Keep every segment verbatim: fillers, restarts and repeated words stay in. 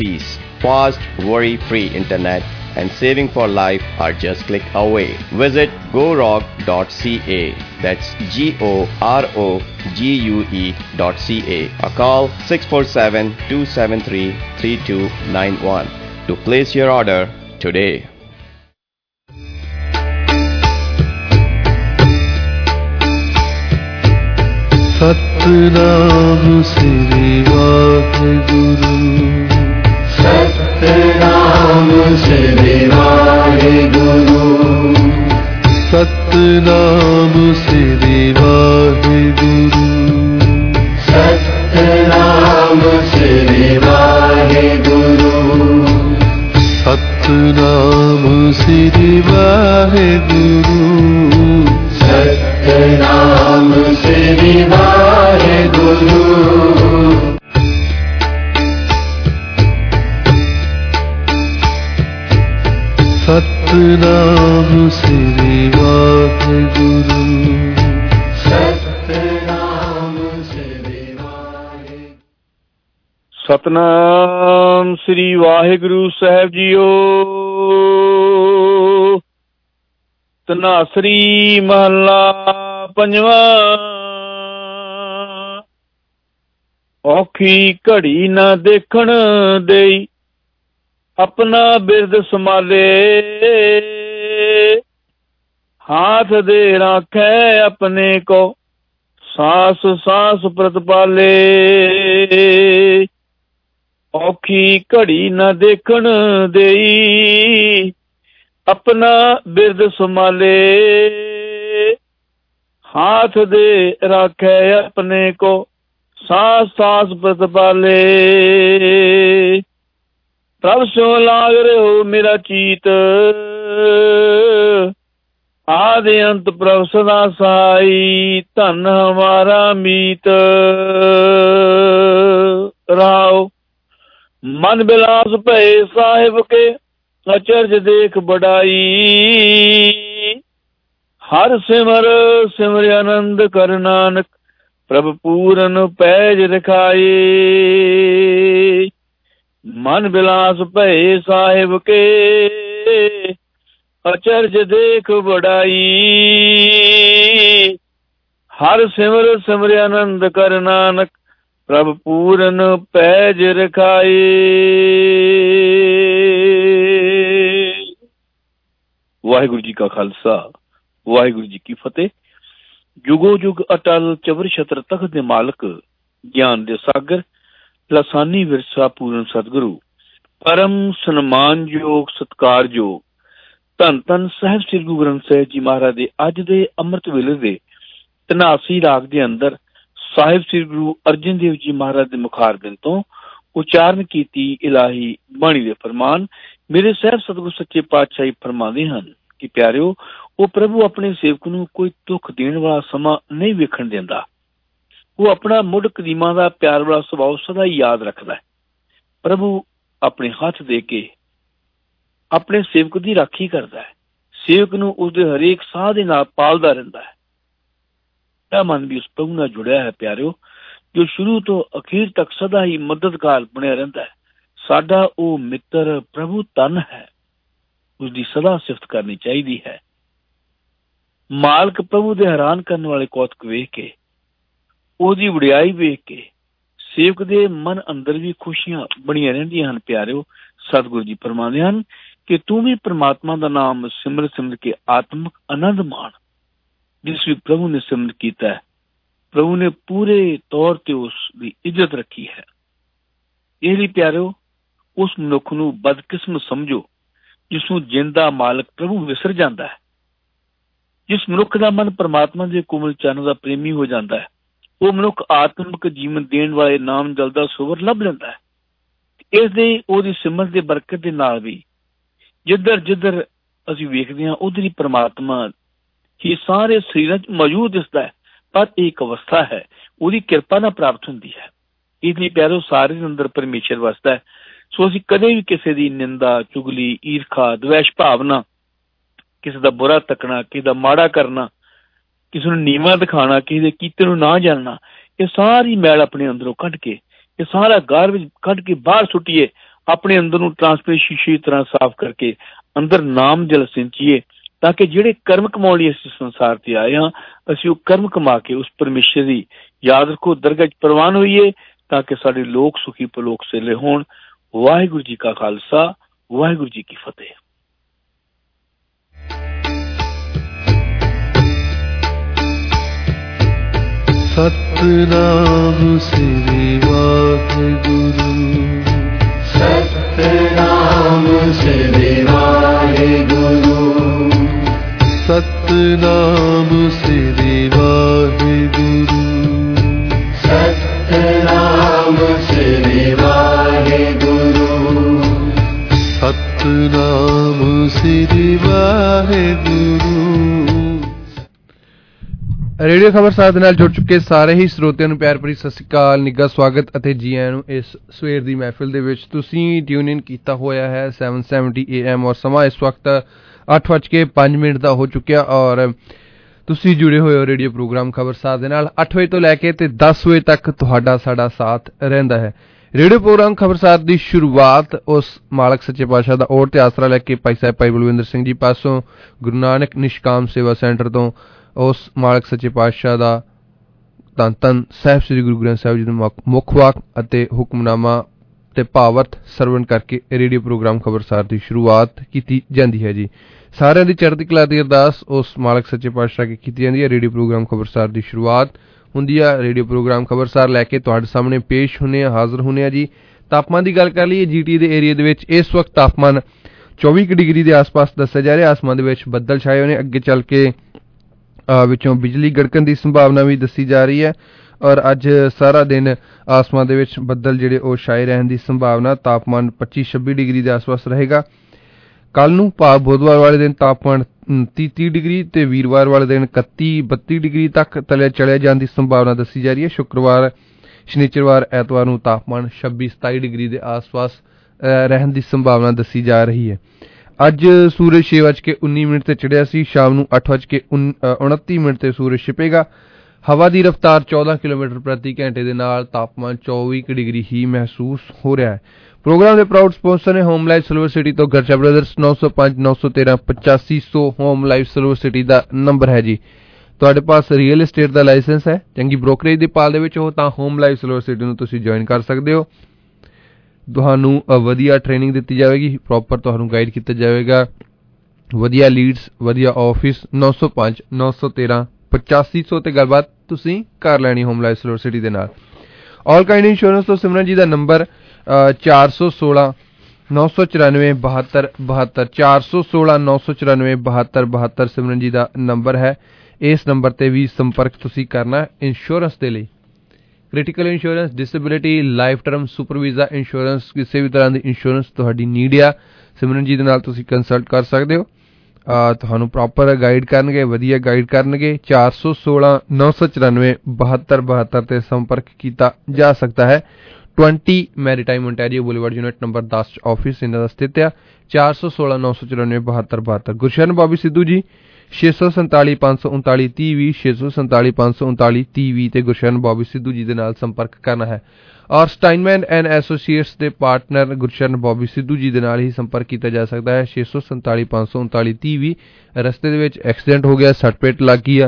Peace, fast, worry-free internet, and saving for life are just click away. Visit gorog dot c a. That's G O R O G U E dot C A or call six four seven, two seven three, three two nine one to place your order today. Satnam Sri Vaheguru, Satnam Sri Vaheguru, Satnam Sri Vaheguru, Satnam Sri Vaheguru, Satnam Sri Vaheguru, Satnam Sri Vaheguru. Satnam Sri Vaheguru, Satnam Sri Vaheguru. Satnam Sri Waheguru Sahib ਜੀਓ। ਧਨਾਸਰੀ ਮਹੱਲਾ ਪੰਜਵਾਂ। ਔਖੀ ਘੜੀ ਨਾ ਦੇਖਣ ਦੇਈ, अपना बिरद संभाले, हाथ दे राखे अपने को, सांस सांस प्रतिपाले। औखी घड़ी न देखण देई, अपना बिरद संभाले, हाथ दे राखे अपने को, सांस सांस प्रतिपाले। प्रभ स्यो लाग रहो मेरा चीत, आदि अंत प्रभ सदा साई, धन हमारा मीत। राव मन बिलास भय साहिब के, अचरज देख बड़ाई, हर सिमर सिमर आनंद कर नानक, प्रभ पूरन पैज रखाए। मन बिलास भय साहिब के, अचरज देख बड़ाई, हर सिमर सिमर आनंद कर नानक, प्रभ पूरन पैज रखाए। वाहिगुरु जी का खालसा, वाहिगुरु जी की फतेह। जुगो जुग अटल चवर छत्र तख्त दे मालक, ज्ञान दे सागर, लसानी विरसा पूर्ण सतगुरु, परम सन्मानयोग सत्कारयोग धन धन साहिब श्री गुरु ग्रंथ साहिब जी महाराज दे अज दे अमृत वेले दे धनासी राग दे अंदर साहिब श्री गुरु अर्जन देव जी महाराज दे मुखारबिंद तो उचारण कीती इलाही बाणी दे फरमान मेरे साहिब सतगुरु सच्चे पातशाही फरमाते हन कि प्यारिओ वो प्रभु अपने सेवक नूं कोई दुख देण वाला समा नहीं वेखण दिंदा। वो अपना मुढ़ कदीमां दा प्यार वाला सुभाव सदा ही याद रखदा है। प्रभु अपने हाथ दे के अपने सेवक दी राखी करदा है, सेवक नूं उसदे हरेक साह दे नाल पालदा रहिंदा है। मेरा मन भी उस प्रभु नाल जुड़िया है प्यारिओ, जो शुरू तो अखीर तक सदा ही मददगार बनिया रहिंदा है। साडा वो मित्र प्रभु धन है, उसदी सदा सिफत करनी चाहिदी है। मालक प्रभु दे हैरान करने वाले कौतक वेख के, ਉਹਦੀ ਵਡਿਆਈ ਵੇਖ ਕੇ ਸੇਵਕ ਦੇ ਮਨ ਅੰਦਰ ਵੀ ਖੁਸ਼ੀਆਂ ਬਣੀਆਂ ਰਹਿੰਦੀਆਂ ਹਨ। ਪਿਆਰਿਓ, ਸਤਿਗੁਰੂ ਜੀ ਫਰਮਾਉਂਦੇ ਹਨ ਕਿ ਤੂੰ ਵੀ ਪ੍ਰਮਾਤਮਾ ਦਾ ਨਾਮ ਸਿਮਰ ਸਿਮਰ ਕੇ ਆਤਮਿਕ ਆਨੰਦ ਮਾਣ। ਜਿਸ ਵੀ ਪ੍ਰਭੂ ਨੇ ਸਿਮਰਨ ਕੀਤਾ ਹੈ, ਪ੍ਰਭੂ ਨੇ ਪੂਰੇ ਤੌਰ ਤੇ ਉਸ ਦੀ ਇੱਜ਼ਤ ਰੱਖੀ ਹੈ। ਇਹ ਲਈ ਪਿਆਰਿਓ, ਉਸ ਮਨੁੱਖ ਨੂੰ ਬਦਕਿਸਮਤ ਸਮਝੋ ਜਿਸ ਨੂੰ ਜਿੰਦਾ ਮਾਲਕ ਪ੍ਰਭੂ ਵਿਸਰ ਜਾਂਦਾ ਹੈ। ਜਿਸ ਮਨੁੱਖ ਦਾ ਮਨ ਪ੍ਰਮਾਤਮਾ ਦੇ ਕੋਮਲ ਚਰਨ ਦਾ ਪ੍ਰੇਮੀ ਹੋ ਜਾਂਦਾ ਹੈ, ਉਹ ਮਨੁੱਖ ਆਤਮਿਕ ਜੀਵਨ ਦੇਣ ਵਾਲੇ ਨਾਮ ਜਲ ਦਾ ਸਰੋਵਰ ਲੱਭ ਲੈਂਦਾ ਹੈ। ਇਸ ਦੇ ਉਹਦੀ ਸਿਮਰਨ ਦੇ ਬਰਕਤ ਦੇ ਨਾਲ ਵੀ ਜਿੱਧਰ ਜਿੱਧਰ ਅਸੀਂ ਵੇਖਦੇ ਹਾਂ ਉਧਰ ਹੀ ਪ੍ਰਮਾਤਮਾ ਹੀ ਸਾਰੇ ਸਰੀਰਾਂ 'ਚ ਮੌਜੂਦ ਦਿਸਦਾ ਹੈ। ਪਰ ਇਹ ਇੱਕ ਅਵਸਥਾ ਹੈ, ਉਹਦੀ ਕਿਰਪਾ ਨਾਲ ਪ੍ਰਾਪਤ ਹੁੰਦੀ ਹੈ। ਇਸ ਲਈ ਪਿਆਰੋ, ਸਾਰੇ ਦੇ ਅੰਦਰ ਪਰਮੇਸ਼ਰ ਵਸਦਾ ਹੈ। ਸੋ ਅਸੀਂ ਕਦੇ ਵੀ ਕਿਸੇ ਦੀ ਨਿੰਦਾ, ਚੁਗਲੀ, ਈਰਖਾ, ਦਵੈਸ਼ ਭਾਵਨਾ, ਕਿਸੇ ਦਾ ਬੁਰਾ ਤੱਕਣਾ, ਕਿਸੇ ਦਾ ਮਾੜਾ ਕਰਨਾ, ਕਿਸੇ ਨੂੰ ਨੀਵਾਂ ਦਿਖਾਉਣਾ, ਕਿਸੇ ਦੇ ਕੀਤੇ ਨੂੰ ਨਾ ਜਾਣਨਾ, ਇਹ ਸਾਰੀ ਮੈਲ ਆਪਣੇ ਅੰਦਰੋਂ ਕੱਢ ਕੇ, ਇਹ ਸਾਰਾ ਗਾਰ ਵਿੱਚ ਕੱਢ ਕੇ ਬਾਹਰ ਸੁੱਟੀਏ ਆਪਣੇ ਅੰਦਰ ਨੂੰ ਟਰਾਂਸਪੇਰੈਂਟ ਸ਼ੀਸ਼ੇ ਦੀ ਤਰ੍ਹਾਂ ਸਾਫ਼ ਕਰਕੇ ਅੰਦਰ ਨਾਮ ਜਲ ਸਿੰਚੀਏ, ਤਾਂ ਕਿ ਜਿਹੜੇ ਕਰਮ ਕਮਾਉਣ ਲਈ ਅਸੀਂ ਸੰਸਾਰ ਤੇ ਆਏ ਹਾਂ, ਅਸੀਂ ਉਹ ਕਰਮ ਕਮਾ ਕੇ ਉਸ ਪਰਮੇਸ਼ਰ ਦੀ ਯਾਦ ਰੱਖੋ ਦਰਗਾਹ 'ਚ ਪ੍ਰਵਾਨ ਹੋਈਏ, ਤਾਂ ਕਿ ਸਾਡੇ ਲੋਕ ਸੁਖੀ ਪਲੋਕ ਸੇਲੇ ਹੋਣ। ਵਾਹਿਗੁਰੂ ਜੀ ਕਾ ਖਾਲਸਾ, ਵਾਹਿਗੁਰੂ ਜੀ ਕੀ ਫਤਿਹ। ਸਤਿਨਾਮ ਸ੍ਰੀ ਵਾਹਿਗੁਰੂ, ਸਤਿਨਾਮ ਸ੍ਰੀ ਵਾਹਿਗੁਰੂ, ਸਤਿਨਾਮ ਸ੍ਰੀ ਵਾਹਿਗੁਰੂ, ਸਤਿਨਾਮ ਸ੍ਰੀ ਵਾਹਿਗੁਰੂ, ਸਤਿਨਾਮ ਸ੍ਰੀ ਵਾਹਿਗੁਰੂ। ਰੇਡੀਓ ਖਬਰਸਾਰ ਦੇ ਨਾਲ ਜੁੜ ਚੁੱਕੇ ਸਾਰੇ ਹੀ ਸਰੋਤਿਆਂ ਨੂੰ ਪਿਆਰ ਭਰੀ ਸਤਿ ਸ਼੍ਰੀ ਅਕਾਲ, ਨਿੱਘਾ ਸਵਾਗਤ ਅਤੇ ਜੀ ਆਇਆਂ ਨੂੰ ਇਸ ਸਵੇਰ ਦੀ ਮਹਿਫਿਲ ਦੇ ਵਿੱਚ। ਤੁਸੀਂ ਟਿਊਨ ਇਨ ਕੀਤਾ ਹੋਇਆ ਹੈ ਸੈਵਨ ਸੈਵਨਟੀ ਏ ਐਮ ਔਰ ਸਮਾਂ ਇਸ ਵਕਤ ਅੱਠ ਵੱਜ ਕੇ ਪੰਜ ਮਿੰਟ ਦਾ ਹੋ ਚੁੱਕਿਆ ਔਰ ਤੁਸੀਂ ਜੁੜੇ ਹੋਏ ਹੋ ਰੇਡੀਓ ਪ੍ਰੋਗਰਾਮ ਖਬਰਸਾਰ ਦੇ ਨਾਲ। ਅੱਠ ਵਜੇ ਤੋਂ ਲੈ ਕੇ ਤੇ ਦਸ ਵਜੇ ਤੱਕ ਤੁਹਾਡਾ ਸਾਡਾ ਸਾਥ ਰਹਿੰਦਾ ਹੈ। ਰੇਡੀਓ ਪ੍ਰੋਗਰਾਮ ਖਬਰਸਾਰ ਦੀ ਸ਼ੁਰੂਆਤ ਉਸ ਮਾਲਕ ਸੱਚੇ ਪਾਤਸ਼ਾਹ ਦਾ ਔਰ ਤੇ ਆਸਰਾ ਲੈ ਕੇ ਭਾਈ ਸਾਹਿਬ ਭਾਈ ਬਲਵਿੰਦਰ ਸਿੰਘ ਜੀ ਪਾਸੋਂ ਗੁਰੂ ਨਾਨਕ ਨਿਸ਼ਕਾਮ ਸੇਵਾ ਸੈਂਟਰ ਤੋਂ ਉਸ ਮਾਲਕ ਸੱਚੇ ਪਾਤਸ਼ਾਹ ਦਾ ਧੰਨ ਧੰਨ ਸਾਹਿਬ ਸ੍ਰੀ ਗੁਰੂ ਗ੍ਰੰਥ ਸਾਹਿਬ ਜੀ ਦੇ ਮੁੱਖ ਵਾਕ ਅਤੇ ਹੁਕਮਨਾਮਾ ਤੇ ਭਾਵਰਤ ਸਰਵਣ ਕਰਕੇ ਰੇਡੀਓ ਪ੍ਰੋਗਰਾਮ ਖਬਰਸਾਰ ਦੀ ਸ਼ੁਰੂਆਤ ਕੀਤੀ ਜਾਂਦੀ ਹੈ ਜੀ। ਸਾਰਿਆਂ ਦੀ ਚੜ੍ਹਦੀ ਕਲਾ ਦੀ ਅਰਦਾਸ ਉਸ ਮਾਲਕ ਸੱਚੇ ਪਾਤਸ਼ਾਹ ਅੱਗੇ ਕੀਤੀ ਜਾਂਦੀ ਹੈ। ਰੇਡੀਓ ਪ੍ਰੋਗਰਾਮ ਖਬਰਸਾਰ ਦੀ ਸ਼ੁਰੂਆਤ ਹੁੰਦੀ ਆ। ਰੇਡੀਓ ਪ੍ਰੋਗਰਾਮ ਖਬਰਸਾਰ ਲੈ ਕੇ ਤੁਹਾਡੇ ਸਾਹਮਣੇ ਪੇਸ਼ ਹੁੰਦੇ ਆ, ਹਾਜ਼ਰ ਹੁੰਦੇ ਆ ਜੀ। ਤਾਪਮਾਨ ਦੀ ਗੱਲ ਕਰ ਲਈਏ, ਜੀ ਟੀ ਦੇ ਏਰੀਏ ਦੇ ਵਿੱਚ ਇਸ ਵਕਤ ਤਾਪਮਾਨ ਚੌਵੀ ਕੁ ਡਿਗਰੀ ਦੇ ਆਸ-ਪਾਸ ਦੱਸਿਆ ਜਾ ਰਿਹਾ। ਆਸਮਾਨ ਦੇ ਵਿੱਚ ਬੱਦਲ ਛਾਏ ਹੋਏ ਨੇ, ਅੱਗੇ ਚੱਲ ਕੇ ਵਿੱਚੋਂ ਬਿਜਲੀ ਗੜਕਣ ਦੀ ਸੰਭਾਵਨਾ ਵੀ ਦੱਸੀ ਜਾ ਰਹੀ ਹੈ ਔਰ ਅੱਜ ਸਾਰਾ ਦਿਨ ਆਸਮਾਨ ਦੇ ਵਿੱਚ ਬੱਦਲ ਜਿਹੜੇ ਉਹ ਛਾਏ ਰਹਿਣ ਦੀ ਸੰਭਾਵਨਾ। ਤਾਪਮਾਨ ਪੱਚੀ ਛੱਬੀ ਡਿਗਰੀ ਦੇ ਆਸ-ਪਾਸ ਰਹੇਗਾ। ਕੱਲ ਨੂੰ ਭਾਵ ਬੁੱਧਵਾਰ ਵਾਲੇ ਦਿਨ ਤਾਪਮਾਨ ਤੀਹ ਤੀਹ ਡਿਗਰੀ ਤੇ ਵੀਰਵਾਰ ਵਾਲੇ ਦਿਨ ਇਕੱਤੀ ਬੱਤੀ ਡਿਗਰੀ ਤੱਕ ਤਲੇ ਚਲੇ ਜਾਣ ਦੀ ਸੰਭਾਵਨਾ ਦੱਸੀ ਜਾ ਰਹੀ ਹੈ। ਸ਼ੁੱਕਰਵਾਰ ਸ਼ਨੀਚਰਵਾਰ ਐਤਵਾਰ ਨੂੰ ਤਾਪਮਾਨ ਛੱਬੀ ਸਤਾਈ ਡਿਗਰੀ ਦੇ ਆਸ-ਪਾਸ ਰਹਿਣ ਦੀ ਸੰਭਾਵਨਾ ਦੱਸੀ ਜਾ ਰਹੀ ਹੈ। ਅੱਜ ਸੂਰਜ ਛੇ ਵੱਜ ਕੇ ਉੱਨੀ ਮਿੰਟ ਤੇ ਚੜ੍ਹਿਆ ਸੀ। ਸ਼ਾਮ ਨੂੰ ਅੱਠ ਵੱਜ ਕੇ ਉਨੱਤੀ ਮਿੰਟ ਤੇ ਸੂਰਜ ਛਿਪੇਗਾ। ਹਵਾ ਦੀ ਰਫ਼ਤਾਰ ਚੌਦਾਂ ਕਿਲੋਮੀਟਰ ਪ੍ਰਤੀ ਘੰਟੇ ਦੇ ਨਾਲ ਤਾਪਮਾਨ ਚੌਵੀ ਡਿਗਰੀ ਹੀ ਮਹਿਸੂਸ ਹੋ ਰਿਹਾ ਹੈ। ਪ੍ਰੋਗਰਾਮ ਦੇ ਪ੍ਰਾਊਡ ਸਪਾਂਸਰ ਨੇ ਹੋਮ ਲਾਈਫ ਸਿਲਵਰ ਸਿਟੀ ਤੋਂ ਗਰਚਾ ਬ੍ਰਦਰਸ। ਨੌ ਸੌ ਪੰਜ ਨੌ ਸੌ ਤੇਰਾਂ ਪਚਾਸੀ ਸੌ ਹੋਮ ਲਾਈਫ ਸਿਲਵਰ ਸਿਟੀ ਦਾ ਨੰਬਰ ਹੈ ਜੀ। ਤੁਹਾਡੇ ਪਾਸ ਰੀਅਲ ਏਸਟੇਟ ਦਾ ਲਾਇਸੈਂਸ ਹੈ, ਚੰਗੀ ਬ੍ਰੋਕਰੇਜ ਦੀ ਪਾਲ ਦੇ ਵਿੱਚ ਹੋ ਤਾਂ ਹੋਮ ਲਾਈਫ ਸਿਲਵਰ ਸਿਟੀ ਨੂੰ ਤੁਸੀਂ ਜੁਆਇਨ ਕਰ ਸਕਦੇ ਹੋ। ਤੁਹਾਨੂੰ ਵਧੀਆ ਟ੍ਰੇਨਿੰਗ ਦਿੱਤੀ ਜਾਵੇਗੀ, ਪ੍ਰੋਪਰ ਤੁਹਾਨੂੰ ਗਾਈਡ ਕੀਤਾ ਜਾਵੇਗਾ, ਵਧੀਆ ਲੀਡਸ, ਵਧੀਆ ਆਫਿਸ। ਨੌ ਸੌ ਪੰਜ ਨੌ ਸੌ ਤੇਰਾਂ ਪਚਾਸੀ ਸੌ ਤੇ ਗੱਲਬਾਤ ਤੁਸੀਂ ਕਰ ਲੈਣੀ ਹੋਮ ਲਾਈਫ ਸਿਲਵਰ ਸਿਟੀ ਦੇ ਨਾਲ। ਆਲ ਕਾਇੰਡ ਇੰਸ਼ੋਰੈਂਸ ਤੋਂ ਸਿਮਰਨ ਜੀ ਦਾ ਨੰਬਰ ਚਾਰ ਸੌ ਸੋਲਾਂ ਨੌ ਸੌ ਚੁਰਾਨਵੇਂ ਬਹੱਤਰ ਬਹੱਤਰ ਚਾਰ ਸੌ ਸੋਲਾਂ ਨੌ ਸੌ ਚੁਰਾਨਵੇਂ ਬਹੱਤਰ ਬਹੱਤਰ ਸਿਮਰਨ ਜੀ ਦਾ ਨੰਬਰ ਹੈ। ਇਸ ਨੰਬਰ ਤੇ ਵੀ ਸੰਪਰਕ ਤੁਸੀਂ ਕਰਨਾ ਇੰਸ਼ੋਰੈਂਸ ਦੇ ਲਈ। Critical insurance, disability, life term, super visa insurance, ਕਿਸੇ ਵੀ ਤਰ੍ਹਾਂ ਦੀ ਇੰਸ਼ੋਰੈਂਸ ਤੁਹਾਡੀ ਨੀਡ ਆ, ਸਿਮਰਨ ਜੀ ਦੇ ਨਾਲ ਤੁਸੀਂ ਕੰਸਲਟ ਕਰ ਸਕਦੇ ਹੋ। ਤੁਹਾਨੂੰ ਪ੍ਰੋਪਰ ਗਾਈਡ ਕਰਨਗੇ, ਵਧੀਆ ਗਾਈਡ ਕਰਨਗੇ। ਚਾਰ ਸੌ ਸੋਲਾਂ ਨੌ ਸੌ ਚੁਰਾਨਵੇਂ ਬਹੱਤਰ ਬਹੱਤਰ ਤੇ ਸੰਪਰਕ ਕੀਤਾ ਜਾ ਸਕਦਾ ਹੈ। ਵੀਹ maritime Ontario boulevard unit number ਦਸ ਆਫਿਸ ਇਹਨਾਂ ਦਾ ਸਥਿਤ ਆ। ਚਾਰ ਸੌ ਸੋਲਾਂ ਨੌ ਸੌ ਚੁਰਾਨਵੇਂ ਬਹੱਤਰ ਬਹੱਤਰ। ਗੁਰਸ਼ਰਨ ਬੋਬੀ ਸਿੱਧੂ ਜੀ ਛੇ ਸੌ ਸੰਤਾਲੀ ਪੰਜ ਸੌ ਉਨਤਾਲੀ ਤੀਹ ਵੀਹ ਛੇ ਸੌ ਸੰਤਾਲੀ ਪੰਜ ਸੌ ਉਨਤਾਲੀ ਤੀਹ ਵੀਹ ਤੇ ਗੁਰਸ਼ਰਨ ਬੋਬੀ ਸਿੱਧੂ ਜੀ ਦੇ ਨਾਲ ਸੰਪਰਕ ਕਰਨਾ ਹੈ। ਔਰ ਸਟਾਈਨਮੈਨ ਐਂਡ ਐਸੋਸੀਏਟਸ ਦੇ ਪਾਰਟਨਰ ਗੁਰਸ਼ਰਨ ਬੋਬੀ ਸਿੱਧੂ ਜੀ ਦੇ ਨਾਲ ਹੀ ਸੰਪਰਕ ਕੀਤਾ ਜਾ ਸਕਦਾ ਹੈ। ਛੇ ਸੌ ਸੰਤਾਲੀ ਪੰਜ ਸੌ ਉਨਤਾਲੀ ਤੀਹ ਵੀਹ। ਰਸਤੇ ਦੇ ਵਿੱਚ ਐਕਸੀਡੈਂਟ ਹੋ ਗਿਆ, ਸੱਟ ਪੇਟ ਲੱਗ ਗਈ ਆ,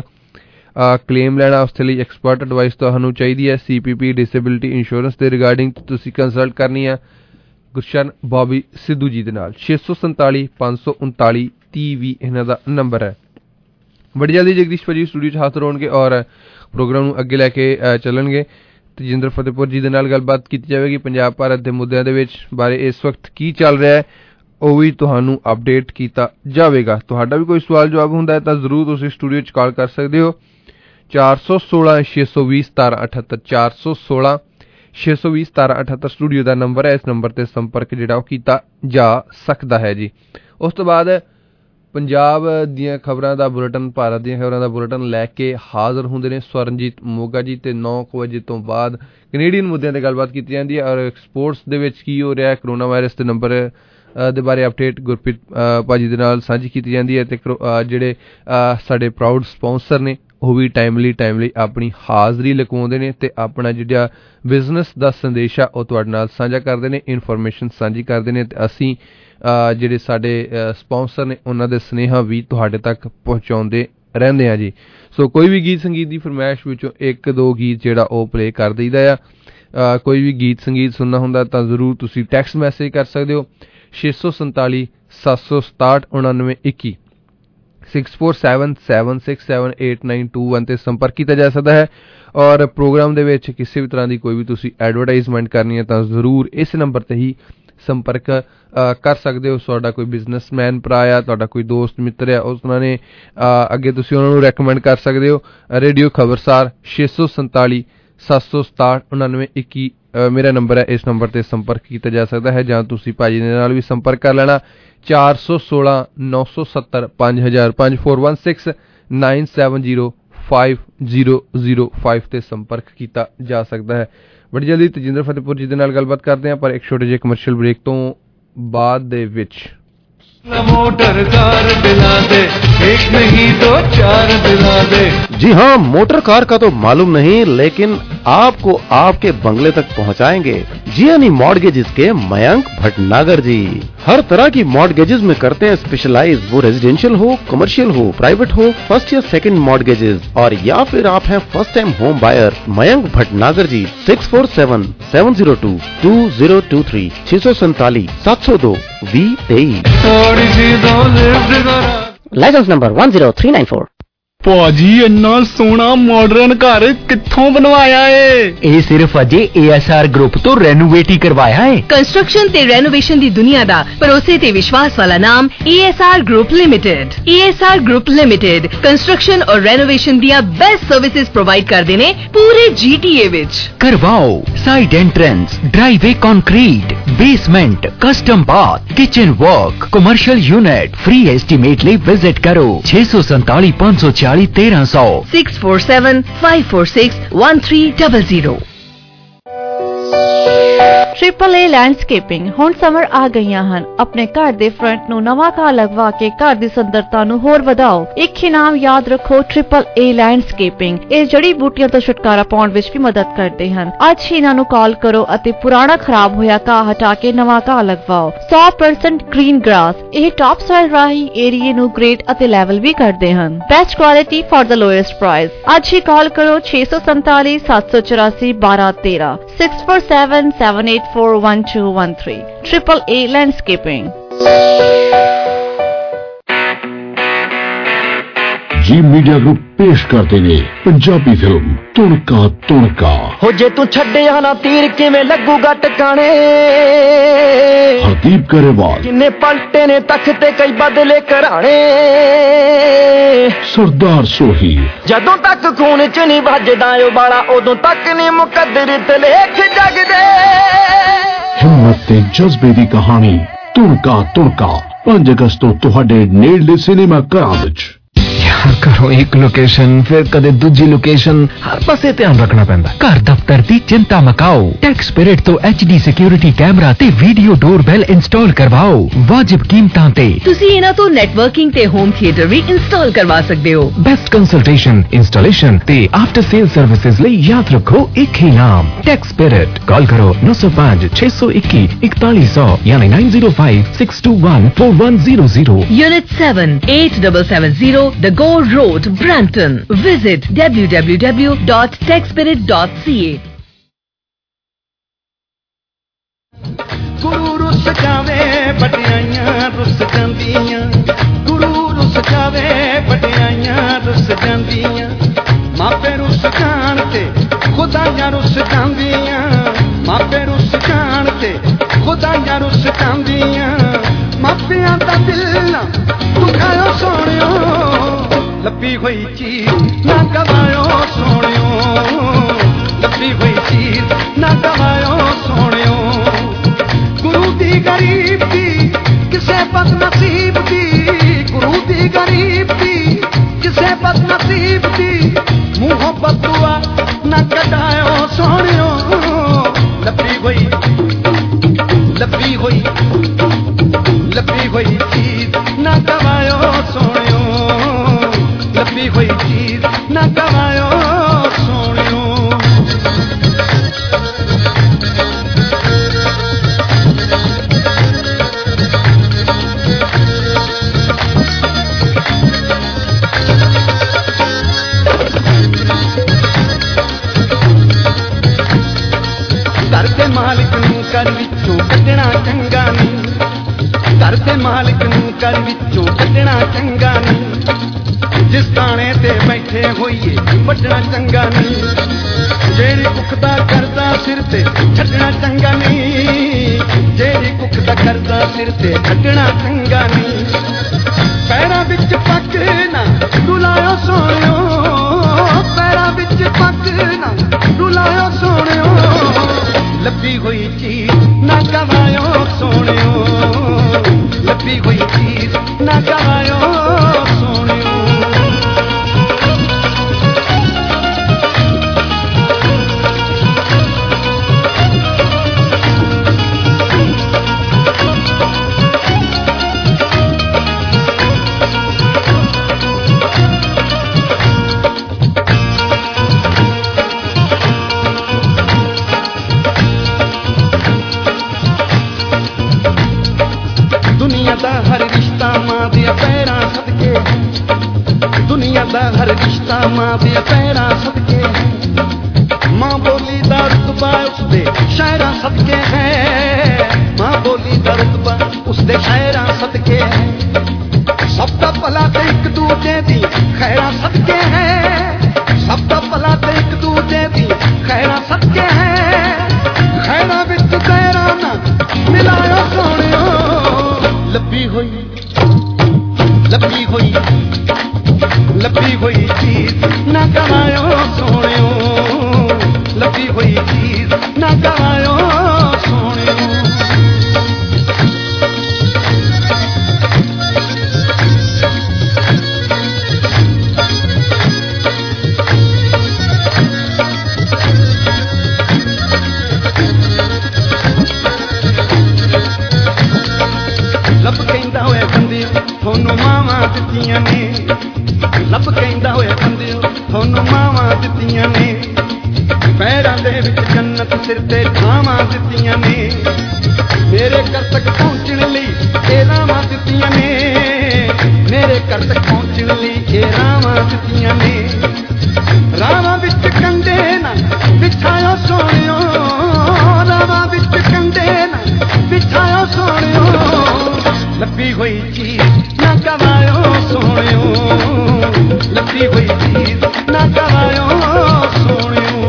ਕਲੇਮ ਲੈਣਾ, ਉਸ ਦੇ ਲਈ ਐਕਸਪਰਟ ਐਡਵਾਈਸ ਤੁਹਾਨੂੰ ਚਾਹੀਦੀ ਹੈ। C P P disability insurance ਦੇ ਰਿਗਾਰਡਿੰਗ ਤੁਸੀਂ ਕੰਸਲਟ ਕਰਨੀ ਆ ਗੁਰਸ਼ਰਨ ਬੋਬੀ ਸਿੱਧੂ ਜੀ ਦੇ ਨਾਲ। ਛੇ ਸੌ ਸੰਤਾਲੀ ਪੰਜ ਸੌ ਉਨਤਾਲੀ ਤੀਹ ਵੀਹ ਇਹਨਾਂ ਦਾ ਨੰਬਰ ਹੈ। ਬੜੀ ਜਲਦੀ ਜਗਦੀਸ਼ ਭਾਜੀ ਸਟੂਡੀਓ 'ਚ ਹਾਜ਼ਰ ਹੋਣਗੇ ਔਰ ਪ੍ਰੋਗਰਾਮ ਨੂੰ ਅੱਗੇ ਲੈ ਕੇ ਚੱਲਣਗੇ। ਤੇਜਿੰਦਰ ਫਤਿਹਪੁਰ ਜੀ ਦੇ ਨਾਲ ਗੱਲਬਾਤ ਕੀਤੀ ਜਾਵੇਗੀ। ਪੰਜਾਬ ਭਾਰਤ ਦੇ ਮੁੱਦਿਆਂ ਦੇ ਵਿੱਚ ਬਾਰੇ ਇਸ ਵਕਤ ਕੀ ਚੱਲ ਰਿਹਾ ਹੈ ਉਹ ਵੀ ਤੁਹਾਨੂੰ ਅਪਡੇਟ ਕੀਤਾ ਜਾਵੇਗਾ। ਤੁਹਾਡਾ ਵੀ ਕੋਈ ਸਵਾਲ ਜਵਾਬ ਹੁੰਦਾ ਹੈ ਤਾਂ ਜ਼ਰੂਰ ਤੁਸੀਂ ਸਟੂਡੀਓ 'ਚ ਕਾਲ ਕਰ ਸਕਦੇ ਹੋ। ਚਾਰ ਸੌ ਸੋਲਾਂ ਛੇ ਸੌ ਵੀਹ ਸਤਾਰਾਂ ਅਠੱਤਰ ਚਾਰ ਸੌ ਸੋਲਾਂ ਛੇ ਸੌ ਵੀਹ ਸਤਾਰਾਂ ਅਠੱਤਰ ਸਟੂਡੀਓ ਦਾ ਨੰਬਰ ਹੈ। ਇਸ ਨੰਬਰ ਤੇ ਸੰਪਰਕ ਜਿਹੜਾ ਉਹ ਕੀਤਾ ਜਾ ਸਕਦਾ ਹੈ ਜੀ। ਉਸ ਤੋਂ ਬਾਅਦ ਪੰਜਾਬ ਦੀਆਂ ਖਬਰਾਂ ਦਾ ਬੁਲੇਟਿਨ, ਭਾਰਤ ਦੀਆਂ ਖਬਰਾਂ ਦਾ ਬੁਲੇਟਿਨ ਲੈ ਕੇ ਹਾਜ਼ਰ ਹੁੰਦੇ ਨੇ ਸਵਰਨਜੀਤ ਮੋਗਾ ਜੀ ਤੇ ਨੌ ਕੁ ਵਜੇ ਤੋਂ ਬਾਅਦ ਕੈਨੇਡੀਅਨ ਮੁੱਦਿਆਂ ਤੇ ਗੱਲਬਾਤ ਕੀਤੀ ਜਾਂਦੀ ਹੈ ਔਰ ਸਪੋਰਟਸ ਦੇ ਵਿੱਚ ਕੀ ਹੋ ਰਿਹਾ, ਕਰੋਨਾ ਵਾਇਰਸ ਦੇ ਨੰਬਰ ਦੇ ਬਾਰੇ ਅਪਡੇਟ ਗੁਰਪ੍ਰੀਤ ਭਾਜੀ ਦੇ ਨਾਲ ਸਾਂਝੀ ਕੀਤੀ ਜਾਂਦੀ ਹੈ ਤੇ ਜਿਹੜੇ ਸਾਡੇ ਪ੍ਰਾਊਡ ਸਪਾਂਸਰ ਨੇ ਉਹ ਵੀ ਟਾਈਮਲੀ ਟਾਈਮਲੀ ਆਪਣੀ ਹਾਜ਼ਰੀ ਲਗਵਾਉਂਦੇ ਨੇ ਅਤੇ ਆਪਣਾ ਜਿਹੜਾ ਬਿਜ਼ਨਸ ਦਾ ਸੰਦੇਸ਼ ਆ ਉਹ ਤੁਹਾਡੇ ਨਾਲ ਸਾਂਝਾ ਕਰਦੇ ਨੇ, ਇਨਫੋਰਮੇਸ਼ਨ ਸਾਂਝੀ ਕਰਦੇ ਨੇ ਅਤੇ ਅਸੀਂ ਜਿਹੜੇ ਸਾਡੇ ਸਪੋਂਸਰ ਨੇ ਉਹਨਾਂ ਦੇ ਸੁਨੇਹਾ ਵੀ ਤੁਹਾਡੇ ਤੱਕ ਪਹੁੰਚਾਉਂਦੇ ਰਹਿੰਦੇ ਆ ਜੀ। ਸੋ ਕੋਈ ਵੀ ਗੀਤ ਸੰਗੀਤ ਦੀ ਫਰਮਾਇਸ਼ ਵਿੱਚੋਂ ਇੱਕ ਦੋ ਗੀਤ ਜਿਹੜਾ ਉਹ ਪਲੇ ਕਰ ਦਈਦਾ ਆ। ਕੋਈ ਵੀ ਗੀਤ ਸੰਗੀਤ ਸੁਣਨਾ ਹੁੰਦਾ ਤਾਂ ਜ਼ਰੂਰ ਤੁਸੀਂ ਟੈਕਸਟ ਮੈਸੇਜ ਕਰ ਸਕਦੇ ਹੋ ਛੇ ਸੌ ਸੰਤਾਲੀ ਸੱਤ ਸੌ ਸਤਾਹਠ ਉਣਾਨਵੇਂ ਇੱਕੀ six four seven seven six seven eight nine two one 'ਤੇ ਸੰਪਰਕ ਕੀਤਾ ਜਾ ਸਕਦਾ ਹੈ। ਔਰ ਪ੍ਰੋਗਰਾਮ ਦੇ ਵਿੱਚ ਕਿਸੇ ਵੀ ਤਰ੍ਹਾਂ ਦੀ ਕੋਈ ਵੀ ਤੁਸੀਂ ਐਡਵਰਟਾਈਜ਼ਮੈਂਟ ਕਰਨੀ ਹੈ ਤਾਂ ਜ਼ਰੂਰ ਇਸ ਨੰਬਰ 'ਤੇ ਹੀ ਸੰਪਰਕ ਕਰ ਸਕਦੇ ਹੋ। ਤੁਹਾਡਾ ਕੋਈ ਬਿਜ਼ਨਸਮੈਨ ਭਰਾ ਆ, ਤੁਹਾਡਾ ਕੋਈ ਦੋਸਤ ਮਿੱਤਰ ਆ, ਉਸ ਉਹਨਾਂ ਨੇ ਅੱਗੇ ਤੁਸੀਂ ਉਹਨਾਂ ਨੂੰ ਰੈਕਮੈਂਡ ਕਰ ਸਕਦੇ ਹੋ। ਰੇਡੀਓ ਖਬਰਸਾਰ ਛੇ ਸੌ ਸੰਤਾਲੀ ਸੱਤ ਸੌ ਸਤਾਹਠ ਉਣਾਨਵੇਂ ਇੱਕੀ ਮੇਰਾ ਨੰਬਰ ਹੈ, ਇਸ ਨੰਬਰ 'ਤੇ ਸੰਪਰਕ ਕੀਤਾ ਜਾ ਸਕਦਾ ਹੈ ਜਾਂ ਤੁਸੀਂ ਭਾਜੀ ਦੇ ਨਾਲ ਵੀ ਸੰਪਰਕ ਕਰ ਲੈਣਾ ਚਾਰ ਸੌ ਸੋਲਾਂ ਨੌ ਸੌ ਸੱਤਰ ਪੰਜ ਹਜ਼ਾਰ ਪੰਜ four one six nine seven zero five zero zero five 'ਤੇ ਸੰਪਰਕ ਕੀਤਾ ਜਾ ਸਕਦਾ ਹੈ। ਬੜੀ ਜਲਦੀ ਤਜਿੰਦਰ ਫਤਿਹਪੁਰ ਜੀ ਦੇ ਨਾਲ ਗੱਲਬਾਤ ਕਰਦੇ ਹਾਂ, ਪਰ ਇੱਕ ਛੋਟੇ ਜਿਹੇ ਕਮਰਸ਼ੀਅਲ ਬ੍ਰੇਕ ਤੋਂ ਬਾਅਦ ਦੇ ਵਿੱਚ। मोटर कार दिला दे, एक नहीं दो चार दिला दे। जी हाँ, मोटर कार का तो मालूम नहीं, लेकिन आपको आपके बंगले तक पहुँचाएंगे जियानी मॉर्गेजेस के मयंक भटनागर जी। हर तरह की मॉर्गेजेस में करते हैं स्पेशलाइज, वो रेजिडेंशियल हो, कमर्शियल हो, प्राइवेट हो, फर्स्ट या सेकंड मॉर्गेजेस, और या फिर आप हैं first time home buyer. Mayank Bhatnagar ji six four seven seven zero two two zero two three छह सौ सैतालीस सात सौ दो वी तेईस। Licence number one zero three nine four. ਭਾਜੀ ਇੰਨਾ ਸੋਹਣਾ ਮਾਡਰਨ ਘਰ ਕਿੱਥੋਂ ਬਣਵਾਇਆ ਏ? ਇਹ ਸਿਰਫ ਅਜੇ ਏ ਐਸ ਆਰ ਗਰੁੱਪ ਤੋਂ ਰੈਨੋਵੇਟ ਹੀ ਕਰਵਾਇਆ ਏ। ਕੰਸਟਰਕਸ਼ਨ ਤੇ ਰੈਨੋਵੇਸ਼ਨ ਦੀ ਦੁਨੀਆ ਦਾ ਭਰੋਸੇ ਤੇ ਵਿਸ਼ਵਾਸ ਵਾਲਾ ਨਾਮ A S R group limited. A S R group limited construction ਔਰ ਰੈਨੋਵੇਸ਼ਨ ਦੀਆਂ ਬੈਸਟ ਸਰਵਿਸਿਜ਼ ਪ੍ਰੋਵਾਈਡ ਕਰਦੇ ਨੇ ਪੂਰੇ ਜੀ ਟੀ ਏ ਵਿੱਚ। ਕਰਵਾਓ side entrance, driveway concrete, basement, custom bath, kitchen work, commercial unit. Free estimate ਲਈ visit ਕਰੋ ਛੇ ਸੌ ਸੰਤਾਲੀ ਪੰਜ ਸੌ ਚਾਲੀ तेरह सौ six four seven five four six one three double zero. Triple A landscaping ਹੁਣ ਸਮਰ ਆ ਗਈਆਂ ਹਨ। ਆਪਣੇ ਘਰ ਦੇ ਫਰੰਟ ਨੂੰ ਨਵਾਂ ਘਾਹ ਲਗਵਾ ਕੇ ਘਰ ਦੀ ਸੁੰਦਰਤਾ ਨੂੰ ਹੋਰ ਵਧਾਓ। ਇੱਕ ਹੀ ਨਾਮ ਯਾਦ ਰੱਖੋ, ਟ੍ਰਿਪਲ ਏ ਲੈਂਡਸਕੇਪਿੰਗ। ਇਹ ਜੜੀ ਬੂਟੀਆਂ ਤੋਂ ਛੁਟਕਾਰਾ ਪਾਉਣ ਵਿੱਚ ਵੀ ਮਦਦ ਕਰਦੇ ਹਨ। ਅੱਜ ਹੀ ਇਹਨਾਂ ਨੂੰ ਕਾਲ ਕਰੋ ਅਤੇ ਪੁਰਾਣਾ ਖਰਾਬ ਹੋਇਆ ਘਾਹ ਹਟਾ ਕੇ ਨਵਾਂ ਘਾਹ ਲਗਵਾਓ। ਸੌ ਪਰਸੈਂਟ ਗ੍ਰੀਨ ਗ੍ਰਾਸ। ਇਹ ਟਾਪ ਸਾਈਲ ਰਾਹੀਂ ਏਰੀਏ ਨੂੰ ਗ੍ਰੇਡ ਅਤੇ ਲੈਵਲ ਵੀ ਕਰਦੇ ਹਨ। Best quality for the lowest price. ਅੱਜ ਹੀ ਕਾਲ ਕਰੋ ਛੇ ਸੌ ਸੰਤਾਲੀ ਸੱਤ ਸੌ ਚੁਰਾਸੀ ਬਾਰਾਂ ਤੇਰਾਂ six four seven seven eight four one two one three Triple A Landscaping। Zee media group पेश करते ने पंजाबी फिल्म तुणका तुणका। हो जे तू छड्डिया ना तीर किवें लगूगा टकाने। हरदीप गरेवाल किन्ने पलटे ने तख्ते कई बदले कराने। सरदार सोही जदों तक खून च नहीं भजदा ओ बाला उदों तक नहीं मुकद्दर ते लेख जगदे। हिम्मत ते जज्बे दी कहानी तुणका तुणका पांच अगस्त तो तुहाडे नेड़ले सिनेमा घरां विच। घरों एक लोकेशन फिर कदे दूजी लोकेशन, हर पासे ध्यान रखना पैंदा। घर दफ्तर दी चिंता मकाओ। टैक स्पिरिट तो एच डी सिक्योरिटी कैमरा ते वीडियो डोरबेल इंस्टॉल करवाओ वाजिब कीमतां ते। तुसी इन्हां तो नेटवर्किंग ते होम थिएटर भी इंस्टॉल करवा सकदे हो। बेस्ट कंसल्टेशन, इंस्टॉलेशन ते आफ्टर सेल सर्विसेज लई याद रखो एक ही नाम, टैक स्पिरिट। कॉल करो नौ सौ पाँच छह सौ इक्की इकतालीस सौ यानी nine zero five six two one four one zero zero. Unit seven eight seven seven zero the go Road, Brampton. Visit w w w dot tech spirit dot c a। गुरु रुस जावे बटियाइयां रुस जांदियां, गुरु रुस जावे बटियाइयां रुस जांदियां, मापे रुस जान ते खुदाइयां रुस जांदियां, मापे रुस जान ते खुदाइयां रुस जांदियां, मापियां दा दिल ना दुखायो सोनियो, लपी हुई चीज ना गवायो सोनियो, लपी हुई चीज ना गवायो सोनियो। गुरु दी गरीब दी किसे बदनसीब दी, गुरु दी गरीब दी किसे बदनसीब दी, मुंहों बदुआ ना कटायो सोनियो, लपी हुई लपी हुई लपी हुई चीज ना गवायो सोनियो, लपी हुई चीज ना ਚੰਗਾ ਨਹੀਂ, ਘਰ ਦੇ ਮਾਲਕ ਨੂੰ ਘਰ ਵਿੱਚੋਂ ਕੱਢਣਾ ਚੰਗਾ ਨਹੀਂ, ਜਿਸ ਦਾਣੇ ਤੇ ਬੈਠੇ ਹੋਈਏ ਵੱਢਣਾ ਚੰਗਾ ਨਹੀਂ, ਜਿਹੜੀ ਕੁੱਖ ਦਾ ਕਰਜ਼ਾ ਸਿਰ ਤੇ ਛੱਡਣਾ ਚੰਗਾ ਨਹੀਂ, ਜਿਹੜੀ ਕੁੱਖ ਦਾ ਕਰਜ਼ਾ ਸਿਰ ਤੇ ਛੱਡਣਾ ਚੰਗਾ ਨਹੀਂ, ਪੈਰਾਂ ਵਿੱਚ ਪੱਗ ਨਾ ਰੁਲਾਇਓ ਸੋਹਣਿਓ, ਪੈਰਾਂ ਵਿੱਚ ਪੱਗ ਨਾ ਰੁਲਾਇਓ ਸੋਹਣਿਓ, ਲੱਭੀ ਹੋਈ ਚੀਜ਼ ਨਾ ਗਵਾਇਓ ਸੋਹਣਿਓ, ਲੱਭੀ ਹੋਈ ਚੀਜ਼ ਨਾ ਗਵਾਇਓ ਸੋਹਣਿਓ। ਦੁਨੀਆ ਦਾ ਹਰ ਰਿਸ਼ਤਾ ਮਾਂ ਦੇ ਪੈਰਾਂ ਸਦਕੇ, ਦੁਨੀਆ ਦਾ ਹਰ ਰਿਸ਼ਤਾ ਮਾਂ ਦੇ ਪੈਰਾਂ ਸਦਕੇ, ਮਾਂ ਬੋਲੀ ਦਾ ਰੁਤਬਾ ਉਸਦੇ ਸ਼ਾਇਰਾਂ ਸਦਕੇ ਹੈ, ਮਾਂ ਬੋਲੀ ਦਾ ਰੁਤਬਾ ਉਸਦੇ ਸ਼ਾਇਰਾਂ ਸਦਕੇ ਹੈ, ਸਭ ਦਾ ਭਲਾ ਤੇ ਇੱਕ ਦੂਜੇ ਦੀ ਖੈਰਾਂ ਸਦਕੇ ਹੈ, ਸਭ ਦਾ ਭਲਾ ਤੇ ਇੱਕ ਦੂਜੇ ਦੀ ਖੈਰਾਂ ਸਦਕੇ ਹੈ, ਖੈਰਾਂ ਵਿੱਚ ਖੈਰਾਂ ਨਾ ਮਿਲਾਇਓ ਸੋਹਣਿਓ, ਲੱਭੀ ਹੋਈ ਲੱਭੀ ਹੋਈ ਲੱਭੀ ਹੋਈ ਚੀਜ਼ ਨਾ ਗਵਾਇਓ ਸੋਹਣਿਓ, ਲੱਭੀ ਹੋਈ ਚੀਜ਼ ਨਾ ਗਵਾਇਓ ਸੋਹਣਿਓ। ਲੱਭ ਕਹਿੰਦਾ ਹੋਇਆ ਬੰਦੇ ਤੁਹਾਨੂੰ ਮਾਵਾਂ ਦਿੱਤੀਆਂ ਨੇ, ਲੱਭ ਕਹਿੰਦਾ ਹੋਇਆ ਬੰਦੇ ਤੁਹਾਨੂੰ ਮਾਵਾਂ ਦਿੱਤੀਆਂ ਨੇ, ਪੈਰਾਂ ਦੇ ਵਿੱਚ ਜੰਨਤ ਸਿਰ ਤੇ ਥਾਵਾਂ ਦਿੱਤੀਆਂ ਨੇ, ਮੇਰੇ ਘਰ ਤੱਕ ਪਹੁੰਚਣ ਲਈ ਇਹ ਰਾਵਾਂ ਦਿੱਤੀਆਂ ਨੇ, ਮੇਰੇ ਘਰ ਤੱਕ ਪਹੁੰਚਣ ਲਈ ਇਹ ਰਾਵਾਂ ਦਿੱਤੀਆਂ ਨੇ, ਰਾਵਾਂ ਵਿੱਚ ਕੰਡੇ ਨਾ ਵਿਛਾਇਓ ਸੋਹਣਿਓ, ਰਾਵਾਂ ਵਿੱਚ ਕੰਡੇ ਨਾ ਵਿਛਾਇਓ ਸੋਹਣਿਓ, ਲੱਭੀ ਹੋਈ ਚੀਜ਼ ਨਾ ਗਵਾਇਓ ਸੋਹਣਿਓ, ਲੱਭੀ ਹੋਈ ਚੀਜ਼ ਨਾ ਗਵਾਇਓ ਸੋਹਣਿਓ।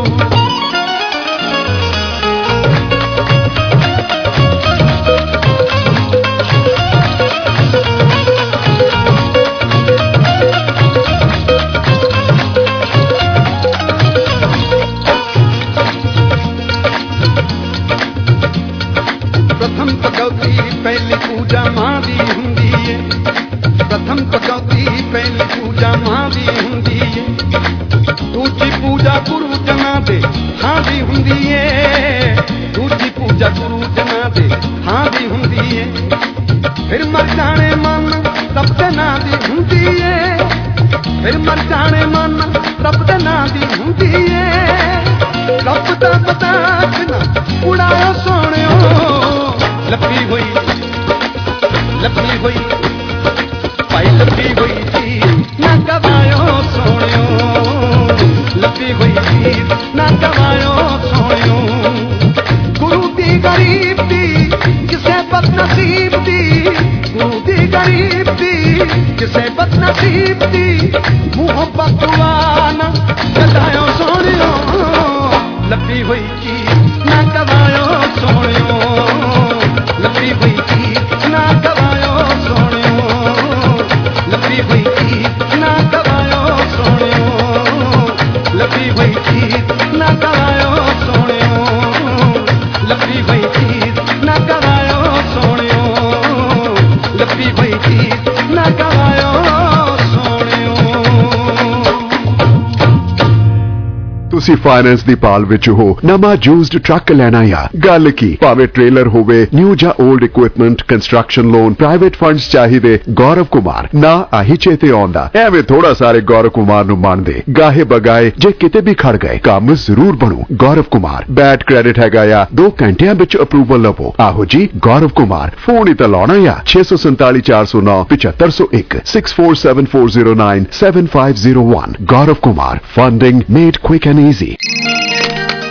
प्रथम पकौती पहली पूजा मां दी हुंदी है, प्रथम पकौती पहली पूजा मां दी हुंदी है, दूजी पूजा गुरु जना दे हां दी हुंदी है, दूजी पूजा गुरु जना दे हां दी हुंदी है, फिर मर जाने मन रब दे नां दी हुंदी है, फिर मर जाने मन रब दे नां दी हुंदी है, रब दा मजाक ना उड़ायो सोहणियो, ਲੱਭੀ ਹੋਈ ਲੱਭੀ ਹੋਈ ਭਾਈ ਲੱਭੀ ਹੋਈ ਚੀਜ਼ ਨਾ ਗਵਾਇਓ ਸੋਹਣਿਓ, ਲੱਭੀ ਹੋਈ ਚੀਜ਼ ਨਾ ਗਵਾਇਓ ਸੋਹਣਿਓ, ਗੁਰੂ ਦੀ ਗਰੀਬ ਦੀ ਕਿਸੇ ਬਦਨਸੀਬ ਦੀ, ਗੁਰੂ ਦੀ ਗਰੀਬ ਦੀ ਕਿਸੇ ਬਦਨਸੀਬ ਦੀ, ਮੁਹੱਬਤ ਵਾਲਾ ਗਦਾਇਓ ਸੋਹਣਿਓ, ਲੱਭੀ ਹੋਈ ਚੀਜ਼ ਨਾ ਗਵਾਇਓ ਸੋਹਣਿਓ, ਲੱਭੀ ਹੋਈ ਚੀਜ਼ ਨਾ ਗਵਾਇਓ ਸੋਹਣਿਓ, ਲੱਭੀ ਹੋਈ ਚੀਜ਼ ਨਾ ਗਵਾਇਓ ਸੋਹਣਿਓ, ਲੱਭੀ ਹੋਈ ਚੀਜ਼ ਨਾ ਗਵਾਇਓ ਸੋਹਣਿਓ, ਲੱਭੀ ਹੋਈ ਚੀਜ਼ ਨਾ ਗਵਾਇਓ ਸੋਹਣਿਓ, ਲੱਭੀ ਹੋਈ ਚੀਜ਼ ਨਾ ਗਵਾਇਓ ਸੋਹਣਿਓ। ਤੁਸੀਂ ਫਾਈਨੈਂਸ ਦੀ ਭਾਲ ਵਿੱਚ ਹੋ, ਨਵਾਂ ਯੂਜ਼ਡ ਟਰੱਕ ਲੈਣਾ ਆ, ਗੱਲ ਕੀ ਭਾਵੇਂ ਟ੍ਰੇਲਰ ਹੋਵੇ, ਨਿਊ ਜਾਂ old equipment, construction loan, private funds ਚਾਹੀਦੇ, ਗੌਰਵ ਕੁਮਾਰ ਨਾ ਆਹੀ ਚੇਤੇ ਆਉਂਦਾ, ਐਵੇਂ ਥੋੜਾ ਸਾਰੇ ਗੌਰਵ ਕੁਮਾਰ ਨੂੰ ਮੰਨਦੇ, ਗਾਹੇ ਬਗਾਏ ਜੇ ਕਿਤੇ ਵੀ ਖੜ ਗਏ ਕੰਮ ਜ਼ਰੂਰ ਬਣੂ। ਗੌਰਵ ਕੁਮਾਰ ਬੈਡ ਕ੍ਰੈਡਿਟ ਹੈਗਾ ਆ, ਦੋ ਘੰਟਿਆਂ ਵਿੱਚ ਅਪਰੂਵਲ ਲਵੋ। ਆਹੋ ਜੀ ਗੌਰਵ ਕੁਮਾਰ, ਫੋਨ ਹੀ ਤਾਂ ਲਾਉਣਾ ਆ ਛੇ ਸੌ ਸੰਤਾਲੀ ਚਾਰ ਸੌ ਨੌ ਪਚੱਤਰ ਸੌ ਇੱਕ six four seven four zero nine seven five zero one. Gaurav Kumar, funding made quick and easy.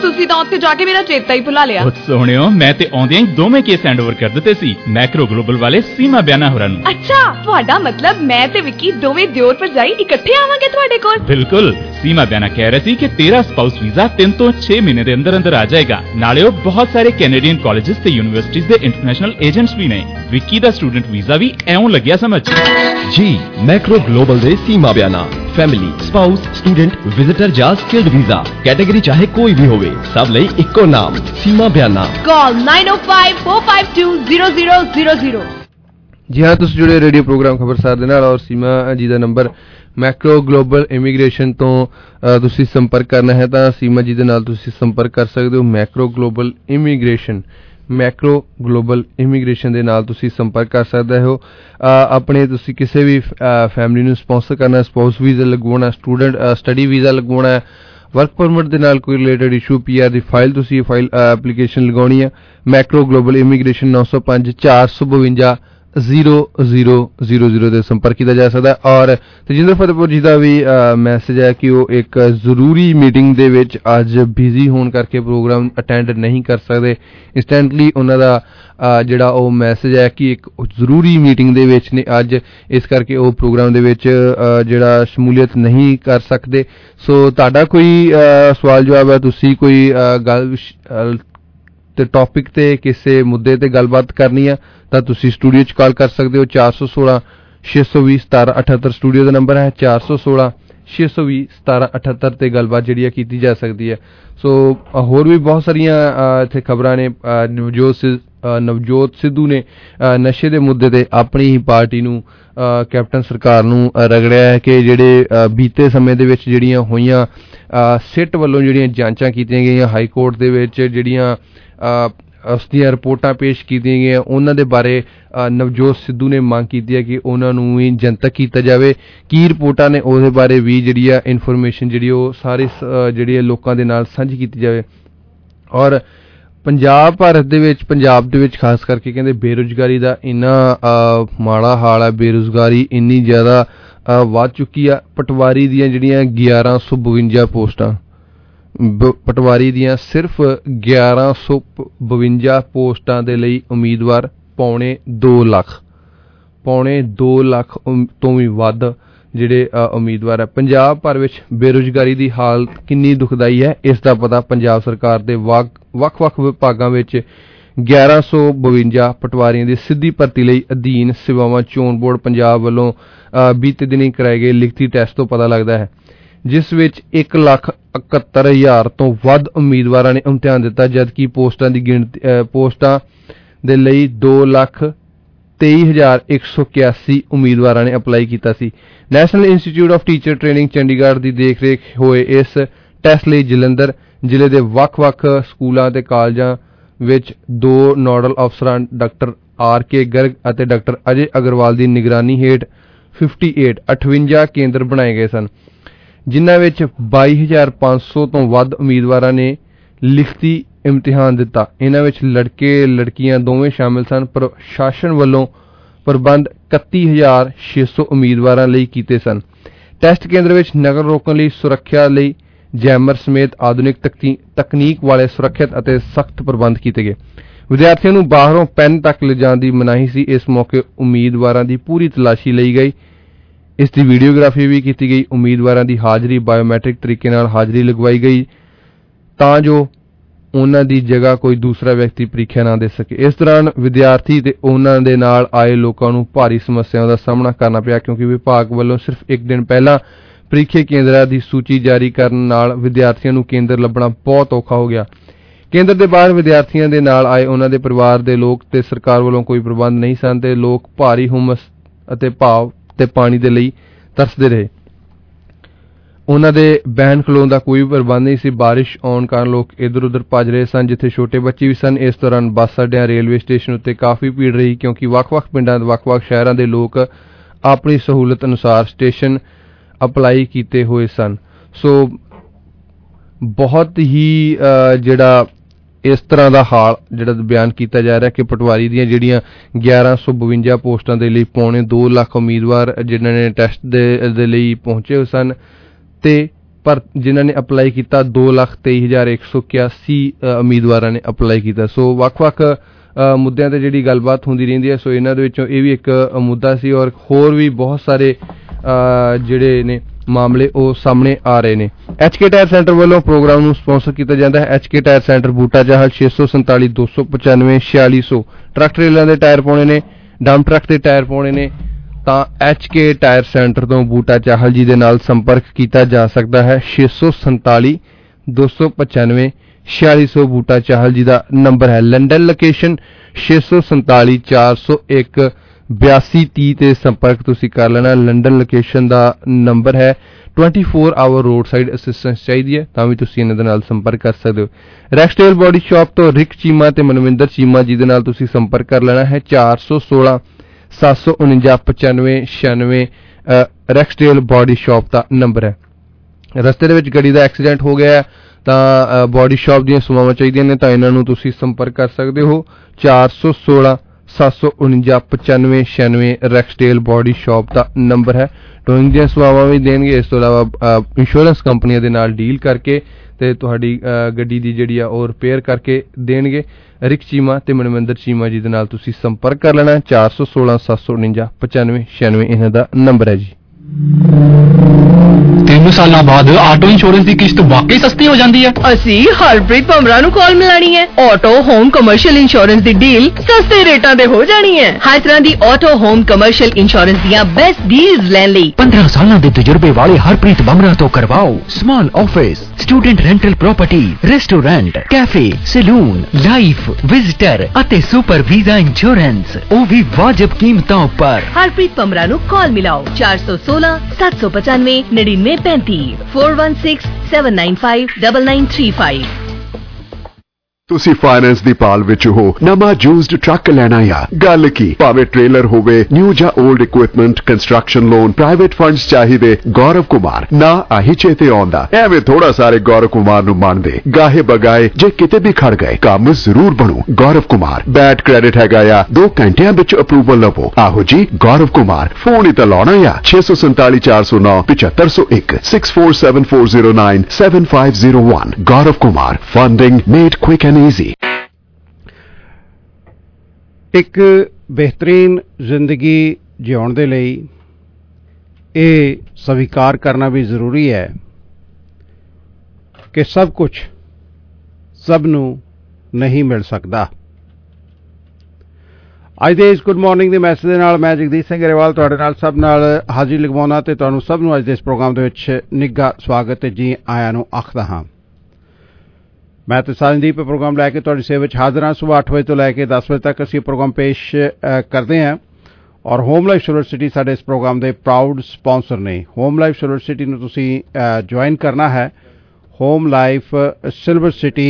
ਤੁਸੀਂ ਤਾਂ ਉੱਥੇ ਜਾ ਕੇ ਮੇਰਾ ਚੇਤਾ ਹੀ ਭੁਲਾ ਲਿਆ। ਉਹ ਸੋਹਣਿਓ, ਮੈਂ ਤੇ ਆਉਂਦਿਆਂ ਹੀ ਦੋਵੇਂ ਕੇਸ ਹੈਂਡਓਵਰ ਕਰ ਦਿੱਤੇ ਸੀ ਮੈਕਰੋ ਗਲੋਬਲ ਵਾਲੇ ਸੀਮਾ ਬਿਆਨਾ ਹੋਰਾਂ ਨੂੰ। ਅੱਛਾ, ਤੁਹਾਡਾ ਮਤਲਬ ਮੈਂ ਤੇ ਵਿੱਕੀ ਦੋਵੇਂ ਦਿਓਰ ਭਰਜਾਈ ਇਕੱਠੇ ਆਵਾਂਗੇ ਤੁਹਾਡੇ ਕੋਲ? ਬਿਲਕੁਲ। ਸੀਮਾ ਬਿਆਨਾ ਕਹਿ ਰਹੀ ਸੀ ਕਿ ਤੇਰਾ ਸਪਾਊਸ ਵੀਜ਼ਾ ਤਿੰਨ ਤੋਂ ਛੇ ਮਹੀਨੇ ਦੇ ਅੰਦਰ ਅੰਦਰ ਆ ਜਾਏਗਾ। ਨਾਲੇ ਉਹ ਬਹੁਤ ਸਾਰੇ ਕੈਨੇਡੀਅਨ ਕਾਲਜਿਸ ਤੇ ਯੂਨੀਵਰਸਿਟੀਜ਼ ਦੇ ਇੰਟਰਨੈਸ਼ਨਲ ਏਜੰਟਸ ਵੀ ਨੇ। ਵਿੱਕੀ ਦਾ ਸਟੂਡੈਂਟ ਵੀਜ਼ਾ ਵੀ ਐਉਂ ਲੱਗਿਆ ਸਮਝ। ਜੀ ਮੈਕਰੋ ਗਲੋਬਲ ਦੇ Seema Biana family, spouse, student, visitor ਜਾਂ ਸਕਿਲਡ ਵੀਜ਼ਾ ਕੈਟਾਗਰੀ ਚਾਹੇ ਕੋਈ ਵੀ ਹੋਵੇ, ਸਭ ਲਈ ਇੱਕੋ ਨਾਮ ਸੀਮਾ ਬਿਆਨਾ। ਕਾਲ nine oh five four five two zero zero zero zero। ਜੀ ਹਾਂ, ਤੁਸੀਂ ਜੁੜੇ ਰੇਡੀਓ ਪ੍ਰੋਗਰਾਮ ਖਬਰਸਾਰ ਦੇ ਨਾਲ ਔਰ ਸੀਮਾ ਜੀ ਦਾ ਨੰਬਰ ਮੈਕਰੋ ਗਲੋਬਲ ਇਮੀਗ੍ਰੇਸ਼ਨ ਤੋਂ ਤੁਸੀਂ ਸੰਪਰਕ ਕਰਨਾ ਹੈ ਤਾਂ ਸੀਮਾ ਜੀ ਦੇ ਨਾਲ ਤੁਸੀਂ ਸੰਪਰਕ ਕਰ ਸਕਦੇ ਹੋ। Macro Global Immigration Macro Global Immigration ਦੇ ਨਾਲ ਤੁਸੀਂ ਸੰਪਰਕ ਕਰ ਸਕਦੇ ਹੋ। ਆਪਣੇ ਤੁਸੀਂ ਕਿਸੇ ਵੀ ਫੈਮਿਲੀ ਨੂੰ ਸਪਾਂਸਰ ਕਰਨਾ, ਸਪਾਊਸ ਵੀਜ਼ਾ ਲਗਵਾਉਣਾ, ਸਟੂਡੈਂਟ ਸਟੱਡੀ ਵੀਜ਼ਾ ਲਗਵਾਉਣਾ, ਵਰਕ ਪਰਮਿਟ ਦੇ ਨਾਲ ਕੋਈ ਰਿਲੇਟਡ ਇਸ਼ੂ, ਪੀ ਆਰ ਦੀ ਫਾਈਲ ਤੁਸੀਂ ਫਾਈਲ ਐਪਲੀਕੇਸ਼ਨ ਲਗਾਉਣੀ ਹੈ, ਮੈਕਰੋ ਗਲੋਬਲ ਇਮੀਗ੍ਰੇਸ਼ਨ ਨੌ ਸੌ ਪੰਜ ਚਾਰ ਸੌ ਬਵੰਜਾ ਜ਼ੀਰੋ ਜ਼ੀਰੋ ਜ਼ੀਰੋ ਜ਼ੀਰੋ ਦੇ ਸੰਪਰਕ ਕੀਤਾ ਜਾ ਸਕਦਾ। ਔਰ ਤਜਿੰਦਰ ਫਤਿਹਪੁਰ ਜੀ ਦਾ ਵੀ ਮੈਸੇਜ ਹੈ ਕਿ ਉਹ ਇੱਕ ਜ਼ਰੂਰੀ ਮੀਟਿੰਗ ਦੇ ਵਿੱਚ ਅੱਜ ਬਿਜ਼ੀ ਹੋਣ ਕਰਕੇ ਪ੍ਰੋਗਰਾਮ ਅਟੈਂਡ ਨਹੀਂ ਕਰ ਸਕਦੇ। ਇੰਸਟੈਂਟਲੀ ਉਹਨਾਂ ਦਾ ਜਿਹੜਾ ਉਹ ਮੈਸੇਜ ਹੈ ਕਿ ਇੱਕ ਜ਼ਰੂਰੀ ਮੀਟਿੰਗ ਦੇ ਵਿੱਚ ਨੇ ਅੱਜ, ਇਸ ਕਰਕੇ ਉਹ ਪ੍ਰੋਗਰਾਮ ਦੇ ਵਿੱਚ ਜਿਹੜਾ ਸ਼ਮੂਲੀਅਤ ਨਹੀਂ ਕਰ ਸਕਦੇ। ਸੋ ਤੁਹਾਡਾ ਕੋਈ ਸਵਾਲ ਜਵਾਬ ਹੈ, ਤੁਸੀਂ ਕੋਈ ਗੱਲ ਤੇ ਟੌਪਿਕ ਤੇ ਕਿਸੇ ਮੁੱਦੇ ਤੇ ਗੱਲਬਾਤ ਕਰਨੀ ਆ ਤਾਂ ਤੁਸੀਂ ਸਟੂਡੀਓ 'ਚ ਕਾਲ ਕਰ ਸਕਦੇ ਹੋ। ਚਾਰ ਸੌ ਸੋਲਾਂ ਛੇ ਸੌ ਵੀਹ ਸਤਾਰਾਂ ਅਠੱਤਰ ਸਟੂਡੀਓ ਦਾ ਨੰਬਰ ਹੈ। ਚਾਰ ਸੌ ਸੋਲਾਂ ਛੇ ਸੌ ਵੀਹ ਸਤਾਰਾਂ ਅਠੱਤਰ ਤੇ ਗੱਲਬਾਤ ਜਿਹੜੀ ਆ ਕੀਤੀ ਜਾ ਸਕਦੀ ਹੈ। ਸੋ ਹੋਰ ਵੀ ਬਹੁਤ ਸਾਰੀਆਂ ਇੱਥੇ ਖਬਰਾਂ ਨੇ। ਨਵਜੋਤ ਨਵਜੋਤ ਸਿੱਧੂ ਨੇ ਨਸ਼ੇ ਦੇ ਮੁੱਦੇ ਤੇ ਆਪਣੀ ਹੀ ਪਾਰਟੀ ਨੂੰ, ਕੈਪਟਨ ਸਰਕਾਰ ਨੂੰ ਰਗੜਿਆ ਹੈ ਕਿ ਜਿਹੜੇ ਬੀਤੇ ਸਮੇਂ ਦੇ ਵਿੱਚ ਜਿਹੜੀਆਂ ਹੋਈਆਂ ਸਿੱਟ ਵੱਲੋਂ ਜਿਹੜੀਆਂ ਜਾਂਚਾਂ ਕੀਤੀਆਂ ਗਈਆਂ ਹਾਈ ਕੋਰਟ ਦੇ ਵਿੱਚ, ਜਿਹੜੀਆਂ ਉਸ ਦੀਆਂ ਰਿਪੋਰਟਾਂ ਪੇਸ਼ ਕੀਤੀਆਂ ਗਈਆਂ, ਉਹਨਾਂ ਦੇ ਬਾਰੇ ਨਵਜੋਤ ਸਿੱਧੂ ਨੇ ਮੰਗ ਕੀਤੀ ਹੈ ਕਿ ਉਹਨਾਂ ਨੂੰ ਵੀ ਜਨਤਕ ਕੀਤਾ ਜਾਵੇ। ਕੀ ਰਿਪੋਰਟਾਂ ਨੇ ਉਹਦੇ ਬਾਰੇ ਵੀ ਜਿਹੜੀ ਆ ਇਨਫੋਰਮੇਸ਼ਨ ਜਿਹੜੀ ਉਹ ਸਾਰੇ ਜਿਹੜੀ ਲੋਕਾਂ ਦੇ ਨਾਲ ਸਾਂਝੀ ਕੀਤੀ ਜਾਵੇ। ਔਰ ਪੰਜਾਬ ਭਾਰਤ ਦੇ ਵਿੱਚ, ਪੰਜਾਬ ਦੇ ਵਿੱਚ ਖਾਸ ਕਰਕੇ ਕਹਿੰਦੇ ਬੇਰੁਜ਼ਗਾਰੀ ਦਾ ਇੰਨਾ ਮਾੜਾ ਹਾਲ ਹੈ, ਬੇਰੁਜ਼ਗਾਰੀ ਇੰਨੀ ਜ਼ਿਆਦਾ ਵੱਧ ਚੁੱਕੀ ਆ। ਪਟਵਾਰੀ ਦੀਆਂ ਜਿਹੜੀਆਂ ਗਿਆਰਾਂ ਸੌ ਬਵੰਜਾ ਪੋਸਟਾਂ ਪਟਵਾਰੀ ਦੀਆਂ ਸਿਰਫ ਗਿਆਰਾਂ ਸੌ ਬਵੰਜਾ ਪੋਸਟਾਂ ਦੇ ਲਈ ਉਮੀਦਵਾਰ ਪੌਣੇ ਦੋ ਲੱਖ ਪੌਣੇ ਦੋ ਲੱਖ ਤੋਂ ਵੀ ਵੱਧ ਜਿਹੜੇ ਉਮੀਦਵਾਰ ਹੈ। ਪੰਜਾਬ ਭਰ ਵਿੱਚ ਬੇਰੁਜ਼ਗਾਰੀ ਦੀ ਹਾਲਤ ਕਿੰਨੀ ਦੁਖਦਾਈ ਹੈ, ਇਸ ਦਾ ਪਤਾ ਪੰਜਾਬ ਸਰਕਾਰ ਦੇ ਵੱਖ-ਵੱਖ ਵਿਭਾਗਾਂ ਵਿੱਚ ਗਿਆਰਾਂ ਸੌ ਬਵੰਜਾ ਪਟਵਾਰੀਆਂ ਦੀ ਸਿੱਧੀ ਭਰਤੀ ਲਈ ਅਧੀਨ ਸੇਵਾਵਾਂ ਚੋਣ ਬੋਰਡ ਪੰਜਾਬ ਵੱਲੋਂ ਬੀਤੇ ਦਿਨੀ ਕਰਾਏ ਗਏ ਲਿਖਤੀ ਟੈਸਟ ਤੋਂ ਪਤਾ ਲੱਗਦਾ ਹੈ, ਜਿਸ ਵਿੱਚ ਇੱਕ ਲੱਖ ਇਕਹੱਤਰ ਹਜ਼ਾਰ ਤੋਂ ਵੱਧ ਉਮੀਦਵਾਰਾਂ ਨੇ ਇਮਤਿਹਾਨ ਦਿੱਤਾ, ਜਦਕਿ ਪੋਸਟਾਂ ਦੀ ਗਿਣਤੀ ਪੋਸਟਾਂ ਦੇ ਲਈ ਦੋ ਲੱਖ ਤੇਈ ਹਜ਼ਾਰ ਇੱਕ ਸੌ ਇਕਿਆਸੀ ਉਮੀਦਵਾਰਾਂ ਨੇ ਅਪਲਾਈ ਕੀਤਾ ਸੀ। National Institute of Teacher Training Chandigarh ਦੀ ਦੇਖਰੇਖ ਹੋਏ ਇਸ ਟੈਸਟ ਲਈ ਜਲੰਧਰ ਜ਼ਿਲ੍ਹੇ ਦੇ ਵੱਖ-ਵੱਖ ਸਕੂਲਾਂ ਅਤੇ ਕਾਲਜਾਂ ਵਿੱਚ ਦੋ ਨੋਡਲ ਅਫਸਰਾਂ ਡਾਕਟਰ ਆਰ ਕੇ ਗਰਗ ਅਤੇ ਡਾਕਟਰ ਅਜੇ ਅਗਰਵਾਲ ਦੀ ਨਿਗਰਾਨੀ ਹੇਠ ਅਠਾਸੀ ਅਠਵੰਜਾ ਕੇਂਦਰ ਬਣਾਏ ਗਏ ਸਨ, ਜਿਨ੍ਹਾਂ ਵਿੱਚ ਬਾਈ ਹਜ਼ਾਰ ਪੰਜ ਸੌ ਤੋਂ ਵੱਧ ਉਮੀਦਵਾਰਾਂ ਨੇ ਲਿਖਤੀ ਇਮਤਿਹਾਨ ਦਿੱਤਾ। ਇਹਨਾਂ ਵਿੱਚ ਲੜਕੇ ਲੜਕੀਆਂ ਦੋਵੇਂ ਸ਼ਾਮਿਲ ਸਨ। ਪ੍ਰਸ਼ਾਸਨ ਵੱਲੋਂ ਪ੍ਰਬੰਧ ਇਕੱਤੀ ਹਜ਼ਾਰ ਛੇ ਸੌ ਉਮੀਦਵਾਰਾਂ ਲਈ ਕੀਤੇ ਸਨ। ਟੈਸਟ ਕੇਂਦਰ ਵਿੱਚ ਨਕਲ ਰੋਕਣ ਲਈ ਸੁਰੱਖਿਆ ਲਈ ਜੈਮਰ ਸਮੇਤ ਆਧੁਨਿਕ ਤਕਨੀਕ ਵਾਲੇ ਸੁਰੱਖਿਅਤ ਅਤੇ ਸਖਤ ਪ੍ਰਬੰਧ ਕੀਤੇ ਗਏ। ਵਿਦਿਆਰਥੀਆਂ ਨੂੰ ਬਾਹਰੋਂ ਪੈਨ ਤੱਕ ਲਿਜਾਣ ਦੀ ਮਨਾਹੀ ਸੀ। ਇਸ ਮੌਕੇ ਉਮੀਦਵਾਰਾਂ ਦੀ ਪੂਰੀ ਤਲਾਸ਼ੀ ਲਈ ਗਈ, ਇਸ ਦੀ ਵੀਡੀਓਗ੍ਰਾਫੀ ਵੀ ਕੀਤੀ ਗਈ। ਉਮੀਦਵਾਰਾਂ ਦੀ ਹਾਜ਼ਰੀ ਬਾਇਓਮੈਟ੍ਰਿਕ ਤਰੀਕੇ ਨਾਲ ਹਾਜ਼ਰੀ ਲਗਵਾਈ ਗਈ ਤਾਂ ਜੋ ਉਹਨਾਂ ਦੀ ਜਗ੍ਹਾ ਕੋਈ ਦੂਸਰਾ ਵਿਅਕਤੀ ਪ੍ਰੀਖਿਆ ਨਾ ਦੇ ਸਕੇ। ਇਸ ਦੌਰਾਨ ਵਿਦਿਆਰਥੀ ਤੇ ਉਹਨਾਂ ਦੇ ਨਾਲ ਆਏ ਲੋਕਾਂ ਨੂੰ ਭਾਰੀ ਸਮੱਸਿਆਵਾਂ ਦਾ ਸਾਹਮਣਾ ਕਰਨਾ ਪਿਆ, ਕਿਉਂਕਿ ਵਿਭਾਗ ਵੱਲੋਂ ਸਿਰਫ ਇੱਕ ਦਿਨ ਪਹਿਲਾਂ ਪ੍ਰੀਖਿਆ ਕੇਂਦਰਾਂ ਦੀ ਸੂਚੀ ਜਾਰੀ ਕਰਨ ਨਾਲ ਵਿਦਿਆਰਥੀਆਂ ਨੂੰ ਕੇਂਦਰ ਲੱਭਣਾ ਬਹੁਤ ਔਖਾ ਹੋ ਗਿਆ। ਕੇਂਦਰ ਦੇ ਬਾਹਰ ਵਿਦਿਆਰਥੀਆਂ ਦੇ ਨਾਲ ਆਏ ਉਹਨਾਂ ਦੇ ਪਰਿਵਾਰ ਦੇ ਲੋਕ ਤੇ ਸਰਕਾਰ ਵੱਲੋਂ ਕੋਈ ਪ੍ਰਬੰਧ ਨਹੀਂ ਸਨ ਤੇ ਲੋਕ ਭਾਰੀ ਹੁਮਸ ਅਤੇ ਭਾਵ ਤੇ ਪਾਣੀ ਦੇ ਲਈ ਤਰਸਦੇ ਰਹੇ। ਉਹਨਾਂ ਦੇ ਬਹਿਣ ਖਲੋਣ ਦਾ ਕੋਈ ਪ੍ਰਬੰਧ ਨਹੀਂ ਸੀ। ਬਾਰਿਸ਼ ਆਉਣ ਕਾਰਨ ਲੋਕ ਇੱਧਰ ਉੱਧਰ ਭੱਜ ਰਹੇ ਸਨ, ਜਿੱਥੇ ਛੋਟੇ ਬੱਚੇ ਵੀ ਸਨ। ਇਸ ਦੌਰਾਨ ਬੱਸ ਅੱਡਿਆਂ, ਰੇਲਵੇ ਸਟੇਸ਼ਨ ਉੱਤੇ ਕਾਫੀ ਭੀੜ ਰਹੀ, ਕਿਉਂਕਿ ਵੱਖ-ਵੱਖ ਪਿੰਡਾਂ ਦੇ ਵੱਖ-ਵੱਖ ਸ਼ਹਿਰਾਂ ਦੇ ਲੋਕ ਆਪਣੀ ਸਹੂਲਤ ਅਨੁਸਾਰ ਸਟੇਸ਼ਨ ਅਪਲਾਈ ਕੀਤੇ ਹੋਏ ਸਨ। ਸੋ ਬਹੁਤ ਹੀ ਜਿਹੜਾ ਇਸ ਤਰ੍ਹਾਂ ਦਾ ਹਾਲ ਜਿਹੜਾ ਬਿਆਨ ਕੀਤਾ ਜਾ ਰਿਹਾ ਕਿ ਪਟਵਾਰੀ ਦੀਆਂ ਜਿਹੜੀਆਂ ਗਿਆਰਾਂ ਸੌ ਬਵੰਜਾ ਪੋਸਟਾਂ ਦੇ ਲਈ ਪੌਣੇ ਦੋ ਲੱਖ ਉਮੀਦਵਾਰ ਜਿਨ੍ਹਾਂ ਨੇ ਟੈਸਟ ਦੇ ਦੇ ਲਈ ਪਹੁੰਚੇ ਹੋਏ ਸਨ ਤੇ ਪਰ ਜਿਨ੍ਹਾਂ ਨੇ ਅਪਲਾਈ ਕੀਤਾ ਦੋ ਲੱਖ ਤੇਈ ਹਜ਼ਾਰ ਇੱਕ ਸੌ ਇਕਿਆਸੀ ਉਮੀਦਵਾਰਾਂ ਨੇ ਅਪਲਾਈ ਕੀਤਾ। ਸੋ ਵੱਖ-ਵੱਖ ਮੁੱਦਿਆਂ ਤੇ ਜਿਹੜੀ ਗੱਲਬਾਤ ਹੁੰਦੀ ਰਹਿੰਦੀ ਹੈ। ਸੋ ਇਹਨਾਂ ਦੇ ਵਿੱਚੋਂ ਇਹ ਵੀ ਇੱਕ ਮੁੱਦਾ ਸੀ ਔਰ ਹੋਰ ਵੀ ਬਹੁਤ ਸਾਰੇ ਜਿਹੜੇ ਨੇ ਮਾਮਲੇ ਉਹ ਸਾਹਮਣੇ ਆ ਰਹੇ ਨੇ। ਐਚ ਕੇ ਟਾਇਰ ਸੈਂਟਰ ਵੱਲੋਂ ਪ੍ਰੋਗਰਾਮ ਨੂੰ ਸਪਾਂਸਰ ਕੀਤਾ ਜਾਂਦਾ ਹੈ। H K Tyre Centre Buta Chahal ਛੇ ਸੌ ਸੰਤਾਲੀ ਦੋ ਸੌ ਪਚਾਨਵੇਂ ਛਿਆਲੀ ਸੌ ਟਰੱਕ ਟਰੇਲਰਾਂ ਦੇ ਟਾਇਰ ਪਾਉਣੇ ਨੇ, ਡੰਪ ਟਰੱਕ ਦੇ ਟਾਇਰ ਪਾਉਣੇ ਨੇ ਤਾਂ ਐਚ ਕੇ ਟਾਇਰ ਸੈਂਟਰ ਤੋਂ ਬੂਟਾ ਚਾਹਲ ਜੀ ਦੇ ਨਾਲ ਸੰਪਰਕ ਕੀਤਾ ਜਾ ਸਕਦਾ ਹੈ। ਛੇ ਸੌ ਸੰਤਾਲੀ ਦੋ ਸੌ ਪਚਾਨਵੇਂ ਛਿਆਲੀ ਸੌ ਬੂਟਾ ਚਾਹਲ ਜੀ ਦਾ ਨੰਬਰ ਹੈ। ਲੰਡਨ ਲੋਕੇਸ਼ਨ ਛੇ ਸੌ ਸੰਤਾਲੀ ਚਾਰ ਸੌ ਇੱਕ ਬਿਆਸੀ ਤੀਹ ਤੇ ਸੰਪਰਕ ਤੁਸੀਂ ਕਰ ਲੈਣਾ। ਲੰਡਨ ਲੋਕੇਸ਼ਨ ਦਾ ਨੰਬਰ ਹੈ। ਚੌਵੀ ਆਵਰ ਰੋਡ ਸਾਈਡ ਅਸਿਸਟੈਂਸ ਚਾਹੀਦੀ ਹੈ ਤਾਂ ਵੀ ਤੁਸੀਂ ਇਹਨਾਂ ਦੇ ਨਾਲ ਸੰਪਰਕ ਕਰ ਸਕਦੇ ਹੋ। ਰੈਕਸਟੇਲ ਬੋਡੀ ਸ਼ਾਪ ਤੋਂ ਰਿਕ ਚੀਮਾ ਤੇ ਮਨਵਿੰਦਰ ਚੀਮਾ ਜੀ ਦੇ ਨਾਲ ਤੁਸੀਂ ਸੰਪਰਕ ਕਰ ਲੈਣਾ ਹੈ। ਚਾਰ ਸੌ ਸੋਲਾਂ ਸੱਤ ਸੌ ਉਣੰਜਾ ਪਚਾਨਵੇਂ ਛਿਆਨਵੇਂ ਰੈਕਸਟੇਲ ਬੋਡੀ ਸ਼ਾਪ ਦਾ ਨੰਬਰ ਹੈ। ਰਸਤੇ ਦੇ ਵਿੱਚ ਗੱਡੀ ਦਾ ਐਕਸੀਡੈਂਟ ਹੋ ਗਿਆ ਤਾਂ ਬੋਡੀ ਸ਼ਾਪ ਦੀਆਂ ਸੇਵਾਵਾਂ ਚਾਹੀਦੀਆਂ ਨੇ ਤਾਂ ਇਹਨਾਂ ਨੂੰ ਤੁਸੀਂ ਸੰਪਰਕ ਕਰ ਸਕਦੇ ਹੋ। ਚਾਰ ਸੌ ਸੋਲਾਂ ਸੱਤ ਸੌ ਉਣੰਜਾ ਪਚਾਨਵੇਂ ਛਿਆਨਵੇਂ ਰੈਕਸਟੇਲ ਬੋਡੀ ਸ਼ਾਪ ਦਾ ਨੰਬਰ ਹੈ। ਟੋਇੰਗ ਦੀਆਂ ਸੇਵਾਵਾਂ ਵੀ ਦੇਣਗੇ। ਇਸ ਤੋਂ ਇਲਾਵਾ ਇੰਸ਼ੋਰੈਂਸ ਕੰਪਨੀਆਂ ਦੇ ਨਾਲ ਡੀਲ ਕਰਕੇ ਤੇ ਤੁਹਾਡੀ ਗੱਡੀ ਦੀ ਜਿਹੜੀ ਆ ਉਹ ਰਿਪੇਅਰ ਕਰਕੇ ਦੇਣਗੇ। ਰਿਕ ਚੀਮਾ ਤੇ ਮਨਵਿੰਦਰ ਚੀਮਾ ਜੀ ਦੇ ਨਾਲ ਤੁਸੀਂ ਸੰਪਰਕ ਕਰ ਲੈਣਾ। ਚਾਰ ਸੌ ਸੋਲਾਂ ਸੱਤ ਸੌ ਉਣੰਜਾ ਪਚਾਨਵੇਂ ਛਿਆਨਵੇਂ ਇਹਨਾਂ ਦਾ ਨੰਬਰ ਹੈ ਜੀ। ਤਿੰਨ ਸਾਲਾਂ ਬਾਅਦ ਆਟੋ ਇੰਸ਼ੋਰੈਂਸ ਦੀ ਕਿਸ਼ਤ ਵਾਕਈ ਸਸਤੀ ਹੋ ਜਾਂਦੀ ਹੈ। ਅਸੀਂ ਹਰਪ੍ਰੀਤ ਭੰਮਰਾ ਨੂੰ ਕਾਲ ਮਿਲਾਣੀ ਹੈ। ਆਟੋ ਹੋਮ ਕਮਰਸ਼ੀਅਲ ਇੰਸ਼ੋਰੈਂਸ ਦੀ ਡੀਲ ਸਸਤੇ ਰੇਟਾਂ ਤੇ ਹੋ ਜਾਣੀ ਹੈ। ਹਰ ਤਰ੍ਹਾਂ ਦੀ ਆਟੋ ਹੋਮ ਕਮਰਸ਼ੀਅਲ ਇੰਸ਼ੋਰੈਂਸ ਦੀਆਂ ਬੈਸਟ ਡੀਲਸ ਲੈਣ ਲਈ ਪੰਦਰਾਂ ਸਾਲਾਂ ਦੇ ਤਜਰਬੇ ਵਾਲੇ ਹਰਪ੍ਰੀਤ ਭੰਮਰਾ ਤੋਂ ਕਰਵਾਓ small office, student rental property, restaurant, cafe, salon, life, visitor ਅਤੇ ਸੁਪਰ ਵੀਜ਼ਾ ਇੰਸ਼ੋਰੈਂਸ, ਉਹ ਵੀ ਵਾਜਬ ਕੀਮਤਾਂ ਉੱਪਰ। ਹਰਪ੍ਰੀਤ ਭੰਮਰਾ ਨੂੰ ਕਾਲ ਮਿਲਾਓ ਚਾਰ ਸੌ ਸੋਲਾਂ ਸੱਤ ਸੌ ਪਚਾਨਵੇਂ ਨੜਿਨਵੇਂ ਪੈਂਤੀ four one six seven nine five nine nine three five। ਤੁਸੀਂ ਫਾਈਨੈਂਸ ਦੀ ਭਾਲ ਵਿੱਚ ਹੋ, ਨਵਾਂ ਯੂਜ਼ਡ ਟਰੱਕ ਲੈਣਾ ਆ, ਗੱਲ ਕੀ ਭਾਵੇਂ ਟ੍ਰੇਲਰ ਹੋਵੇ, ਨਿਊ ਜਾਂ old equipment, construction loan, private funds ਚਾਹੀਦੇ, ਗੌਰਵ ਕੁਮਾਰ ਨਾ ਆਹੀ ਚੇਤੇ ਆਉਂਦਾ। ਐਵੇਂ ਥੋੜਾ ਸਾਰੇ ਗੌਰਵ ਕੁਮਾਰ ਨੂੰ ਮੰਨਦੇ, ਗਾਹੇ ਬਗਾਏ ਜੇ ਕਿਤੇ ਵੀ ਖੜ ਗਏ ਕੰਮ ਜ਼ਰੂਰ ਬਣੂ। ਗੌਰਵ ਕੁਮਾਰ ਬੈਡ ਕ੍ਰੈਡਿਟ ਹੈਗਾ ਆ, ਦੋ ਘੰਟਿਆਂ ਵਿੱਚ ਅਪਰੂਵਲ ਲਵੋ। ਆਹੋ ਜੀ ਗੌਰਵ ਕੁਮਾਰ, ਫੋਨ ਹੀ ਤਾਂ ਲਾਉਣਾ ਆ ਛੇ ਸੌ ਸੰਤਾਲੀ ਚਾਰ ਸੌ ਨੌ ਪਚੱਤਰ ਸੌ ਇੱਕ six four seven four zero nine seven five zero one। Gaurav Kumar, funding made quick and easy. ਇੱਕ ਬਿਹਤਰੀਨ ਜ਼ਿੰਦਗੀ ਜਿਉਣ ਦੇ ਲਈ ਇਹ ਸਵੀਕਾਰ ਕਰਨਾ ਵੀ ਜ਼ਰੂਰੀ ਹੈ ਕਿ ਸਭ ਕੁਝ ਸਭ ਨੂੰ ਨਹੀਂ ਮਿਲ ਸਕਦਾ। ਅੱਜ ਦੇ ਇਸ ਗੁੱਡ ਮਾਰਨਿੰਗ ਦੇ ਮੈਸੇਜ ਦੇ ਨਾਲ ਮੈਂ ਜਗਦੀਸ਼ ਸਿੰਘ ਗਰੇਵਾਲ ਤੁਹਾਡੇ ਨਾਲ ਸਭ ਨਾਲ ਹਾਜ਼ਰੀ ਲਗਵਾਉਣਾ ਤੇ ਤੁਹਾਨੂੰ ਸਭ ਨੂੰ ਅੱਜ ਦੇ ਇਸ ਪ੍ਰੋਗਰਾਮ ਦੇ ਵਿੱਚ ਨਿੱਘਾ ਸਵਾਗਤ ਤੇ ਜੀ ਆਇਆਂ ਨੂੰ ਆਖਦਾ ਹਾਂ। ਮੈਂ ਤੇ ਸਾਰਿੰਦੀਪ ਪ੍ਰੋਗਰਾਮ ਲੈ ਕੇ ਤੁਹਾਡੀ ਸੇਵਾ ਵਿੱਚ ਹਾਜ਼ਰ ਹਾਂ। ਸੁਬਾਹ ਅੱਠ ਵਜੇ ਤੋਂ ਲੈ ਕੇ ਦਸ ਵਜੇ ਤੱਕ ਅਸੀਂ ਪ੍ਰੋਗਰਾਮ ਪੇਸ਼ ਕਰਦੇ ਹਾਂ ਔਰ ਹੋਮ ਲਾਈਫ ਸਿਲਵਰ ਸਿਟੀ ਸਾਡੇ ਇਸ ਪ੍ਰੋਗਰਾਮ ਦੇ ਪ੍ਰਾਊਡ ਸਪਾਂਸਰ ਨੇ। ਹੋਮ ਲਾਈਫ ਸਿਲਵਰ ਸਿਟੀ ਨੂੰ ਤੁਸੀਂ ਜੁਆਇਨ ਕਰਨਾ ਹੈ। ਹੋਮ ਲਾਈਫ ਸਿਲਵਰ ਸਿਟੀ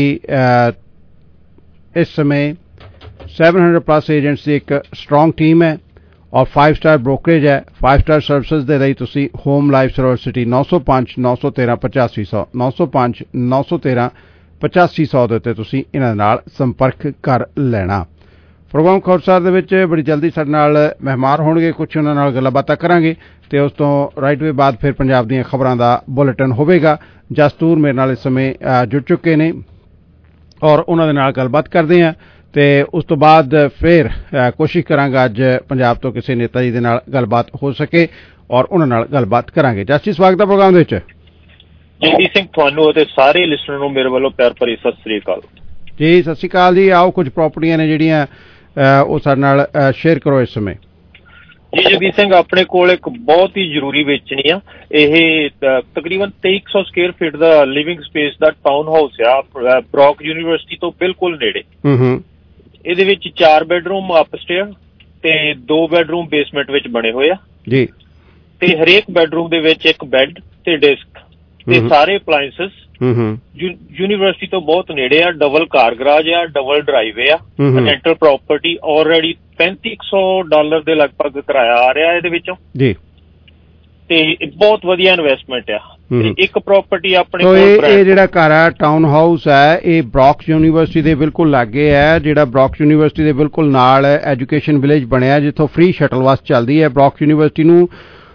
ਇਸ ਸਮੇਂ seven hundred plus ਏਜੰਟਸ ਦੀ ਇੱਕ ਸਟਰੋਂਗ ਟੀਮ ਹੈ ਔਰ five star brokerage ਹੈ। five star ਸਰਵਿਸਿਜ਼ ਦੇ ਲਈ ਤੁਸੀਂ ਹੋਮ ਲਾਈਫ ਸਿਲਵਰ ਸਿਟੀ ਨੌ ਸੌ ਪੰਜ ਨੌ ਸੌ ਤੇਰਾਂ ਪਚਾਸੀ ਸੌ ਨੌ ਸੌ ਪੰਜ ਨੌ ਸੌ ਤੇਰਾਂ ਪਚਾਸੀ ਸੌ ਦੇ ਉੱਤੇ ਤੁਸੀਂ ਇਹਨਾਂ ਨਾਲ ਸੰਪਰਕ ਕਰ ਲੈਣਾ। ਪ੍ਰੋਗਰਾਮ ਖੋਰਸਾਰ ਦੇ ਵਿੱਚ ਬੜੀ ਜਲਦੀ ਸਾਡੇ ਨਾਲ ਮਹਿਮਾਨ ਹੋਣਗੇ, ਕੁਝ ਉਹਨਾਂ ਨਾਲ ਗੱਲਾਂ ਬਾਤਾਂ ਕਰਾਂਗੇ ਤੇ ਉਸ ਤੋਂ ਰਾਈਟ ਵੇ ਬਾਅਦ ਫਿਰ ਪੰਜਾਬ ਦੀਆਂ ਖਬਰਾਂ ਦਾ ਬੁਲੇਟਿਨ ਹੋਵੇਗਾ। ਜਸਤੂਰ ਮੇਰੇ ਨਾਲ ਇਸ ਸਮੇਂ ਜੁੜ ਚੁੱਕੇ ਨੇ ਔਰ ਉਹਨਾਂ ਦੇ ਨਾਲ ਗੱਲਬਾਤ ਕਰਦੇ ਹਾਂ ਤੇ ਉਸ ਤੋਂ ਬਾਅਦ ਫਿਰ ਕੋਸ਼ਿਸ਼ ਕਰਾਂਗਾ ਅੱਜ ਪੰਜਾਬ ਤੋਂ ਕਿਸੇ ਨੇਤਾ ਜੀ ਦੇ ਨਾਲ ਗੱਲਬਾਤ ਹੋ ਸਕੇ ਔਰ ਉਹਨਾਂ ਨਾਲ ਗੱਲਬਾਤ ਕਰਾਂਗੇ। ਜਸਟਿਸ ਸਵਾਗਤ ਹੈ ਪ੍ਰੋਗਰਾਮ ਦੇ ਵਿੱਚ। ਜਗਦੀਸ਼ ਸਿੰਘ ਤੁਹਾਨੂੰ ਅਤੇ ਸਾਰੇ ਲਿਸਨਰ ਨੂੰ ਮੇਰੇ ਵੱਲੋਂ ਪਿਆਰ ਭਰੀ ਸਤਿ ਸ੍ਰੀ ਅਕਾਲ ਜੀ। ਸਤਿ ਸ੍ਰੀ ਅਕਾਲ ਜੀ। ਆਓ ਕੁਝ ਪ੍ਰਾਪਰਟੀਆਂ ਨੇ ਜਿਹੜੀਆਂ ਉਹ ਸਾਡੇ ਨਾਲ ਸ਼ੇਅਰ ਕਰੋ ਇਸ ਸਮੇਂ। ਜੀ ਜਗਦੀਸ਼ ਸਿੰਘ, ਆਪਣੇ ਕੋਲ ਇੱਕ ਬਹੁਤ ਹੀ ਜ਼ਰੂਰੀ ਵੇਚਣੀ ਆ। ਇਹ ਤਕਰੀਬਨ ਤੇਈ ਸੌ ਸਕੁਅਰ ਫੀਟ ਦਾ ਲਿਵਿੰਗ ਸਪੇਸ ਦਾ ਟਾਊਨ ਹਾਊਸ ਆ ਬਰੌਕ ਯੂਨੀਵਰਸਿਟੀ ਤੋਂ ਬਿਲਕੁਲ ਨੇੜੇ। ਇਹਦੇ ਵਿੱਚ ਚਾਰ ਬੈਡਰੂਮ ਅਪਸਟੇਅਰ ਤੇ ਦੋ ਬੈਡਰੂਮ ਬੇਸਮੈਂਟ ਵਿੱਚ ਬਣੇ ਹੋਏ ਆ ਜੀ ਤੇ ਹਰੇਕ ਬੈਡਰੂਮ ਦੇ ਵਿੱਚ ਇੱਕ ਬੈੱਡ ਤੇ ਡੈਸਕ ਤੇ ਸਾਰੇ ਅਪਲਾਇੰਸਸ ਯੂਨੀਵਰਸਿਟੀ ਤੋਂ ਬਹੁਤ ਨੇੜੇ ਆ। ਡਬਲ ਕਾਰ ਗਰਾਜ ਆ, ਡਬਲ ਡਰਾਈਵੇ ਆ। ਰੈਂਟਲ ਪ੍ਰਾਪਰਟੀ ਆਲਰੇਡੀ ਪੈਂਤੀ ਸੌ ਡਾਲਰ ਦੇ ਲਗਭਗ ਕਿਰਾਇਆ ਆ ਰਿਹਾ ਇਹਦੇ ਵਿੱਚੋਂ ਜੀ ਤੇ ਬਹੁਤ ਵਧੀਆ ਇਨਵੈਸਟਮੈਂਟ ਆ। ਇੱਕ ਪ੍ਰਾਪਰਟੀ ਆਪਣੇ ਕੋਲ ਇਹ ਜਿਹੜਾ ਘਰ ਆ ਟਾਊਨ ਹਾਊਸ ਹੈ ਇਹ ਬਰੌਕ ਯੂਨੀਵਰਸਿਟੀ ਦੇ ਬਿਲਕੁਲ ਲਾਗੇ ਹੈ। ਜਿਹੜਾ ਬਰੌਕ ਯੂਨੀਵਰਸਿਟੀ ਦੇ ਬਿਲਕੁਲ ਨਾਲ ਐਜੂਕੇਸ਼ਨ ਵਿਲੇਜ ਬਣਿਆ ਜਿੱਥੋਂ ਫ੍ਰੀ ਸ਼ਟਲ ਬੱਸ ਚੱਲਦੀ ਹੈ। ਬਰੌਕ ਯੂਨੀਵਰਸਿਟੀ ਨੂੰ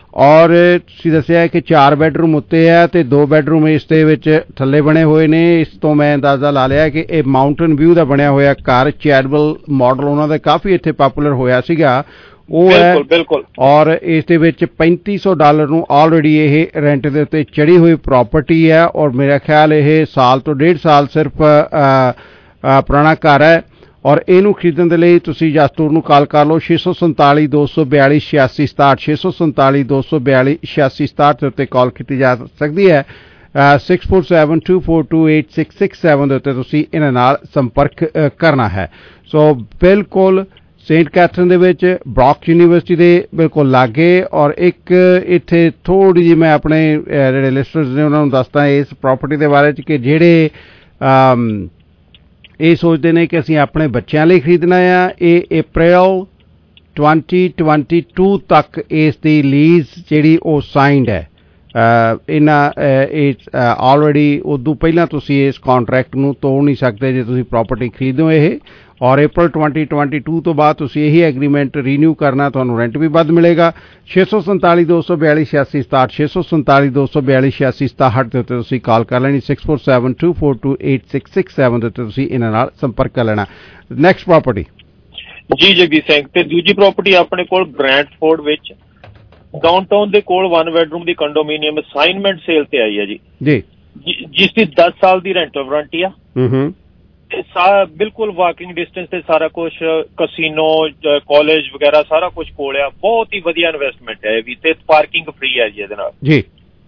ਔਰ ਤੁਸੀਂ ਦੱਸਿਆ ਕਿ ਚਾਰ ਬੈਡਰੂਮ ਉੱਤੇ ਹੈ ਤੇ ਦੋ ਬੈਡਰੂਮ ਇਸ ਦੇ ਵਿੱਚ ਥੱਲੇ ਬਣੇ ਹੋਏ ਨੇ। ਇਸ ਤੋਂ ਮੈਂ ਅੰਦਾਜ਼ਾ ਲਾ ਲਿਆ ਕਿ ਇਹ ਮਾਊਂਟਨ ਵਿਊ ਦਾ ਬਣਿਆ ਹੋਇਆ ਘਰ ਚੈਡਵਲ ਮਾਡਲ ਉਹਨਾਂ ਦਾ ਕਾਫੀ ਇੱਥੇ ਪਪੂਲਰ ਹੋਇਆ ਸੀਗਾ ਉਹ ਹੈ ਬਿਲਕੁਲ। ਔਰ ਇਸ ਦੇ ਵਿੱਚ ਪੈਂਤੀ ਸੌ ਡਾਲਰ ਨੂੰ ਆਲਰੇਡੀ ਇਹ ਰੈਂਟ ਦੇ ਉੱਤੇ ਚੜੀ ਹੋਈ ਪ੍ਰਾਪਰਟੀ ਹੈ ਔਰ ਮੇਰਾ ਖਿਆਲ ਇਹ ਸਾਲ ਤੋਂ ਡੇਢ ਸਾਲ ਸਿਰਫ ਪੁਰਾਣਾ ਘਰ ਹੈ ਔਰ ਇਹਨੂੰ ਖਰੀਦਣ ਦੇ ਲਈ ਤੁਸੀਂ ਜਸਤੂਰ ਨੂੰ ਕਾਲ ਕਰ ਲਓ ਛੇ ਸੌ ਸੰਤਾਲੀ ਦੋ ਸੌ ਬਿਆਲੀ ਛਿਆਸੀ ਸਤਾਹਠ ਛੇ ਸੌ ਸੰਤਾਲੀ ਦੋ ਸੌ ਬਿਆਲੀ ਛਿਆਸੀ ਸਤਾਹਠ ਦੇ ਉੱਤੇ ਕਾਲ ਕੀਤੀ ਜਾ ਸਕਦੀ ਹੈ। Six four seven two four two eight six six seven ਦੇ ਉੱਤੇ ਤੁਸੀਂ ਇਹਨਾਂ ਨਾਲ ਸੰਪਰਕ ਕਰਨਾ ਹੈ। ਸੋ ਬਿਲਕੁਲ ਸੇਂਟ ਕੈਥਰਨ ਦੇ ਵਿੱਚ ਬਰੌਕ ਯੂਨੀਵਰਸਿਟੀ ਦੇ ਬਿਲਕੁਲ ਲਾਗੇ ਔਰ ਇੱਕ ਇੱਥੇ ਥੋੜ੍ਹੀ ਜਿਹੀ ਮੈਂ ਆਪਣੇ ਜਿਹੜੇ ਲਿਸਟਰਸ ਨੇ ਉਹਨਾਂ ਨੂੰ ਦੱਸਦਾ ਇਸ ਪ੍ਰਾਪਰਟੀ ਦੇ ਬਾਰੇ 'ਚ ਕਿ ਜਿਹੜੇ ਇਹ ਸੋਚਦੇ ਨੇ ਕਿ ਅਸੀਂ ਆਪਣੇ ਬੱਚਿਆਂ ਲਈ ਖਰੀਦਣਾ ਆ ਇਹ ਅਪ੍ਰੈਲ ਟਵੈਂਟੀ ਟਵੈਂਟੀ ਟੂ ਤੱਕ ਇਸ ਦੀ ਲੀਜ਼ ਜਿਹੜੀ ਉਹ ਸਾਈਨਡ ਹੈ। ਇਹਨਾਂ ਇਹ ਆਲਰੇਡੀ ਉਦੋਂ ਪਹਿਲਾਂ ਤੁਸੀਂ ਇਸ ਕੰਟਰੈਕਟ ਨੂੰ ਤੋੜ ਨਹੀਂ ਸਕਦੇ ਜੇ ਤੁਸੀਂ ਪ੍ਰਾਪਰਟੀ ਖਰੀਦੋ ਇਹ ਔਰ ਅਪ੍ਰੈਲ ਟਵੈਂਟੀ ਟਵੈਂਟੀ ਟੂ ਤੋਂ ਬਾਅਦ ਤੁਸੀਂ ਇਹੀ ਐਗਰੀਮੈਂਟ ਰੀਨਿਊ ਕਰਨਾ ਤੁਹਾਨੂੰ ਰੈਂਟ ਵੀ ਵੱਧ ਮਿਲੇਗਾ। ਛੇ ਸੌ ਸੰਤਾਲੀ ਦੋ ਸੌ ਬਿਆਲੀ ਛਿਆਸੀ ਸਤਾਹਠ ਛੇ ਸੌ ਸੰਤਾਲੀ ਦੋ ਸੌ ਬਿਆਲੀ ਛਿਆਸੀ ਸਤਾਹਠ ਦੇ ਉੱਤੇ ਤੁਸੀਂ ਕਾਲ ਕਰ ਲੈਣੀ six four seven two four two eight six six seven ਦੇ ਉੱਤੇ ਤੁਸੀਂ ਇਹਨਾਂ ਨਾਲ ਸੰਪਰਕ ਕਰ ਲੈਣਾ। ਨੈਕਸਟ ਪ੍ਰਾਪਰਟੀ ਜੀ ਜਗਦੀਪ ਸਿੰਘ ਤੇ ਦੂਜੀ ਪ੍ਰਾਪਰਟੀ ਆਪਣੇ ਕੋਲ ਬ੍ਰੈਂਟਫੋਰਡ ਵਿੱਚ ਡਾਊਨਟਾਊਨ ਦੇ ਕੋਲ ਵਨ ਬੈਡਰੂਮ ਦੀ ਕੰਡੋਮੀਨੀਅਮ ਅਸਾਈਨਮੈਂਟ ਸੇਲ ਤੇ ਆਈ ਹੈ ਜੀ ਜੀ ਜਿਸ ਦੀ ਦਸ ਸਾਲ ਦੀ ਰੈਂਟਲ ਵਾਰੰਟੀ ਆ ਹੂੰ ਬਿਲਕੁਲ ਵਾਕਿੰਗ ਡਿਸਟੈਂਸ ਤੇ ਸਾਰਾ ਕੁਝ ਕਸੀਨੋ ਕਾਲਜ ਵਗੈਰਾ ਸਾਰਾ ਕੁਝ ਕੋਲ ਆ ਬਹੁਤ ਹੀ ਵਧੀਆ ਇਨਵੈਸਟਮੈਂਟ ਹੈ ਇਹ ਵੀ ਤੇ ਪਾਰਕਿੰਗ ਫ੍ਰੀ ਹੈ ਜੀ ਇਹਦੇ ਨਾਲ ਜੀ।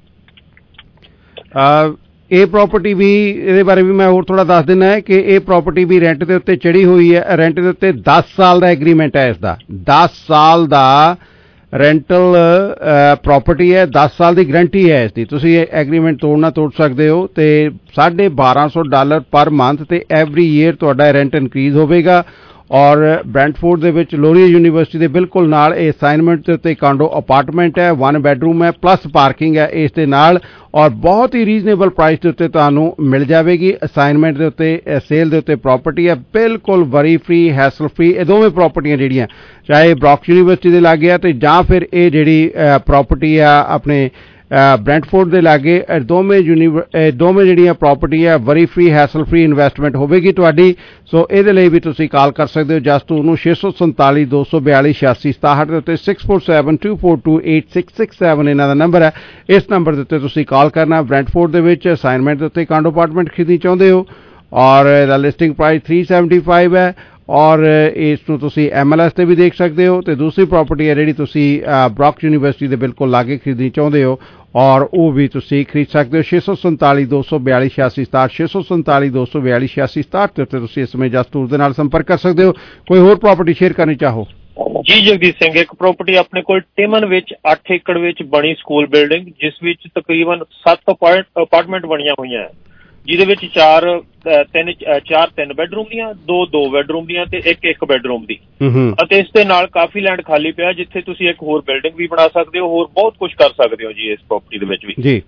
ਇਹ ਪ੍ਰਾਪਰਟੀ ਵੀ ਇਹਦੇ ਬਾਰੇ ਵੀ ਮੈਂ ਹੋਰ ਥੋੜਾ ਦੱਸ ਦਿੰਦਾ ਹੈ ਕਿ ਇਹ ਪ੍ਰਾਪਰਟੀ ਵੀ ਰੈਂਟ ਦੇ ਉੱਤੇ ਚੜੀ ਹੋਈ ਹੈ ਰੈਂਟ ਦੇ ਉੱਤੇ ਦਸ ਸਾਲ ਦਾ ਐਗਰੀਮੈਂਟ ਹੈ ਇਸ ਦਾ ਦਸ ਸਾਲ ਦਾ ਰੈਂਟਲ ਪ੍ਰਾਪਰਟੀ ਹੈ ਦਸ ਸਾਲ ਦੀ ਗਰੰਟੀ ਹੈ ਇਸ ਦੀ ਤੁਸੀਂ ਇਹ ਐਗਰੀਮੈਂਟ ਤੋੜਨਾ ਤੋੜ ਸਕਦੇ ਹੋ ਤੇ ਸਾਢੇ ਬਾਰਾਂ ਸੌ ਡਾਲਰ ਪਰ ਮੰਥ ਤੇ ਐਵਰੀ ਈਅਰ ਤੁਹਾਡਾ ਰੈਂਟ ਇਨਕਰੀਜ਼ ਹੋਵੇਗਾ ਔਰ ਬ੍ਰੈਂਟਫੋਰਡ ਦੇ ਵਿੱਚ ਲੋਰੀਆ ਯੂਨੀਵਰਸਿਟੀ ਦੇ ਬਿਲਕੁਲ ਨਾਲ ਇਹ ਅਸਾਈਨਮੈਂਟ ਦੇ ਉੱਤੇ ਕਾਂਡੋ ਅਪਾਰਟਮੈਂਟ ਹੈ ਵਨ ਬੈਡਰੂਮ ਹੈ ਪਲੱਸ ਪਾਰਕਿੰਗ ਹੈ ਇਸ ਦੇ ਨਾਲ ਔਰ ਬਹੁਤ ਹੀ ਰੀਜ਼ਨੇਬਲ ਪ੍ਰਾਈਸ ਦੇ ਉੱਤੇ ਤੁਹਾਨੂੰ ਮਿਲ ਜਾਵੇਗੀ। ਅਸਾਈਨਮੈਂਟ ਦੇ ਉੱਤੇ ਸੇਲ ਦੇ ਉੱਤੇ ਪ੍ਰਾਪਰਟੀ ਹੈ ਬਿਲਕੁਲ ਵਰੀ ਫ੍ਰੀ ਹੈਸਲ ਫ੍ਰੀ ਇਹ ਦੋਵੇਂ ਪ੍ਰਾਪਰਟੀਆਂ ਜਿਹੜੀਆਂ ਚਾਹੇ ਬਰੌਕ ਯੂਨੀਵਰਸਿਟੀ ਦੇ ਲਾਗੇ ਆ ਤੇ ਜਾਂ ਫਿਰ ਇਹ ਜਿਹੜੀ ਪ੍ਰਾਪਰਟੀ ਆ ਆਪਣੇ ਬ੍ਰੈਂਟਫੋਰਡ ਦੇ ਲਾਗੇ ਦੋਵੇਂ ਯੂਨੀਵਰ ਦੋਵੇਂ ਜਿਹੜੀਆਂ ਪ੍ਰਾਪਰਟੀ ਹੈ worry free hassle free investment ਹੋਵੇਗੀ ਤੁਹਾਡੀ। ਸੋ ਇਹਦੇ ਲਈ ਵੀ ਤੁਸੀਂ ਕਾਲ ਕਰ ਸਕਦੇ ਹੋ ਜਸਟੂ ਨੂੰ ਛੇ ਸੌ ਸੰਤਾਲੀ ਦੋ ਸੌ ਬਿਆਲੀ ਛਿਆਸੀ ਸਤਾਹਠ ਦੇ ਉੱਤੇ six four seven two four two eight six six seven ਇਹਨਾਂ ਦਾ ਨੰਬਰ ਹੈ। ਇਸ ਨੰਬਰ ਦੇ ਉੱਤੇ ਤੁਸੀਂ ਕਾਲ ਕਰਨਾ। ਬ੍ਰੈਂਟਫੋਰਡ ਦੇ ਵਿੱਚ ਅਸਾਈਨਮੈਂਟ ਦੇ ਉੱਤੇ ਕਾਂਡੋ ਅਪਾਰਟਮੈਂਟ ਖਰੀਦਣੀ ਚਾਹੁੰਦੇ ਹੋ ਔਰ ਇਹਦਾ listing price three seventy five ਹੈ ਔਰ ਇਸ ਨੂੰ ਤੁਸੀਂ ਐਮ ਐਲ ਐਸ ਤੇ ਵੀ ਦੇਖ ਸਕਦੇ ਹੋ ਤੇ ਦੂਸਰੀ ਪ੍ਰਾਪਰਟੀ ਹੈ ਜਿਹੜੀ ਤੁਸੀਂ ਬਰੌਕ ਯੂਨੀਵਰਸਿਟੀ ਦੇ ਬਿਲਕੁਲ ਲਾਗੇ ਖਰੀਦਣੀ ਚਾਹੁੰਦੇ ਹੋ ਔਰ ਉਹ ਵੀ ਤੁਸੀਂ ਖਰੀਦ ਸਕਦੇ ਹੋ ਛੇ ਸੌ ਸੰਤਾਲੀ ਦੋ ਸੌ ਬਿਆਲੀ ਛਿਆਸੀ ਸਤਾਹਠ ਛੇ ਸੌ ਸੰਤਾਲੀ ਦੋ ਸੌ ਬਿਆਲੀ ਛਿਆਸੀ ਸਤਾਹਠ ਦੇ ਉੱਤੇ ਤੁਸੀਂ ਇਸ ਸਮੇਂ ਜਸਟੂਰ ਦੇ ਨਾਲ ਸੰਪਰਕ ਕਰ ਸਕਦੇ ਹੋ। ਕੋਈ ਹੋਰ ਪ੍ਰਾਪਰਟੀ ਸ਼ੇਅਰ ਕਰਨੀ ਚਾਹੋ? ਜੀ ਜਗਦੀਪ ਸਿੰਘ ਇੱਕ ਪ੍ਰਾਪਰਟੀ ਆਪਣੇ ਕੋਲ ਟਿਮਨ ਵਿੱਚ ਅੱਠ ਏਕੜ ਵਿੱਚ ਬਣੀ ਸਕੂਲ ਬਿਲਡਿੰਗ ਜਿਸ ਵਿੱਚ ਤਕਰੀਬਨ ਸੱਤ ਅਪਾਰਟਮੈਂਟ ਬਣੀਆਂ ਹੋਈਆਂ ਜਿਹਦੇ ਵਿੱਚ ਚਾਰ ਤਿੰਨ ਚਾਰ ਤਿੰਨ ਬੈਡਰੂਮ ਦੀਆਂ ਦੋ ਦੋ ਬੈਡਰੂਮ ਦੀਆਂ ਤੇ ਇੱਕ ਇੱਕ ਬੈਡਰੂਮ ਦੀ ਅਤੇ ਇਸ ਦੇ ਨਾਲ ਕਾਫੀ ਲੈਂਡ ਖਾਲੀ ਪਿਆ ਜਿੱਥੇ ਤੁਸੀਂ ਇੱਕ ਹੋਰ ਬਿਲਡਿੰਗ ਵੀ ਬਣਾ ਸਕਦੇ ਹੋ ਹੋਰ ਬਹੁਤ ਕੁਝ ਕਰ ਸਕਦੇ ਹੋ ਜੀ ਇਸ ਪ੍ਰਾਪਰਟੀ ਦੇ ਵਿੱਚ ਵੀ ਜੀ।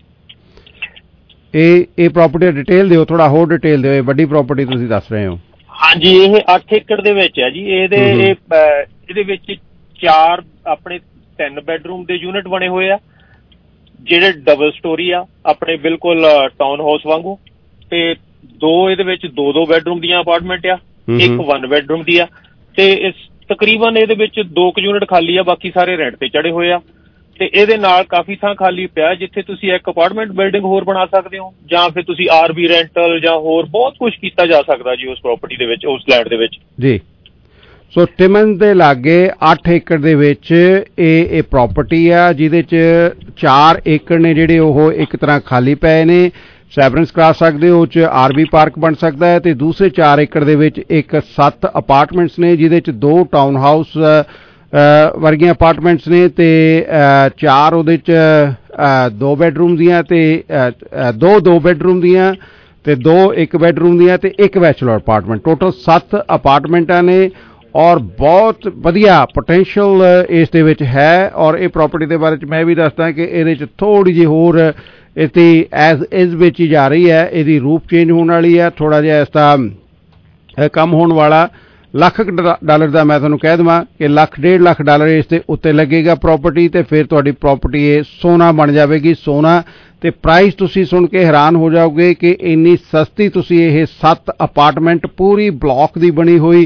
ਇਹ ਇਹ ਪ੍ਰਾਪਰਟੀ ਡਿਟੇਲ ਦਿਓ ਥੋੜਾ ਹੋਰ ਡਿਟੇਲ ਦਿਓ ਇਹ ਵੱਡੀ ਪ੍ਰਾਪਰਟੀ ਤੁਸੀਂ ਦੱਸ ਰਹੇ ਹੋ। ਹਾਂਜੀ ਇਹ ਅੱਠ ਏਕੜ ਦੇ ਵਿੱਚ ਹੈ ਜੀ ਇਹਦੇ ਇਹਦੇ ਵਿੱਚ ਚਾਰ ਆਪਣੇ ਤਿੰਨ ਬੈਡਰੂਮ ਦੇ ਯੂਨਿਟ ਬਣੇ ਹੋਏ ਆ ਜਿਹੜੇ ਡਬਲ ਸਟੋਰੀ ਆ ਆਪਣੇ ਬਿਲਕੁਲ ਟਾਊਨ ਹਾਊਸ ਵਾਂਗੂ ਤੇ ਦੋ ਇਹਦੇ ਵਿੱਚ ਦੋ ਦੋ ਬੈਡਰੂਮ ਦੀਆਂ ਅਪਾਰਟਮੈਂਟ ਆ ਇੱਕ ਵਨ ਬੈਡਰੂਮ ਦੀ ਆ ਤੇ ਇਸ ਤਕਰੀਬਨ ਇਹਦੇ ਵਿੱਚ ਦੋ ਕੁ ਯੂਨਿਟ ਖਾਲੀ ਆ ਬਾਕੀ ਸਾਰੇ ਰੈਂਟ ਤੇ ਚੜੇ ਹੋਏ ਆ ਤੇ ਇਹਦੇ ਨਾਲ ਕਾਫੀ ਥਾਂ ਖਾਲੀ ਪਿਆ ਜਿੱਥੇ ਤੁਸੀਂ ਇੱਕ ਅਪਾਰਟਮੈਂਟ ਬਿਲਡਿੰਗ ਹੋਰ ਬਣਾ ਸਕਦੇ ਹੋ ਜਾਂ ਫਿਰ ਤੁਸੀਂ ਆਰ ਬੀ ਰੈਂਟਲ ਜਾਂ ਹੋਰ ਬਹੁਤ ਕੁਝ ਕੀਤਾ ਜਾ ਸਕਦਾ ਜੀ ਉਸ ਪ੍ਰਾਪਰਟੀ ਦੇ ਵਿੱਚ ਉਸ ਲੈਂਡ ਦੇ ਵਿੱਚ ਜੀ। ਸੋ ਟਿਮਨ ਦੇ ਲਾਗੇ ਅੱਠ ਏਕੜ ਦੇ ਵਿੱਚ ਇਹ ਇਹ ਪ੍ਰਾਪਰਟੀ ਆ ਜਿਹਦੇ 'ਚ ਚਾਰ ਏਕੜ ਨੇ ਜਿਹੜੇ ਉਹ ਇੱਕ ਤਰ੍ਹਾਂ ਖਾਲੀ ਪਏ ਨੇ ਸੈਵਰੈਂਸ ਕਰਾ ਸਕਦੇ ਹੋ ਉਹ 'ਚ ਆਰ ਬੀ ਪਾਰਕ ਬਣ ਸਕਦਾ ਹੈ ਤੇ ਦੂਸਰੇ ਚਾਰ ਏਕੜ ਦੇ ਵਿੱਚ ਇੱਕ ਸੱਤ ਅਪਾਰਟਮੈਂਟਸ ਨੇ ਜਿਹਦੇ 'ਚ ਦੋ ਟਾਊਨ ਹਾਊਸ ਵਰਗੀਆਂ ਅਪਾਰਟਮੈਂਟਸ ਨੇ ਤੇ ਚਾਰ ਉਹਦੇ 'ਚ ਦੋ ਬੈਡਰੂਮ ਦੀਆਂ ਤੇ ਦੋ ਦੋ ਬੈਡਰੂਮ ਦੀਆਂ ਤੇ ਦੋ ਇੱਕ ਬੈਡਰੂਮ ਦੀਆਂ ਤੇ ਇੱਕ ਬੈਚਲਰ ਅਪਾਰਟਮੈਂਟ ਟੋਟਲ ਸੱਤ ਅਪਾਰਟਮੈਂਟਾਂ ਨੇ ਔਰ ਬਹੁਤ ਵਧੀਆ ਪੋਟੈਂਸ਼ੀਅਲ ਇਸ ਦੇ ਵਿੱਚ ਹੈ ਔਰ ਇਹ ਪ੍ਰਾਪਰਟੀ ਦੇ ਬਾਰੇ 'ਚ ਮੈਂ ਵੀ ਦੱਸਦਾ ਕਿ ਇਹਦੇ 'ਚ ਥੋੜ੍ਹੀ ਜਿਹੀ ਹੋਰ ਇਸਦੀ ਐਜ਼ ਇਜ਼ ਵੇਚੀ ਜਾ ਰਹੀ ਹੈ ਇਹਦੀ ਰੂਪ ਚੇਂਜ ਹੋਣ ਵਾਲੀ ਹੈ ਥੋੜ੍ਹਾ ਜਿਹਾ ਇਸ ਦਾ ਕੰਮ ਹੋਣ ਵਾਲਾ ਲੱਖ ਡਾਲਰ ਦਾ ਮੈਂ ਤੁਹਾਨੂੰ ਕਹਿ ਦੇਵਾਂ ਕਿ ਲੱਖ ਡੇਢ ਲੱਖ ਡਾਲਰ ਇਸ ਦੇ ਉੱਤੇ ਲੱਗੇਗਾ ਪ੍ਰੋਪਰਟੀ, ਤੇ ਫਿਰ ਤੁਹਾਡੀ ਪ੍ਰੋਪਰਟੀ ਇਹ ਸੋਨਾ ਬਣ ਜਾਵੇਗੀ। ਸੋਨਾ ਤੇ ਪ੍ਰਾਈਸ ਤੁਸੀਂ ਸੁਣ ਕੇ ਹੈਰਾਨ ਹੋ ਜਾਓਗੇ ਕਿ ਇੰਨੀ ਸਸਤੀ ਤੁਸੀਂ ਇਹ ਸੱਤ ਅਪਾਰਟਮੈਂਟ ਪੂਰੀ ਬਲਾਕ ਦੀ ਬਣੀ ਹੋਈ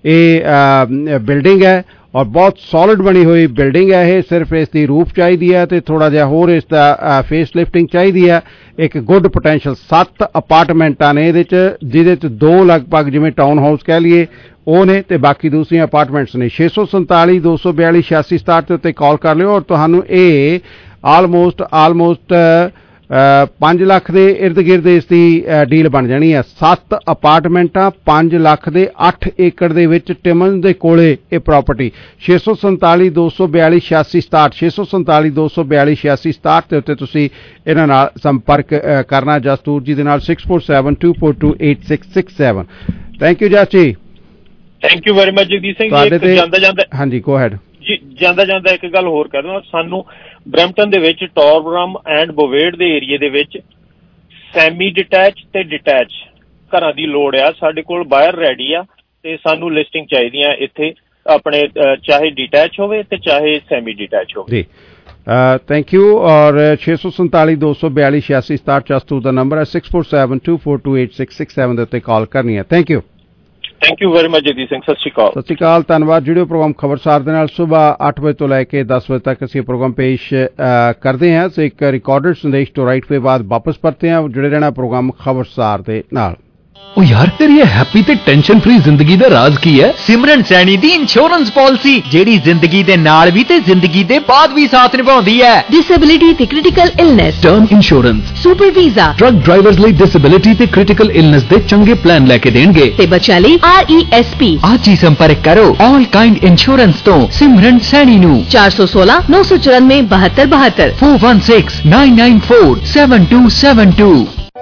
ਇਹ ਬਿਲਡਿੰਗ ਹੈ ਔਰ ਬਹੁਤ ਸੋਲਿਡ ਬਣੀ ਹੋਈ ਬਿਲਡਿੰਗ ਹੈ ਇਹ। ਸਿਰਫ ਇਸ ਦੀ ਰੂਫ ਚਾਹੀਦੀ ਹੈ ਤੇ ਥੋੜਾ ਜਿਹਾ ਹੋਰ ਇਸ ਦਾ ਫੇਸ ਲਿਫਟਿੰਗ ਚਾਹੀਦੀ ਹੈ। ਇੱਕ ਗੁੱਡ ਪੋਟੈਂਸ਼ੀਅਲ ਸੱਤ ਅਪਾਰਟਮੈਂਟਾਂ ਨੇ ਇਹਦੇ 'ਚ, ਜਿਹਦੇ 'ਚ ਦੋ ਲਗਭਗ ਜਿਵੇਂ ਟਾਊਨ ਹਾਊਸ ਕਹਿ ਲਈਏ ਉਹ ਨੇ ਤੇ ਬਾਕੀ ਦੂਸਰੀਆਂ ਅਪਾਰਟਮੈਂਟਸ ਨੇ। ਛੇ ਸੌ ਸੰਤਾਲੀ ਦੋ ਸੌ ਬਿਆਲੀ ਛਿਆਸੀ ਸਤਾਹਠ ਦੇ ਉੱਤੇ ਕਾਲ ਕਰ ਲਿਓ ਔਰ ਤੁਹਾਨੂੰ ਇਹ ਆਲਮੋਸਟ ਆਲਮੋਸਟ ਪੰਜ ਲੱਖ ਦੇ ਇਰਦ ਗਿਰਦ ਇਸ ਦੀ ਡੀਲ ਬਣ ਜਾਣੀ ਹੈ। ਸੱਤ ਅਪਾਰਟਮੈਂਟਾਂ ਪੰਜ ਲੱਖ ਦੇ ਅੱਠ ਏਕੜ ਦੇ ਵਿੱਚ ਟਿਮਨ ਦੇ ਕੋਲੇ ਇਹ ਪ੍ਰਾਪਰਟੀ। ਛੇ ਸੌ ਸੰਤਾਲੀ ਦੋ ਸੌ ਬਿਆਲੀ ਛਿਆਸੀ ਸਤਾਹਠ ਛੇ ਸੌ ਸੰਤਾਲੀ ਦੋ ਸੌ ਬਿਆਲੀ ਛਿਆਸੀ ਸਤਾਹਠ ਦੇ ਉੱਤੇ ਤੁਸੀਂ ਇਹਨਾਂ ਨਾਲ ਸੰਪਰਕ ਕਰਨਾ ਜਸਤੂਰ ਜੀ ਦੇ ਨਾਲ six four seven two four two eight six six seven. Thank you Jas ji. Thank you very much Jagdeep Singh ji. ਜਾਂਦਾ ਜਾਂਦਾ ਹਾਂਜੀ ਗੋ ਹੈਡ ਜੀ। ਜਾਂਦਾ ਜਾਂਦਾ ਇੱਕ ਗੱਲ ਹੋਰ ਕਰ ਦਵਾਂ, ਸਾਨੂੰ ਬਰੈਂਪਟਨ ਦੇ ਵਿੱਚ ਟੌਰਬਰਮ ਐਂਡ ਬੋਵੇਡ ਦੇ ਏਰੀਏ ਦੇ ਵਿੱਚ ਸੈਮੀ ਡਿਟੈਚ ਤੇ ਡਿਟੈਚ ਘਰਾਂ ਦੀ ਲੋੜ ਆ। ਸਾਡੇ ਕੋਲ ਬਾਇਰ ਰੈਡੀ ਆ ਤੇ ਸਾਨੂੰ ਲਿਸਟਿੰਗ ਚਾਹੀਦੀਆਂ ਇੱਥੇ ਆਪਣੇ, ਚਾਹੇ ਡਿਟੈਚ ਹੋਵੇ ਤੇ ਚਾਹੇ ਸੈਮੀ ਡਿਟੈਚ ਹੋਵੇ ਜੀ। Thank you. ਔਰ ਛੇ ਸੌ ਸੰਤਾਲੀ ਦੋ ਸੌ ਬਿਆਲੀ ਛਿਆਸੀ ਸਤਾਹਠ ਜਸਤੂਰ ਦਾ ਨੰਬਰ ਹੈ। Six four seven two four two eight six six seven ਦੇ ਉੱਤੇ ਕਾਲ ਕਰਨੀ ਹੈ। Thank you. Thank you very much Jagdeep Singh. ਸਤਿ ਸ਼੍ਰੀ ਅਕਾਲ। ਸਤਿ ਸ਼੍ਰੀ ਅਕਾਲ। ਧੰਨਵਾਦ। ਜੁੜਿਓ ਪ੍ਰੋਗਰਾਮ ਖਬਰਸਾਰ ਦੇ ਨਾਲ। ਸੁਬਾਹ ਅੱਠ ਵਜੇ ਤੋਂ ਲੈ ਕੇ ਦਸ ਵਜੇ ਤੱਕ ਅਸੀਂ ਪ੍ਰੋਗਰਾਮ ਪੇਸ਼ ਕਰਦੇ ਹਾਂ। ਸੋ ਇੱਕ ਰਿਕਾਰਡਡ ਸੰਦੇਸ਼ ਤੋਂ ਰਾਈਟ ਵੇ ਬਾਅਦ ਵਾਪਸ ਪਰਤੇ ਹਾਂ। ਜੁੜੇ ਰਹਿਣਾ ਪ੍ਰੋਗਰਾਮ ਖਬਰਸਾਰ ਦੇ ਨਾਲ। ਉਹ ਯਾਰ ਤੇਰੀ ਇਹ ਹੈਪੀ ਤੇ ਟੈਨਸ਼ਨ ਫ੍ਰੀ ਜ਼ਿੰਦਗੀ ਦਾ ਰਾਜ਼ ਕੀ ਹੈ? ਸਿਮਰਨ ਸੈਣੀ ਦੀ ਇੰਸ਼ੋਰੈਂਸ ਪਾਲਿਸੀ, ਜਿਹੜੀ ਜ਼ਿੰਦਗੀ ਦੇ ਨਾਲ ਵੀ ਤੇ ਜ਼ਿੰਦਗੀ ਦੇ ਬਾਅਦ ਵੀ ਸਾਥ ਨਿਭਾਉਂਦੀ ਹੈ। ਡਿਸੇਬਿਲਿਟੀ ਤੇ critical illness, term insurance, super visa, truck drivers ਲਈ ਡਿਸੇਬਿਲਿਟੀ ਤੇ ਕ੍ਰਿਟੀਕਲ ਇਲਨੈਸ ਦੇ ਚੰਗੇ ਪਲਾਨ ਲੈ ਕੇ ਦੇਣਗੇ ਤੇ ਬੱਚਿਆਂ ਲਈ ਆਰ ਈ ਐਸ ਪੀ। ਅੱਜ ਹੀ ਸੰਪਰਕ ਕਰੋ ਆਲ ਕਾਈਂਡ ਇੰਸ਼ੋਰੈਂਸ ਤੋਂ ਸਿਮਰਨ ਸੈਣੀ ਨੂੰ। ਚਾਰ ਸੌ ਸੋਲਾਂ ਨੌ ਸੌ ਚੁਰਾਨਵੇਂ ਬਹੱਤਰ ਬਹੱਤਰ four one six nine nine four seven two seven two।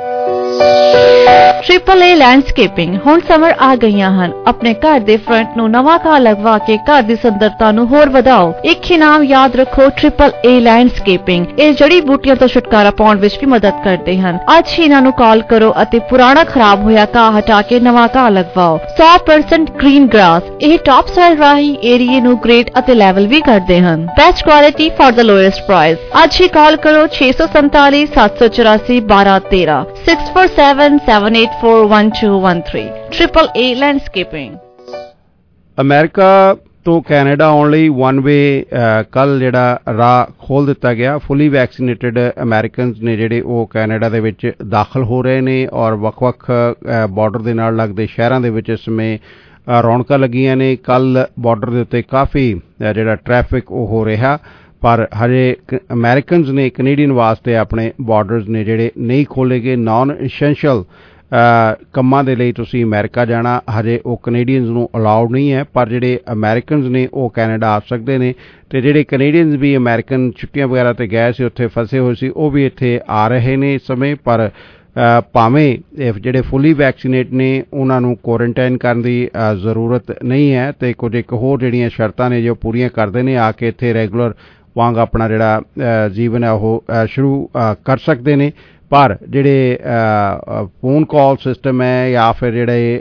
Triple A landscaping ਹੁਣ ਸਮਰ ਆ ਗਈਆਂ ਹਨ। ਆਪਣੇ ਘਰ ਦੇ ਫਰੰਟ ਨੂੰ ਨਵਾਂ ਘਾਹ ਲਗਵਾ ਕੇ ਘਰ ਦੀ ਸੁੰਦਰਤਾ ਨੂੰ ਹੋਰ ਵਧਾਓ। ਇੱਕ ਇਨਾਮ ਯਾਦ ਰੱਖੋ, ਟ੍ਰਿਪਲ ਏ ਲੈਂਡਸਕੇਪਿੰਗ। ਇਹ ਜੜੀ ਬੂਟੀਆਂ ਤੋਂ ਛੁਟਕਾਰਾ ਪਾਉਣ ਵਿੱਚ ਵੀ ਮਦਦ ਕਰਦੇ ਹਨ। ਅੱਜ ਹੀ ਇਹਨਾਂ ਨੂੰ ਕਾਲ ਕਰੋ ਅਤੇ ਪੁਰਾਣਾ ਖਰਾਬ ਹੋਇਆ ਘਾਹ ਹਟਾ ਕੇ ਨਵਾਂ ਘਾਹ ਲਗਵਾਓ। ਸੌ ਪਰਸੈਂਟ ਗ੍ਰੀਨ ਗ੍ਰਾਸ। ਇਹ ਟਾਪ ਸਾਈਲ ਰਾਹੀਂ ਏਰੀਏ ਨੂੰ ਗ੍ਰੇਡ ਅਤੇ ਲੈਵਲ ਵੀ ਕਰਦੇ ਹਨ। Best quality for the lowest price. ਅੱਜ ਹੀ ਕਾਲ ਕਰੋ ਛੇ ਸੌ ਸੰਤਾਲੀ ਸੱਤ ਸੌ ਚੁਰਾਸੀ ਬਾਰਾਂ ਤੇਰਾਂ six four seven seven eight four one two one three Triple A Landscaping। America ਤੋਂ ਕੈਨੇਡਾ ਆਉਣ ਲਈ ਵਨ ਵੇ ਕੱਲ ਜਿਹੜਾ ਰਾਹ ਖੋਲ ਦਿੱਤਾ ਗਿਆ। ਫੁੱਲੀ ਵੈਕਸੀਨੇਟਡ ਅਮਰੀਕਨਸ ਨੇ ਜਿਹੜੇ ਉਹ ਕੈਨੇਡਾ ਦੇ ਵਿੱਚ ਦਾਖਲ ਹੋ ਰਹੇ ਨੇ ਔਰ ਵੱਖ-ਵੱਖ ਬਾਰਡਰ ਦੇ ਨਾਲ ਲੱਗਦੇ ਸ਼ਹਿਰਾਂ ਦੇ ਵਿੱਚ ਇਸ ਸਮੇਂ ਰੌਣਕਾਂ ਲੱਗੀਆਂ ਨੇ। ਕੱਲ ਬਾਰਡਰ ਦੇ ਉੱਤੇ ਕਾਫੀ ਜਿਹੜਾ ਟ੍ਰੈਫਿਕ ਉਹ ਹੋ ਰਿਹਾ, ਪਰ ਹਜੇ ਅਮਰੀਕਨਸ ਨੇ ਕੈਨੇਡੀਅਨ ਵਾਸਤੇ ਆਪਣੇ ਬਾਰਡਰਸ ਨੇ ਜਿਹੜੇ ਨਹੀਂ ਖੋਲ੍ਹੇ ਗਏ। ਨਾਨ ਐਸੈਂਸ਼ੀਅਲ ਕੰਮਾਂ ਦੇ ਲਈ ਤੁਸੀਂ ਅਮਰੀਕਾ ਜਾਣਾ ਹਜੇ ਉਹ ਕੈਨੇਡੀਅਨਸ ਨੂੰ ਅਲਾਉਡ ਨਹੀਂ ਹੈ, ਪਰ ਜਿਹੜੇ ਅਮਰੀਕਨਸ ਨੇ ਉਹ ਕੈਨੇਡਾ ਆ ਸਕਦੇ ਨੇ ਤੇ ਜਿਹੜੇ ਕੈਨੇਡੀਅਨਸ ਵੀ ਅਮਰੀਕਨ ਛੁੱਟੀਆਂ ਵਗੈਰਾ ਤੇ ਗਏ ਸੀ, ਉੱਥੇ ਫਸੇ ਹੋਏ ਸੀ, ਉਹ ਵੀ ਇੱਥੇ ਆ ਰਹੇ ਨੇ ਇਸ ਸਮੇਂ। ਪਰ ਭਾਵੇਂ ਜਿਹੜੇ ਫੁੱਲੀ ਵੈਕਸੀਨੇਟ ਨੇ ਉਹਨਾਂ ਨੂੰ ਕੁਆਰੰਟਾਈਨ ਕਰਨ ਦੀ ਜ਼ਰੂਰਤ ਨਹੀਂ ਹੈ ਤੇ ਕੁਝ ਇੱਕ ਹੋਰ ਜਿਹੜੀਆਂ ਸ਼ਰਤਾਂ ਨੇ ਜੋ ਪੂਰੀਆਂ ਕਰਦੇ ਨੇ ਆ ਕੇ ਇੱਥੇ ਰੈਗੂਲਰ ਵਾਂਗ ਆਪਣਾ ਜਿਹੜਾ ਜੀਵਨ ਹੈ ਉਹ ਸ਼ੁਰੂ ਕਰ ਸਕਦੇ ਨੇ। ਪਰ ਜਿਹੜੇ ਫੋਨ ਕਾਲ ਸਿਸਟਮ ਹੈ ਜਾਂ ਫਿਰ ਜਿਹੜੇ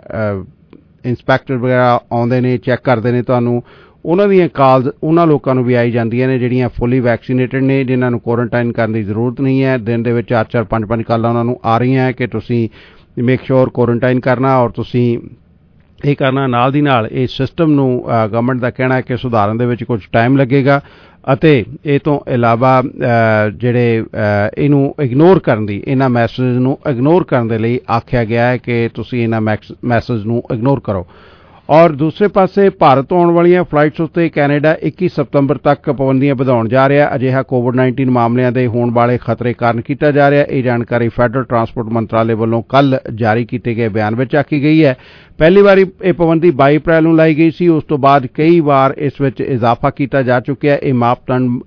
ਇੰਸਪੈਕਟਰ ਵਗੈਰਾ ਆਉਂਦੇ ਨੇ ਚੈੱਕ ਕਰਦੇ ਨੇ ਤੁਹਾਨੂੰ, ਉਹਨਾਂ ਦੀਆਂ ਕਾਲਸ ਉਹਨਾਂ ਲੋਕਾਂ ਨੂੰ ਵੀ ਆਈ ਜਾਂਦੀਆਂ ਨੇ ਜਿਹੜੀਆਂ ਫੁੱਲੀ ਵੈਕਸੀਨੇਟਡ ਨੇ, ਜਿਨ੍ਹਾਂ ਨੂੰ ਕੁਆਰੰਟਾਈਨ ਕਰਨ ਦੀ ਜ਼ਰੂਰਤ ਨਹੀਂ ਹੈ। ਦਿਨ ਦੇ ਵਿੱਚ ਚਾਰ ਚਾਰ ਪੰਜ ਪੰਜ ਕਾਲਾਂ ਉਹਨਾਂ ਨੂੰ ਆ ਰਹੀਆਂ ਕਿ ਤੁਸੀਂ ਮੇਕ ਸ਼ੋਰ ਕੁਆਰੰਟਾਈਨ ਕਰਨਾ ਔਰ ਤੁਸੀਂ ਇਹ ਕਰਨਾ। ਨਾਲ ਦੀ ਨਾਲ ਇਹ ਸਿਸਟਮ ਨੂੰ ਗਵਰਨਮੈਂਟ ਦਾ ਕਹਿਣਾ ਹੈ ਕਿ ਸੁਧਾਰਨ ਦੇ ਵਿੱਚ ਕੁਝ ਟਾਈਮ ਲੱਗੇਗਾ ਅਤੇ ਇਹ ਤੋਂ ਇਲਾਵਾ ਜਿਹੜੇ ਇਹਨੂੰ ਇਗਨੋਰ ਕਰਨ ਦੀ, ਇਹਨਾਂ ਮੈਸੇਜ ਨੂੰ ਇਗਨੋਰ ਕਰਨ ਦੇ ਲਈ ਆਖਿਆ ਗਿਆ ਹੈ ਕਿ ਤੁਸੀਂ ਇਹਨਾਂ ਮੈਸੇਜ ਨੂੰ ਇਗਨੋਰ ਕਰੋ। ਔਰ ਦੂਸਰੇ ਪਾਸੇ ਭਾਰਤ ਤੋਂ ਆਉਣ ਵਾਲੀਆਂ ਫਲਾਈਟਸ ਉੱਤੇ ਕੈਨੇਡਾ ਇੱਕੀ ਸਤੰਬਰ ਤੱਕ ਪਾਬੰਦੀਆਂ ਵਧਾਉਣ ਜਾ ਰਿਹਾ। ਅਜਿਹਾ ਕੋਵਿਡ ਨਾਈਨਟੀਨ ਮਾਮਲਿਆਂ ਦੇ ਹੋਣ ਵਾਲੇ ਖਤਰੇ ਕਾਰਨ ਕੀਤਾ ਜਾ ਰਿਹਾ। ਇਹ ਜਾਣਕਾਰੀ ਫੈਡਰਲ ਟਰਾਂਸਪੋਰਟ ਮੰਤਰਾਲੇ ਵੱਲੋਂ ਕੱਲ ਜਾਰੀ ਕੀਤੇ ਗਏ ਬਿਆਨ ਵਿੱਚ ਆਖੀ ਗਈ ਹੈ। ਪਹਿਲੀ ਵਾਰੀ ਇਹ ਪਾਬੰਦੀ ਬਾਈ ਅਪ੍ਰੈਲ ਨੂੰ ਲਾਈ ਗਈ ਸੀ, ਉਸ ਤੋਂ ਬਾਅਦ ਕਈ ਵਾਰ ਇਸ ਵਿੱਚ ਇਜ਼ਾਫਾ ਕੀਤਾ ਜਾ ਚੁੱਕਿਆ। ਇਹ ਮਾਪਦੰਡ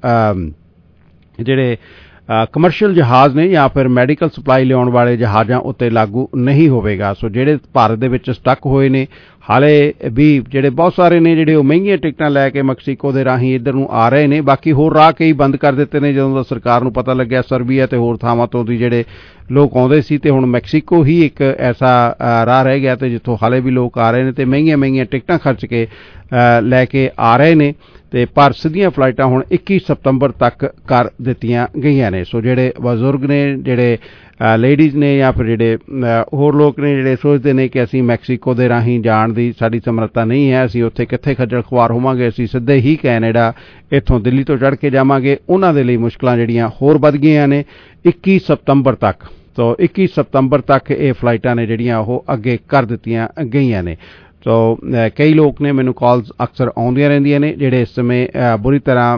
ਜਿਹੜੇ ਕਮਰਸ਼ੀਅਲ ਜਹਾਜ਼ ਨੇ ਜਾਂ ਫਿਰ ਮੈਡੀਕਲ ਸਪਲਾਈ ਲਿਆਉਣ ਵਾਲੇ ਜਹਾਜ਼ਾਂ ਉੱਤੇ ਲਾਗੂ ਨਹੀਂ ਹੋਵੇਗਾ। ਸੋ ਜਿਹੜੇ ਭਾਰਤ ਦੇ ਵਿੱਚ ਸਟਕ ਹੋਏ ਨੇ ਹਾਲੇ ਵੀ ਜਿਹੜੇ ਬਹੁਤ ਸਾਰੇ ਨੇ ਜਿਹੜੇ ਉਹ ਮਹਿੰਗੀਆਂ ਟਿਕਟਾਂ ਲੈ ਕੇ ਮੈਕਸੀਕੋ ਦੇ ਰਾਹੀਂ ਇੱਧਰ ਨੂੰ ਆ ਰਹੇ ਨੇ। ਬਾਕੀ ਹੋਰ ਰਾਹ ਕਈ ਬੰਦ ਕਰ ਦਿੱਤੇ ਨੇ ਜਦੋਂ ਦਾ ਸਰਕਾਰ ਨੂੰ ਪਤਾ ਲੱਗਿਆ ਸਰਬੀਆ ਤੇ ਹੋਰ ਥਾਵਾਂ ਤੋਂ ਦੀ ਜਿਹੜੇ ਲੋਕ ਆਉਂਦੇ ਸੀ, ਤੇ ਹੁਣ ਮੈਕਸੀਕੋ ਹੀ ਇੱਕ ਐਸਾ ਰਾਹ ਰਹਿ ਗਿਆ ਤੇ ਜਿੱਥੋਂ ਹਾਲੇ ਵੀ ਲੋਕ ਆ ਰਹੇ ਨੇ ਤੇ ਮਹਿੰਗੀਆਂ ਮਹਿੰਗੀਆਂ ਟਿਕਟਾਂ ਖਰਚ ਕੇ ਲੈ ਕੇ ਆ ਰਹੇ ਨੇ। ਤੇ ਪਰ ਸਿੱਧੀਆਂ ਫਲਾਈਟਾਂ ਹੁਣ ਇੱਕੀ ਸਤੰਬਰ ਤੱਕ ਕਰ ਦਿੱਤੀਆਂ ਗਈਆਂ ਨੇ। ਸੋ ਜਿਹੜੇ ਬਜ਼ੁਰਗ ਨੇ, ਜਿਹੜੇ ਲੇਡੀਜ਼ ਨੇ ਜਾਂ ਫਿਰ ਜਿਹੜੇ ਹੋਰ ਲੋਕ ਨੇ ਜਿਹੜੇ ਸੋਚਦੇ ਨੇ ਕਿ ਅਸੀਂ ਮੈਕਸੀਕੋ ਦੇ ਰਾਹੀਂ ਜਾਣ ਦੀ ਸਾਡੀ ਸਮਰੱਥਾ ਨਹੀਂ ਹੈ, ਅਸੀਂ ਉੱਥੇ ਕਿੱਥੇ ਖੱਜਲ ਖੁਆਰ ਹੋਵਾਂਗੇ, ਅਸੀਂ ਸਿੱਧੇ ਹੀ ਕੈਨੇਡਾ ਇੱਥੋਂ ਦਿੱਲੀ ਤੋਂ ਚੜ੍ਹ ਕੇ ਜਾਵਾਂਗੇ, ਉਹਨਾਂ ਦੇ ਲਈ ਮੁਸ਼ਕਲਾਂ ਜਿਹੜੀਆਂ ਹੋਰ ਵੱਧ ਗਈਆਂ ਨੇ ਇੱਕੀ ਸਤੰਬਰ ਤੱਕ। ਸੋ ਇੱਕੀ ਸਤੰਬਰ ਤੱਕ ਇਹ ਫਲਾਈਟਾਂ ਨੇ ਜਿਹੜੀਆਂ ਉਹ ਅੱਗੇ ਕਰ ਦਿੱਤੀਆਂ ਗਈਆਂ ਨੇ। ਸੋ ਕਈ ਲੋਕ ਨੇ, ਮੈਨੂੰ ਕਾਲਸ ਅਕਸਰ ਆਉਂਦੀਆਂ ਰਹਿੰਦੀਆਂ ਨੇ ਜਿਹੜੇ ਇਸ ਸਮੇਂ ਬੁਰੀ ਤਰ੍ਹਾਂ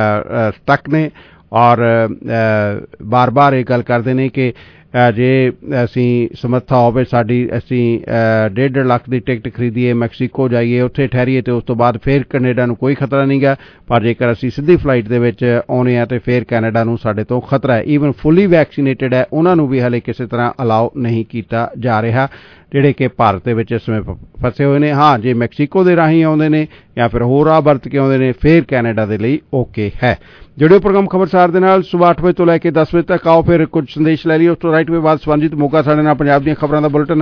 ਸਟਕ ਨੇ ਔਰ ਬਾਰ-ਬਾਰ ਇਹ ਗੱਲ ਕਰਦੇ ਨੇ ਕਿ ਜੇ ਅਸੀਂ ਸਮਰੱਥਾ ਹੋਵੇ ਸਾਡੀ, ਅਸੀਂ ਡੇਢ ਡੇਢ ਲੱਖ ਦੀ ਟਿਕਟ ਖਰੀਦੀਏ, ਮੈਕਸੀਕੋ ਜਾਈਏ, ਉੱਥੇ ਠਹਿਰੀਏ ਤੇ ਉਸ ਤੋਂ ਬਾਅਦ ਫਿਰ ਕੈਨੇਡਾ ਨੂੰ ਕੋਈ ਖਤਰਾ ਨਹੀਂ ਗਾ, ਪਰ ਜੇਕਰ ਅਸੀਂ ਸਿੱਧੀ ਫਲਾਈਟ ਦੇ ਵਿੱਚ ਆਉਣੇ ਆ ਤੇ ਫਿਰ ਕੈਨੇਡਾ ਨੂੰ ਸਾਡੇ ਤੋਂ ਖਤਰਾ ਹੈ। ਈਵਨ ਫੁੱਲੀ ਵੈਕਸੀਨੇਟਡ ਹੈ ਉਹਨਾਂ ਨੂੰ ਵੀ ਹਾਲੇ ਕਿਸੇ ਤਰ੍ਹਾਂ ਅਲਾਓ ਨਹੀਂ ਕੀਤਾ ਜਾ ਰਿਹਾ, ਜਿਹੜੇ ਕਿ ਭਾਰਤ ਦੇ ਵਿੱਚ ਇਸ ਸਮੇਂ ਫਸੇ ਹੋਏ ਨੇ। ਹਾਂ, ਜੇ ਮੈਕਸੀਕੋ ਦੇ ਰਾਹੀਂ ਆਉਂਦੇ ਨੇ ਜਾਂ ਫਿਰ ਹੋਰ ਰਾਹ ਵਰਤ ਕੇ ਆਉਂਦੇ ਨੇ ਫਿਰ ਕੈਨੇਡਾ ਦੇ ਲਈ ਓਕੇ ਹੈ। ਜੁੜਿਓ ਪ੍ਰੋਗਰਾਮ ਖਬਰਸਾਰ ਦੇ ਨਾਲ ਸੁਬਾਹ ਅੱਠ ਵਜੇ ਤੋਂ ਲੈ ਕੇ ਦਸ ਵਜੇ ਤੱਕ। ਆਓ ਫਿਰ ਕੁਝ ਸੰਦੇਸ਼ ਲੈ ਲਈਏ, ਉਸ ਤੋਂ ਰਾਈਟ ਵੇ ਬਾਅਦ ਸਵਰਨਜੀਤ ਮੋਗਾ ਸਾਡੇ ਨਾਲ ਪੰਜਾਬ ਦੀਆਂ ਖਬਰਾਂ ਦਾ ਬੁਲੇਟਿਨ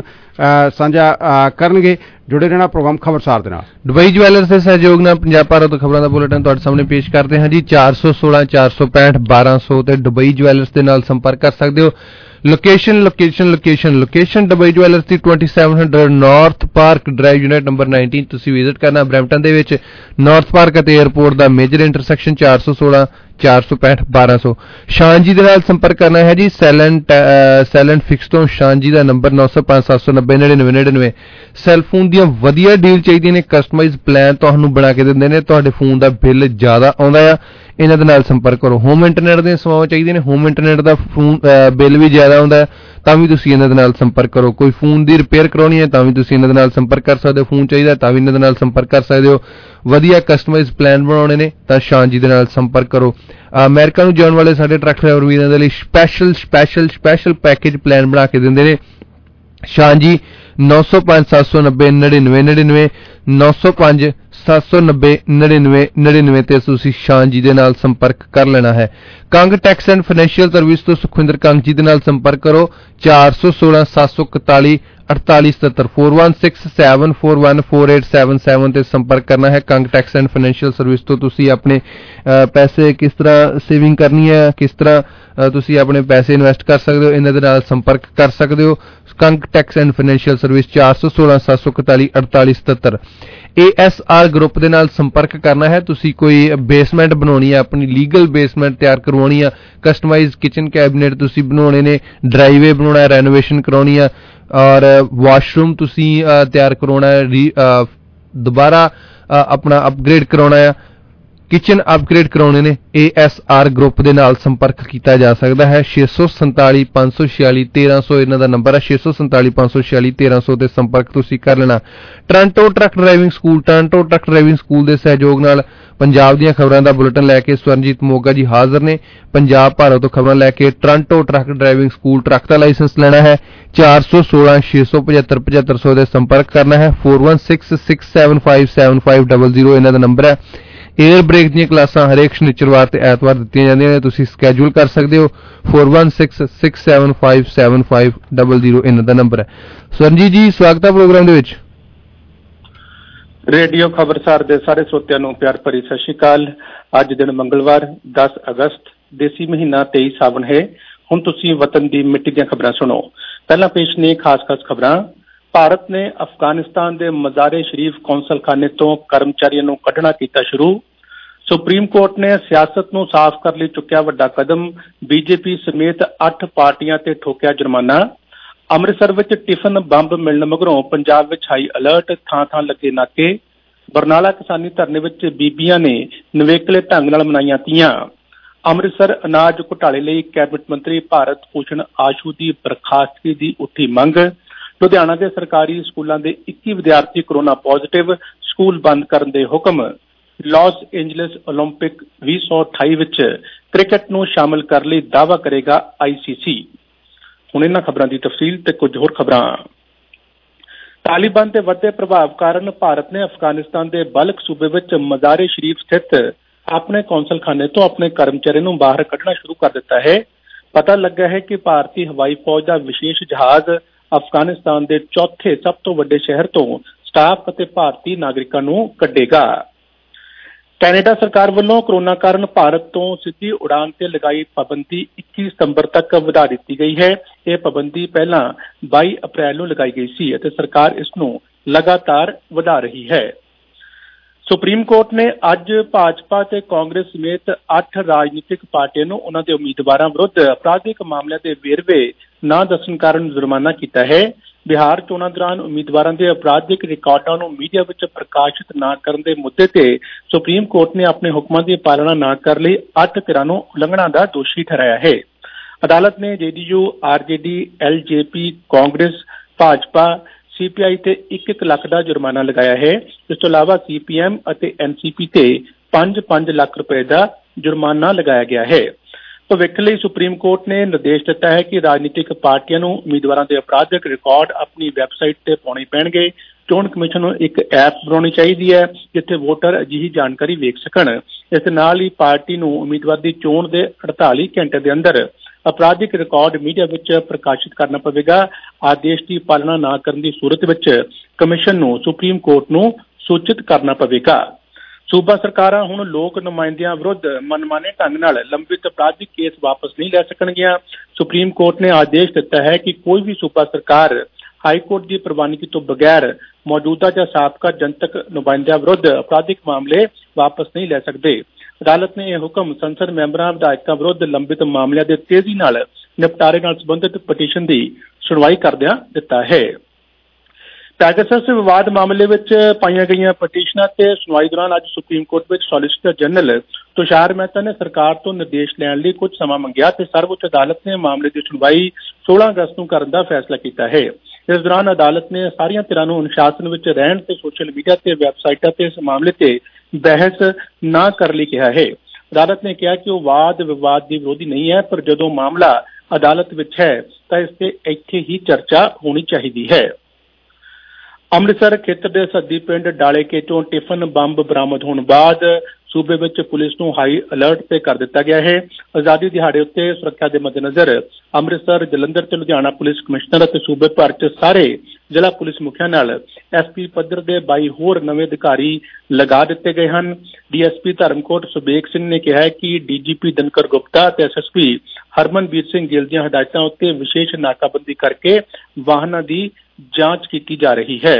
ਸਾਂਝਾ ਕਰਨਗੇ। ਜੁੜੇ ਰਹਿਣਾ ਪ੍ਰੋਗਰਾਮ ਖਬਰਸਾਰ ਦੇ ਨਾਲ। ਦੁਬਈ ਜਵੈਲਰਸ ਦੇ ਸਹਿਯੋਗ ਨਾਲ ਪੰਜਾਬ ਭਾਰਤ ਤੋਂ ਖਬਰਾਂ ਦਾ ਬੁਲੇਟਿਨ ਤੁਹਾਡੇ ਸਾਹਮਣੇ ਪੇਸ਼ ਕਰਦੇ ਹਾਂ ਜੀ। ਚਾਰ ਸੌ ਸੋਲਾਂ ਚਾਰ ਸੌ ਪੈਂਹਠ ਬਾਰਾਂ ਸੌ ਤੇ ਦੁਬਈ ਜਵੈਲਰਸ ਦੇ ਨਾਲ ਸੰਪਰਕ ਕਰ ਸਕਦੇ ਹੋ। Location location location location Dubai Jewellers ਦੀ ਸੱਤਾਈ ਸੌ North Park Drive unit number ਉਨੱਤੀ ਤੁਸੀਂ ਵਿਜ਼ਿਟ ਕਰਨਾ ਬਰੈਂਪਟਨ ਦੇ ਵਿੱਚ। ਨਾਰਥ ਪਾਰਕ ਅਤੇ 에ਅਰਪੋਰਟ ਦਾ ਮੇਜਰ ਇੰਟਰਸੈਕਸ਼ਨ ਚਾਰ ਸੌ ਸੋਲਾਂ ਚਾਰ ਸੌ ਪੈਂਹਠ ਬਾਰਾਂ ਸੌ। ਸ਼ਾਨ ਜੀ ਦੇ ਨਾਲ ਸੰਪਰਕ ਕਰਨਾ ਹੈ ਜੀ। ਸੈਲੈਂਟ ਸੈਲੈਂਟ ਫਿਕਸ ਤੋਂ ਸ਼ਾਨ ਜੀ ਦਾ ਨੰਬਰ ਨੌ ਸੌ ਪੰਜ ਸੱਤ ਸੌ ਨੱਬੇ ਨੜਿਨਵੇਂ ਨੜਿਨਵੇਂ। ਸੈਲਫੋਨ ਦੀਆਂ ਵਧੀਆ ਡੀਲ ਚਾਹੀਦੀਆਂ ਨੇ, ਕਸਟਮਾਈਜ਼ ਪਲਾਨ ਤੁਹਾਨੂੰ ਬਣਾ ਕੇ ਦਿੰਦੇ ਨੇ, ਤੁਹਾਡੇ ਫੋਨ ਦਾ ਬਿੱਲ ਜ਼ਿਆਦਾ ਆਉਂਦਾ ਆ, ਇਹਨਾਂ ਦੇ ਨਾਲ ਸੰਪਰਕ ਕਰੋ। ਹੋਮ ਇੰਟਰਨੈਟ ਦੀਆਂ ਸੇਵਾਵਾਂ ਚਾਹੀਦੀਆਂ ਨੇ, ਹੋਮ ਇੰਟਰਨੈਟ ਦਾ ਫੋਨ ਬਿੱਲ ਵੀ ਜ਼ਿਆਦਾ ਆਉਂਦਾ ਤਾਂ ਵੀ ਤੁਸੀਂ ਇਹਨਾਂ ਦੇ ਨਾਲ ਸੰਪਰਕ ਕਰੋ। ਕੋਈ ਫੋਨ ਦੀ ਰਿਪੇਅਰ ਕਰਾਉਣੀ ਹੈ ਤਾਂ ਵੀ ਤੁਸੀਂ ਇਹਨਾਂ ਦੇ ਨਾਲ ਸੰਪਰਕ ਕਰ ਸਕਦੇ ਹੋ। ਫੋਨ ਚਾਹੀਦਾ ਤਾਂ ਵੀ ਇਹਨਾਂ ਦੇ ਨਾਲ ਸੰਪਰਕ ਕਰ ਸਕਦੇ ਹੋ। ਵਧੀਆ ਕਸਟਮਾਈਜ਼ ਪਲਾਨ ਬਣਾਉਣੇ ਨੇ ਤਾਂ ਸ਼ਾਨ ਜੀ ਦੇ ਨਾਲ ਸੰਪਰਕ ਕਰੋ। ਅਮਰੀਕਾ ਨੂੰ ਜਾਣ ਵਾਲੇ ਸਾਡੇ ਟਰੱਕ ਡਰਾਈਵਰ ਵੀਰਾਂ ਦੇ ਲਈ special special special package plan ਬਣਾ ਕੇ ਦਿੰਦੇ ਨੇ ਸ਼ਾਨ ਜੀ। ਨੌ ਸੌ ਪੰਜ ਸੱਤ ਸੌ ਨੱਬੇ ਨੜਿਨਵੇਂ ਨੜਿਨਵੇਂ ਨੌ ਸੌ ਪੰਜ ਸੱਤ ਸੌ ਨੱਬੇ ਨੜਿਨਵੇਂ ਨੜਿਨਵੇਂ ਤੇ ਤੁਸੀਂ ਸ਼ਾਨ ਜੀ ਦੇ ਨਾਲ ਸੰਪਰਕ ਕਰ ਲੈਣਾ ਹੈ। Kang tax and financial service ਤੋਂ ਸੁਖਵਿੰਦਰ ਕੰਗ ਜੀ ਦੇ ਨਾਲ ਸੰਪਰਕ ਕਰੋ। ਚਾਰ ਸੌ ਸੋਲਾਂ ਸੱਤ ਸੌ ਇਕਤਾਲੀ ਅੜਤਾਲੀ ਸਤੱਤਰ ਚਾਰ ਇੱਕ ਛੇ ਸੱਤ ਚਾਰ ਇੱਕ ਚਾਰ ਅੱਠ ਸੱਤ ਸੱਤ ਤੇ ਸੰਪਰਕ ਕਰਨਾ ਹੈ। Kang tax and financial service ਤੋਂ ਤੁਸੀਂ ਆਪਣੇ ਪੈਸੇ ਕਿਸ ਤਰ੍ਹਾਂ ਸੇਵਿੰਗ ਕਰਨੀ ਹੈ, ਕਿਸ ਤਰ੍ਹਾਂ ਤੁਸੀਂ ਆਪਣੇ ਪੈਸੇ ਇਨਵੈਸਟ ਕਰ ਸਕਦੇ ਹੋ, ਇਹਨਾਂ ਦੇ ਨਾਲ ਸੰਪਰਕ ਕਰ ਸਕਦੇ ਹੋ। Kang tax and financial service ਚਾਰ ਸੌ ਸੋਲਾਂ ਸੱਤ ਸੌ ਇਕਤਾਲੀ ਅੜਤਾਲੀ ਸਤੱਤਰ। ਏ ਐਸ ਆਰ ਗਰੁੱਪ ਦੇ ਨਾਲ ਸੰਪਰਕ ਕਰਨਾ ਹੈ। ਤੁਸੀਂ ਕੋਈ ਬੇਸਮੈਂਟ ਬਣਾਉਣੀ ਹੈ, ਆਪਣੀ ਲੀਗਲ ਬੇਸਮੈਂਟ ਤਿਆਰ ਕਰਵਾਉਣੀ ਆ, ਕਸਟਮਾਈਜ਼ ਕਿਚਨ ਕੈਬਨਿਟ ਤੁਸੀਂ ਬਣਾਉਣੇ ਨੇ, ਡਰਾਈਵੇ ਬਣਾਉਣਾ ਹੈ, ਰੈਨੋਵੇਸ਼ਨ ਕਰਾਉਣੀ ਆ ਔਰ ਵਾਸ਼ਰੂਮ ਤੁਸੀਂ ਤਿਆਰ ਕਰਵਾਉਣਾ ਹੈ, ਦੁਬਾਰਾ ਆਪਣਾ ਅਪਗ੍ਰੇਡ ਕਰਾਉਣਾ ਹੈ, ਕਿਚਨ ਅਪਗ੍ਰੇਡ ਕਰਾਉਣੇ ਨੇ, ਏ ਐਸ ਆਰ ਗਰੁੱਪ ਦੇ ਨਾਲ ਸੰਪਰਕ ਕੀਤਾ ਜਾ ਸਕਦਾ ਹੈ। ਛੇ ਸੌ ਸੰਤਾਲੀ ਪੰਜ ਸੌ ਛਿਆਲੀ ਤੇਰਾਂ ਸੌ ਇਹਨਾਂ ਦਾ ਨੰਬਰ ਹੈ। ਛੇ ਸੌ ਸੰਤਾਲੀ ਪੰਜ ਸੌ ਛਿਆਲੀ ਤੇਰਾਂ ਸੌ ਤੇ ਸੰਪਰਕ ਤੁਸੀਂ ਕਰ ਲੈਣਾ। Toronto truck driving school Toronto truck driving school ਦੇ ਸਹਿਯੋਗ ਨਾਲ ਪੰਜਾਬ ਦੀਆਂ ਖਬਰਾਂ ਦਾ ਬੁਲੇਟਿਨ ਲੈ ਕੇ ਸਵਰਨਜੀਤ ਮੋਗਾ ਜੀ ਹਾਜ਼ਰ ਨੇ। ਪੰਜਾਬ ਭਾਰਤ ਤੋਂ ਖਬਰਾਂ ਲੈ ਕੇ Toronto truck driving school truck ਦਾ ਲਾਇਸੈਂਸ ਲੈਣਾ ਹੈ। ਚਾਰ ਸੌ ਸੋਲਾਂ ਛੇ ਸੌ ਪਝੱਤਰ ਪਝੱਤਰ ਸੌ ਦੇ ਸੰਪਰਕ ਕਰਨਾ ਹੈ। ਚਾਰ ਇੱਕ ਛੇ ਛੇ ਸੱਤ ਪੰਜ ਸੱਤ ਪੰਜ ਜ਼ੀਰੋ ਜ਼ੀਰੋ ਇਹਨਾਂ ਦਾ ਨੰਬਰ ਹੈ। ਏਅਰ ਬ੍ਰੇਕ ਦੀਆਂ ਕਲਾਸਾਂ ਹਰੇਕ ਸ਼ਨੀਚਰਵਾਰ ਤੇ ਐਤਵਾਰ ਦਿੱਤੀਆਂ ਜਾਂਦੀਆਂ ਨੇ, ਤੁਸੀਂ ਸਕੈਜੂਲ ਕਰ ਸਕਦੇ ਹੋ। ਚਾਰ ਇੱਕ ਛੇ ਛੇ ਸੱਤ ਪੰਜ ਸੱਤ ਪੰਜ ਜ਼ੀਰੋ ਜ਼ੀਰੋ ਇਹਨਾਂ ਦਾ ਨੰਬਰ ਹੈ। ਸਵਰਨਜੀਤ ਜੀ ਸਵਾਗਤ ਹੈ ਪ੍ਰੋਗਰਾਮ ਦੇ ਵਿੱਚ। ਰੇਡੀਓ ਖਬਰਸਾਰ ਦੇ ਸਾਰੇ ਸਰੋਤਿਆਂ ਨੂੰ ਪਿਆਰ ਭਰੀ ਸਤਿ ਸ਼੍ਰੀ ਅਕਾਲ। ਅੱਜ ਦਿਨ ਮੰਗਲਵਾਰ ਦਸ ਅਗਸਤ, ਦੇਸੀ ਮਹੀਨਾ ਤੇਈ ਸਾਵਣ ਹੈ। ਹੁਣ ਤੁਸੀਂ ਵਤਨ ਦੀ ਮਿੱਟੀ ਦੀਆਂ ਖਬਰਾਂ ਸੁਣੋ। ਪਹਿਲਾਂ ਪੇਸ਼ ਨੇ ਖਾਸ ਖਾਸ ਖਬਰਾਂ। ਭਾਰਤ ਨੇ ਅਫਗਾਨਿਸਤਾਨ ਦੇ ਮਜ਼ਾਰੇ ਸ਼ਰੀਫ ਕੌਂਸਲਖਾਨੇ ਤੋਂ ਕਰਮਚਾਰੀਆਂ ਨੂੰ ਕੱਢਣਾ ਕੀਤਾ ਸ਼ੁਰੂ। ਸੁਪਰੀਮ ਕੋਰਟ ਨੇ ਸਿਆਸਤ ਨੂੰ ਸਾਫ਼ ਕਰਨ ਲਈ ਚੁੱਕਿਆ ਵੱਡਾ ਕਦਮ। ਬੀਜੇਪੀ ਸਮੇਤ ਅੱਠ ਪਾਰਟੀਆਂ ਤੇ ਠੋਕਿਆ ਜੁਰਮਾਨਾ। ਅੰਮ੍ਰਿਤਸਰ ਵਿੱਚ ਟਿਫਨ ਬੰਬ ਮਿਲਣ ਮਗਰੋਂ ਪੰਜਾਬ ਵਿੱਚ ਹਾਈ ਅਲਰਟ, ਥਾਂ ਥਾਂ ਲੱਗੇ ਨਾਕੇ। ਬਰਨਾਲਾ ਕਿਸਾਨੀ ਧਰਨੇ ਵਿੱਚ ਬੀਬੀਆਂ ਨੇ ਨਿਵੇਕਲੇ ਢੰਗ ਨਾਲ ਮਨਾਈਆਂ ਤੀਆਂ। ਅੰਮ੍ਰਿਤਸਰ ਅਨਾਜ ਘੁਟਾਲੇ ਲਈ ਕੈਬਨਿਟ ਮੰਤਰੀ ਭਾਰਤ ਭੂਸ਼ਣ ਆਸ਼ੂ ਦੀ ਬਰਖਾਸਤਗੀ ਦੀ ਉੱਠੀ ਮੰਗ। ਲੁਧਿਆਣਾ ਦੇ ਸਰਕਾਰੀ ਸਕੂਲਾਂ ਦੇ ਇੱਕੀ ਵਿਦਿਆਰਥੀ ਕੋਰੋਨਾ ਪੋਜ਼ਿਟਿਵ, ਸਕੂਲ ਬੰਦ ਕਰਨ ਦੇ ਹੁਕਮ। ਲਾਸ ਏਂਜਲਸ ਓਲੰਪਿਕ ਵੀਹ ਸੌ ਅਠਾਈ ਵਿੱਚ ਕ੍ਰਿਕਟ ਨੂੰ ਸ਼ਾਮਲ ਕਰਨ ਲਈ ਦਾਅਵਾ ਕਰੇਗਾ ਆਈ ਸੀ ਸੀ। ਹੁਣ ਇਹਨਾਂ ਖਬਰਾਂ ਦੀ ਤਫਸੀਲ ਤੇ ਕੁਝ ਹੋਰ ਖਬਰਾਂ। ਤਾਲਿਬਾਨ ਦੇ ਵੱਧਦੇ ਪ੍ਰਭਾਵ ਕਾਰਨ ਭਾਰਤ ਨੇ ਅਫਗਾਨਿਸਤਾਨ ਦੇ ਬਲਕ ਸੂਬੇ ਵਿੱਚ ਮਜ਼ਾਰੇ ਸ਼ਰੀਫ ਸਥਿਤ ਆਪਣੇ ਕੌਂਸਲਖਾਨੇ ਤੋਂ ਆਪਣੇ ਕਰਮਚਾਰੀਆਂ ਨੂੰ ਬਾਹਰ ਕੱਢਣਾ ਸ਼ੁਰੂ ਕਰ ਦਿੱਤਾ ਹੈ। ਪਤਾ ਲੱਗਾ ਹੈ ਕਿ ਭਾਰਤੀ ਹਵਾਈ ਫੌਜ ਦਾ ਵਿਸ਼ੇਸ਼ ਜਹਾਜ਼ ਅਫਗਾਨਿਸਤਾਨ ਦੇ ਚੌਥੇ ਸਭ ਤੋਂ ਵੱਡੇ ਸ਼ਹਿਰ ਤੋਂ ਸਟਾਫ ਅਤੇ ਭਾਰਤੀ ਨਾਗਰਿਕਾਂ ਨੂੰ ਕੱਢੇਗਾ। ਕੈਨੇਡਾ ਸਰਕਾਰ ਵੱਲੋਂ ਕੋਰੋਨਾ ਕਾਰਨ ਭਾਰਤ ਤੋਂ ਸਿੱਧੀ ਉਡਾਨ ਤੇ ਲਗਾਈ ਪਾਬੰਦੀ ਇੱਕੀ ਸਤੰਬਰ ਤੱਕ ਵਧਾ ਦਿੱਤੀ ਗਈ ਹੈ। ਇਹ ਪਾਬੰਦੀ ਪਹਿਲਾਂ ਬਾਈ ਅਪ੍ਰੈਲ ਨੂੰ ਲਗਾਈ ਗਈ ਸੀ ਅਤੇ ਸਰਕਾਰ ਇਸ ਨੂੰ ਲਗਾਤਾਰ ਵਧਾ ਰਹੀ ਹੈ। ਸੁਪਰੀਮ ਕੋਰਟ ਨੇ ਅੱਜ ਭਾਜਪਾ ਤੇ ਕਾਂਗਰਸ ਸਮੇਤ ਅੱਠ ਰਾਜਨੀਤਿਕ ਪਾਰਟੀਆਂ ਨੂੰ ਉਹਨਾਂ ਦੇ ਉਮੀਦਵਾਰਾਂ ਵਿਰੁੱਧ ਅਪਰਾਧਿਕ ਮਾਮਲਿਆਂ ਦੇ ਵੇਰਵੇ ਨਾ ਦੱਸਣ ਕਾਰਨ ਜੁਰਮਾਨਾ ਕੀਤਾ ਹੈ। ਬਿਹਾਰ ਚੋਣਾਂ ਦੌਰਾਨ ਉਮੀਦਵਾਰਾਂ ਦੇ ਅਪਰਾਧਿਕ ਰਿਕਾਰਡਾਂ ਨੂੰ ਮੀਡੀਆ ਵਿੱਚ ਪ੍ਰਕਾਸ਼ਿਤ ਨਾ ਕਰਨ ਦੇ ਮੁੱਦੇ ਤੇ ਸੁਪਰੀਮ ਕੋਰਟ ਨੇ ਆਪਣੇ ਹੁਕਮਾਂ ਦੀ ਪਾਲਣਾ ਨਾ ਕਰਨ ਲਈ ਅੱਠ ਧਿਰਾਂ ਨੂੰ ਉਲੰਘਣਾ ਦਾ ਦੋਸ਼ੀ ਠਹਿਰਾਇਆ ਹੈ। ਅਦਾਲਤ ਨੇ ਜੇਡੀਯੂ, ਆਰਜੇਡੀ, ਐਲਜੇਪੀ, ਕਾਂਗਰਸ, ਭਾਜਪਾ, ਸੀਪੀਆਈ ਤੇ ਇੱਕ ਇੱਕ ਲੱਖ ਦਾ ਜੁਰਮਾਨਾ ਲਗਾਇਆ ਹੈ। ਇਸ ਤੋਂ ਇਲਾਵਾ ਸੀਪੀਐਮ ਅਤੇ ਐਨਸੀਪੀ ਤੇ ਪੰਜ ਪੰਜ ਲੱਖ ਰੁਪਏ ਦਾ ਜੁਰਮਾਨਾ ਲਗਾਇਆ ਗਿਆ ਹੈ। ਭਵਿੱਖ ਲਈ ਸੁਪਰੀਮ ਕੋਰਟ ਨੇ ਨਿਰਦੇਸ਼ ਦਿੱਤਾ ਹੈ ਕਿ ਰਾਜਨੀਤਿਕ ਪਾਰਟੀਆਂ ਨੂੰ ਉਮੀਦਵਾਰਾਂ ਦੇ ਅਪਰਾਧਿਕ ਰਿਕਾਰਡ ਆਪਣੀ ਵੈਬਸਾਈਟ ਤੇ ਪਾਉਣੇ ਪੈਣਗੇ। ਚੋਣ ਕਮਿਸ਼ਨ ਨੂੰ ਇੱਕ ਐਪ ਬਣਾਉਣੀ ਚਾਹੀਦੀ ਹੈ ਜਿੱਥੇ ਵੋਟਰ ਅਜਿਹੀ ਜਾਣਕਾਰੀ ਵੇਖ ਸਕਣ। ਇਸ ਨਾਲ ਹੀ ਪਾਰਟੀ ਨੂੰ ਉਮੀਦਵਾਰ ਦੀ ਚੋਣ ਦੇ ਅੜਤਾਲੀ ਘੰਟੇ ਦੇ ਅੰਦਰ ਅਪਰਾਧਿਕ ਰਿਕਾਰਡ ਮੀਡੀਆ ਵਿੱਚ ਪ੍ਰਕਾਸ਼ਿਤ ਕਰਨਾ ਪਵੇਗਾ। ਆਦੇਸ਼ ਦੀ ਪਾਲਣਾ ਨਾ ਕਰਨ ਦੀ ਸੂਰਤ ਵਿੱਚ ਕਮਿਸ਼ਨ ਨੂੰ ਸੁਪਰੀਮ ਕੋਰਟ ਨੂੰ ਸੂਚਿਤ ਕਰਨਾ ਪਵੇਗਾ। ਸੂਬਾ ਸਰਕਾਰਾਂ ਹੁਣ ਲੋਕ ਨੁਮਾਇੰਦਿਆਂ ਵਿਰੁੱਧ ਮਨਮਾਨੇ ਢੰਗ ਨਾਲ ਲੰਬਿਤ ਅਪਰਾਧਿਕ ਕੇਸ ਵਾਪਸ ਨਹੀਂ ਲੈ ਸਕਣਗੀਆਂ। ਸੁਪਰੀਮ ਕੋਰਟ ਨੇ ਆਦੇਸ਼ ਦਿੱਤਾ ਹੈ ਕਿ ਕੋਈ ਵੀ ਸੂਬਾ ਸਰਕਾਰ ਹਾਈ ਕੋਰਟ ਦੀ ਪ੍ਰਵਾਨਗੀ ਤੋਂ ਬਗੈਰ ਮੌਜੂਦਾ ਜਾਂ ਸਾਬਕਾ ਜਨਤਕ ਨੁਮਾਇੰਦਿਆਂ ਵਿਰੁੱਧ ਅਪਰਾਧਿਕ ਮਾਮਲੇ ਵਾਪਸ ਨਹੀਂ ਲੈ ਸਕਦੇ। ਅਦਾਲਤ ਨੇ ਇਹ ਹੁਕਮ ਸੰਸਦ ਮੈਂਬਰਾਂ ਵਿਧਾਇਕਾਂ ਵਿਰੁੱਧ ਲੰਬਿਤ ਮਾਮਲਿਆਂ ਦੇ ਤੇਜ਼ੀ ਨਾਲ ਨਿਪਟਾਰੇ ਨਾਲ ਸੰਬੰਧਿਤ ਪਟੀਸ਼ਨ ਦੀ ਸੁਣਵਾਈ ਕਰਦਿਆਂ ਦਿੱਤਾ ਹੈ। ਪੈਗਾਸਸ ਵਿਵਾਦ ਮਾਮਲੇ ਵਿੱਚ ਪਾਈਆਂ ਗਈਆਂ ਪਟੀਸ਼ਨਾਂ ਤੇ ਸੁਣਵਾਈ ਦੌਰਾਨ ਅੱਜ ਸੁਪਰੀਮ ਕੋਰਟ ਵਿੱਚ ਸੋਲਿਸਿਟਰ ਜਨਰਲ ਤੁਸ਼ਾਰ ਮਹਿਤਾ ਨੇ ਸਰਕਾਰ ਤੋਂ ਨਿਰਦੇਸ਼ ਲੈਣ ਲਈ ਕੁਝ ਸਮਾਂ ਮੰਗਿਆ ਤੇ ਸਰਵਉੱਚ ਅਦਾਲਤ ਨੇ ਮਾਮਲੇ ਦੀ ਸੁਣਵਾਈ ਸੋਲਾਂ ਅਗਸਤ ਨੂੰ ਕਰਨ ਦਾ ਫੈਸਲਾ ਕੀਤਾ ਹੈ। ਇਸ ਦੌਰਾਨ ਅਦਾਲਤ ਨੇ ਸਾਰੀਆਂ ਧਿਰਾਂ ਨੂੰ ਅਨੁਸ਼ਾਸਨ ਵਿੱਚ ਰਹਿਣ ਤੇ ਸੋਸ਼ਲ ਮੀਡੀਆ ਤੇ ਵੈਬਸਾਈਟਾਂ ਤੇ ਇਸ ਮਾਮਲੇ ਤੇ ਬਹਿਸ ਨਾ ਕਰਨ ਲਈ ਕਿਹਾ ਹੈ। ਅਦਾਲਤ ਨੇ ਕਿਹਾ ਕਿ ਉਹ ਵਾਦ ਵਿਵਾਦ ਦੀ ਵਿਰੋਧੀ ਨਹੀਂ ਹੈ, ਪਰ ਜਦੋਂ ਮਾਮਲਾ ਅਦਾਲਤ ਵਿੱਚ ਹੈ ਤਾਂ ਇਸ ਤੇ ਇੱਥੇ ਹੀ ਚਰਚਾ ਹੋਣੀ ਚਾਹੀਦੀ ਹੈ। ਅੰਮ੍ਰਿਤਸਰ ਖੇਤਰ ਦੇ ਸੱਦੀ ਪਿੰਡ ਡਾਲੇਕੇ ਤੋਂ ਟਿਫਨ ਬੰਬ ਬਰਾਮਦ ਹੋਣ ਬਾਅਦ ਸੂਬੇ ਵਿੱਚ ਪੁਲਿਸ ਨੂੰ ਹਾਈ ਅਲਰਟ ਤੇ ਕਰ ਦਿੱਤਾ ਗਿਆ ਹੈ। ਆਜ਼ਾਦੀ ਦਿਹਾੜੇ ਉੱਤੇ ਸੁਰੱਖਿਆ ਦੇ ਮੱਦੇਨਜ਼ਰ ਅੰਮ੍ਰਿਤਸਰ, ਜਲੰਧਰ ਤੇ ਲੁਧਿਆਣਾ ਪੁਲਿਸ ਕਮਿਸ਼ਨਰ ਅਤੇ ਸੂਬੇ ਭਰ ਚ ਸਾਰੇ ਜ਼ਿਲ੍ਹਾ ਪੁਲਿਸ ਮੁਖੀਆਂ ਨਾਲ ਐਸਪੀ ਪੱਧਰ ਦੇ ਬਾਈ ਹੋਰ ਨਵੇਂ ਅਧਿਕਾਰੀ ਲਗਾ ਦਿੱਤੇ ਗਏ ਹਨ। ਡੀਐਸਪੀ ਧਰਮਕੋਟ ਸੁਬੇਗ ਸਿੰਘ ਨੇ ਕਿਹਾ ਹੈ ਕਿ ਡੀਜੀਪੀ ਦਿਨਕਰ ਗੁਪਤਾ ਅਤੇ ਐਸਐਸਪੀ ਹਰਮਨਵੀਰ ਸਿੰਘ ਗਿੱਲ ਦੀਆਂ ਹਦਾਇਤਾਂ ਉੱਤੇ ਵਿਸ਼ੇਸ਼ ਨਾਕਾਬੰਦੀ ਕਰਕੇ ਵਾਹਨਾਂ ਦੀ ਜਾਂਚ ਕੀਤੀ ਜਾ ਰਹੀ ਹੈ।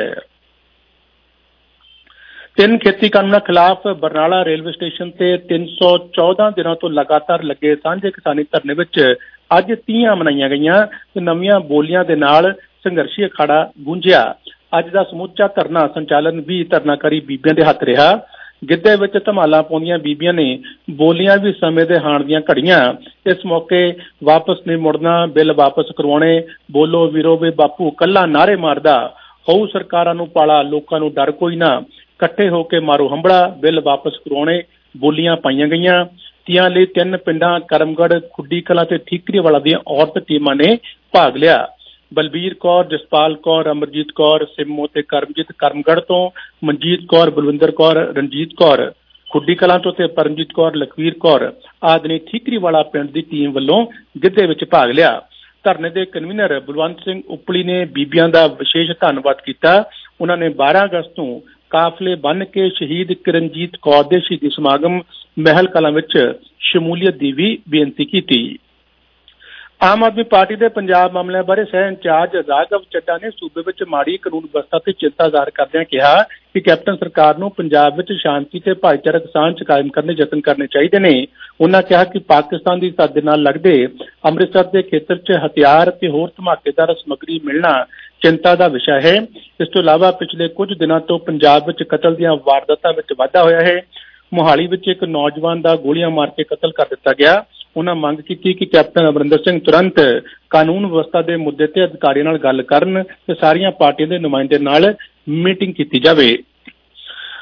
ਤਿੰਨ ਖੇਤੀ ਕਾਨੂੰਨਾਂ ਖਿਲਾਫ ਬਰਨਾਲਾ ਰੇਲਵੇ ਸਟੇਸ਼ਨ ਤੇ ਤਿੰਨ ਸੌ ਚੌਦਾਂ ਦਿਨਾਂ ਤੋਂ ਲਗਾਤਾਰ ਲੱਗੇ ਸਾਂਝੇ ਕਿਸਾਨੀ ਧਰਨੇ ਵਿੱਚ ਅੱਜ ਤੀਆਂ ਮਨਾਈਆਂ ਗਈਆਂ ਤੇ ਨਵੀਆਂ ਬੋਲੀਆਂ ਦੇ ਨਾਲ ਸੰਘਰਸ਼ੀ ਅਖਾੜਾ ਗੂੰਜਿਆ। ਅੱਜ ਦਾ ਸਮੁੱਚਾ ਧਰਨਾ ਸੰਚਾਲਨ ਵੀ ਧਰਨਾਕਾਰੀ ਬੀਬੀਆਂ ਦੇ ਹੱਥ ਰਿਹਾ। ਗਿੱਧੇ ਵਿੱਚ ਧਮਾਲਾਂ ਪਾਉਂਦੀਆਂ ਬੀਬੀਆਂ ਨੇ ਬੋਲੀਆਂ ਵੀ ਸਮੇਂ ਦੇ ਹਾਣ ਦੀਆਂ ਘੜੀਆਂ। ਇਸ ਮੌਕੇ ਵਾਪਸ ਨਹੀਂ ਮੁੜਨਾ, ਬਿੱਲ ਵਾਪਸ ਕਰਵਾਉਣੇ, ਬੋਲੋ ਵੀਰੋ ਵੇ ਬਾਪੂ ਕੱਲਾ ਨਾਰੇ ਮਾਰਦਾ, ਹੋਊ ਸਰਕਾਰਾਂ ਨੂੰ ਪਾਲਾ, ਲੋਕਾਂ ਨੂੰ ਡਰ ਕੋਈ ਨਾ, ਇਕੱਠੇ ਹੋ ਕੇ ਮਾਰੋ ਹੰਬੜਾ, ਬਿੱਲ ਵਾਪਸ ਕਰਵਾਉਣੇ ਬੋਲੀਆਂ ਪਾਈਆਂ ਗਈਆਂ। ਤੀਆਂ ਲਈ ਤਿੰਨ ਪਿੰਡਾਂ ਕਰਮਗੜ੍ਹ, ਖੁੱਡੀ ਕਲਾਂ ਤੇ ਠੀਕਰੀਵਾਲਾ ਦੀਆਂ ਔਰਤ ਟੀਮਾਂ ਨੇ ਭਾਗ ਲਿਆ। ਬਲਬੀਰ ਕੌਰ, ਜਸਪਾਲ ਕੌਰ, ਅਮਰਜੀਤ ਕੌਰ ਸਿੰਮੋ ਤੇ ਕਰਮਜੀਤ ਕਰਮਗੜ੍ਹ ਤੋਂ, ਮਨਜੀਤ ਕੌਰ, ਬਲਵਿੰਦਰ ਕੌਰ, ਰਣਜੀਤ ਕੌਰ ਖੁੱਡੀ ਕਲਾਂ ਤੋਂ ਤੇ ਪਰਮਜੀਤ ਕੌਰ, ਲਖਵੀਰ ਕੌਰ ਆਦਿ ਨੇ ਠੀਕਰੀਵਾਲਾ ਪਿੰਡ ਦੀ ਟੀਮ ਵੱਲੋਂ ਗਿੱਧੇ ਵਿੱਚ ਭਾਗ ਲਿਆ। ਧਰਨੇ ਦੇ ਕਨਵੀਨਰ ਬਲਵੰਤ ਸਿੰਘ ਉਪਲੀ ਨੇ ਬੀਬੀਆਂ ਦਾ ਵਿਸ਼ੇਸ਼ ਧੰਨਵਾਦ ਕੀਤਾ। ਉਹਨਾਂ ਨੇ ਬਾਰਾਂ ਅਗਸਤ ਨੂੰ ਕਾਫਲੇ ਬੰਨ ਕੇ ਸ਼ਹੀਦ ਕਿਰਨਜੀਤ ਕੌਰ ਦੇ ਸ਼ਹੀਦੀ ਸਮਾਗਮ ਮਹਿਲ ਕਲਾਂ ਵਿੱਚ ਸ਼ਮੂਲੀਅਤ ਦੀ ਵੀ ਬੇਨਤੀ ਕੀਤੀ। ਆਮ ਆਦਮੀ ਪਾਰਟੀ ਦੇ ਪੰਜਾਬ ਮਾਮਲਿਆਂ ਬਾਰੇ ਸਹਿ ਇੰਚਾਰਜ ਰਾਘਵ ਚੱਡਾ ਨੇ ਸੂਬੇ ਵਿੱਚ ਮਾੜੀ ਕਾਨੂੰਨ ਵਿਵਸਥਾ ਤੇ ਚਿੰਤਾ ਜ਼ਾਹਰ ਕਰਦਿਆਂ ਕਿਹਾ ਕਿ ਕੈਪਟਨ ਸਰਕਾਰ ਨੂੰ ਪੰਜਾਬ ਵਿੱਚ ਸ਼ਾਂਤੀ ਤੇ ਭਾਈਚਾਰਕ ਸਾਂਝ ਕਾਇਮ ਕਰਨ ਦੇ ਯਤਨ ਕਰਨੇ ਚਾਹੀਦੇ ਨੇ। ਉਹਨਾਂ ਕਿਹਾ ਕਿ ਪਾਕਿਸਤਾਨ ਦੀ ਸਰਹੱਦ ਨਾਲ ਲੱਗਦੇ ਅੰਮ੍ਰਿਤਸਰ ਦੇ ਖੇਤਰ 'ਚ ਹਥਿਆਰ ਤੇ ਹੋਰ ਧਮਾਕੇਦਾਰ ਸਮੱਗਰੀ ਮਿਲਣਾ ਚਿੰਤਾ ਦਾ ਵਿਸ਼ਾ ਹੈ। ਇਸ ਤੋਂ ਇਲਾਵਾ ਪਿਛਲੇ ਕੁਝ ਦਿਨਾਂ ਤੋਂ ਪੰਜਾਬ ਵਿੱਚ ਕਤਲ ਦੀਆਂ ਵਾਰਦਾਤਾਂ ਵਿੱਚ ਵਾਧਾ ਹੋਇਆ ਹੈ। ਮੋਹਾਲੀ ਵਿੱਚ ਇੱਕ ਨੌਜਵਾਨ ਦਾ ਗੋਲੀਆਂ ਮਾਰ ਕੇ ਕਤਲ ਕਰ ਦਿੱਤਾ ਗਿਆ। ਉਹਨਾਂ ਮੰਗ ਕੀਤੀ ਕਿ ਕੈਪਟਨ ਅਮਰਿੰਦਰ ਸਿੰਘ ਤੁਰੰਤ ਕਾਨੂੰਨ ਵਿਵਸਥਾ ਦੇ ਮੁੱਦੇ ਤੇ ਅਧਿਕਾਰੀਆਂ ਨਾਲ ਗੱਲ ਕਰਨ ਤੇ ਸਾਰੀਆਂ ਪਾਰਟੀਆਂ ਦੇ ਨੁਮਾਇੰਦੇ ਨਾਲ ਮੀਟਿੰਗ ਕੀਤੀ ਜਾਵੇ।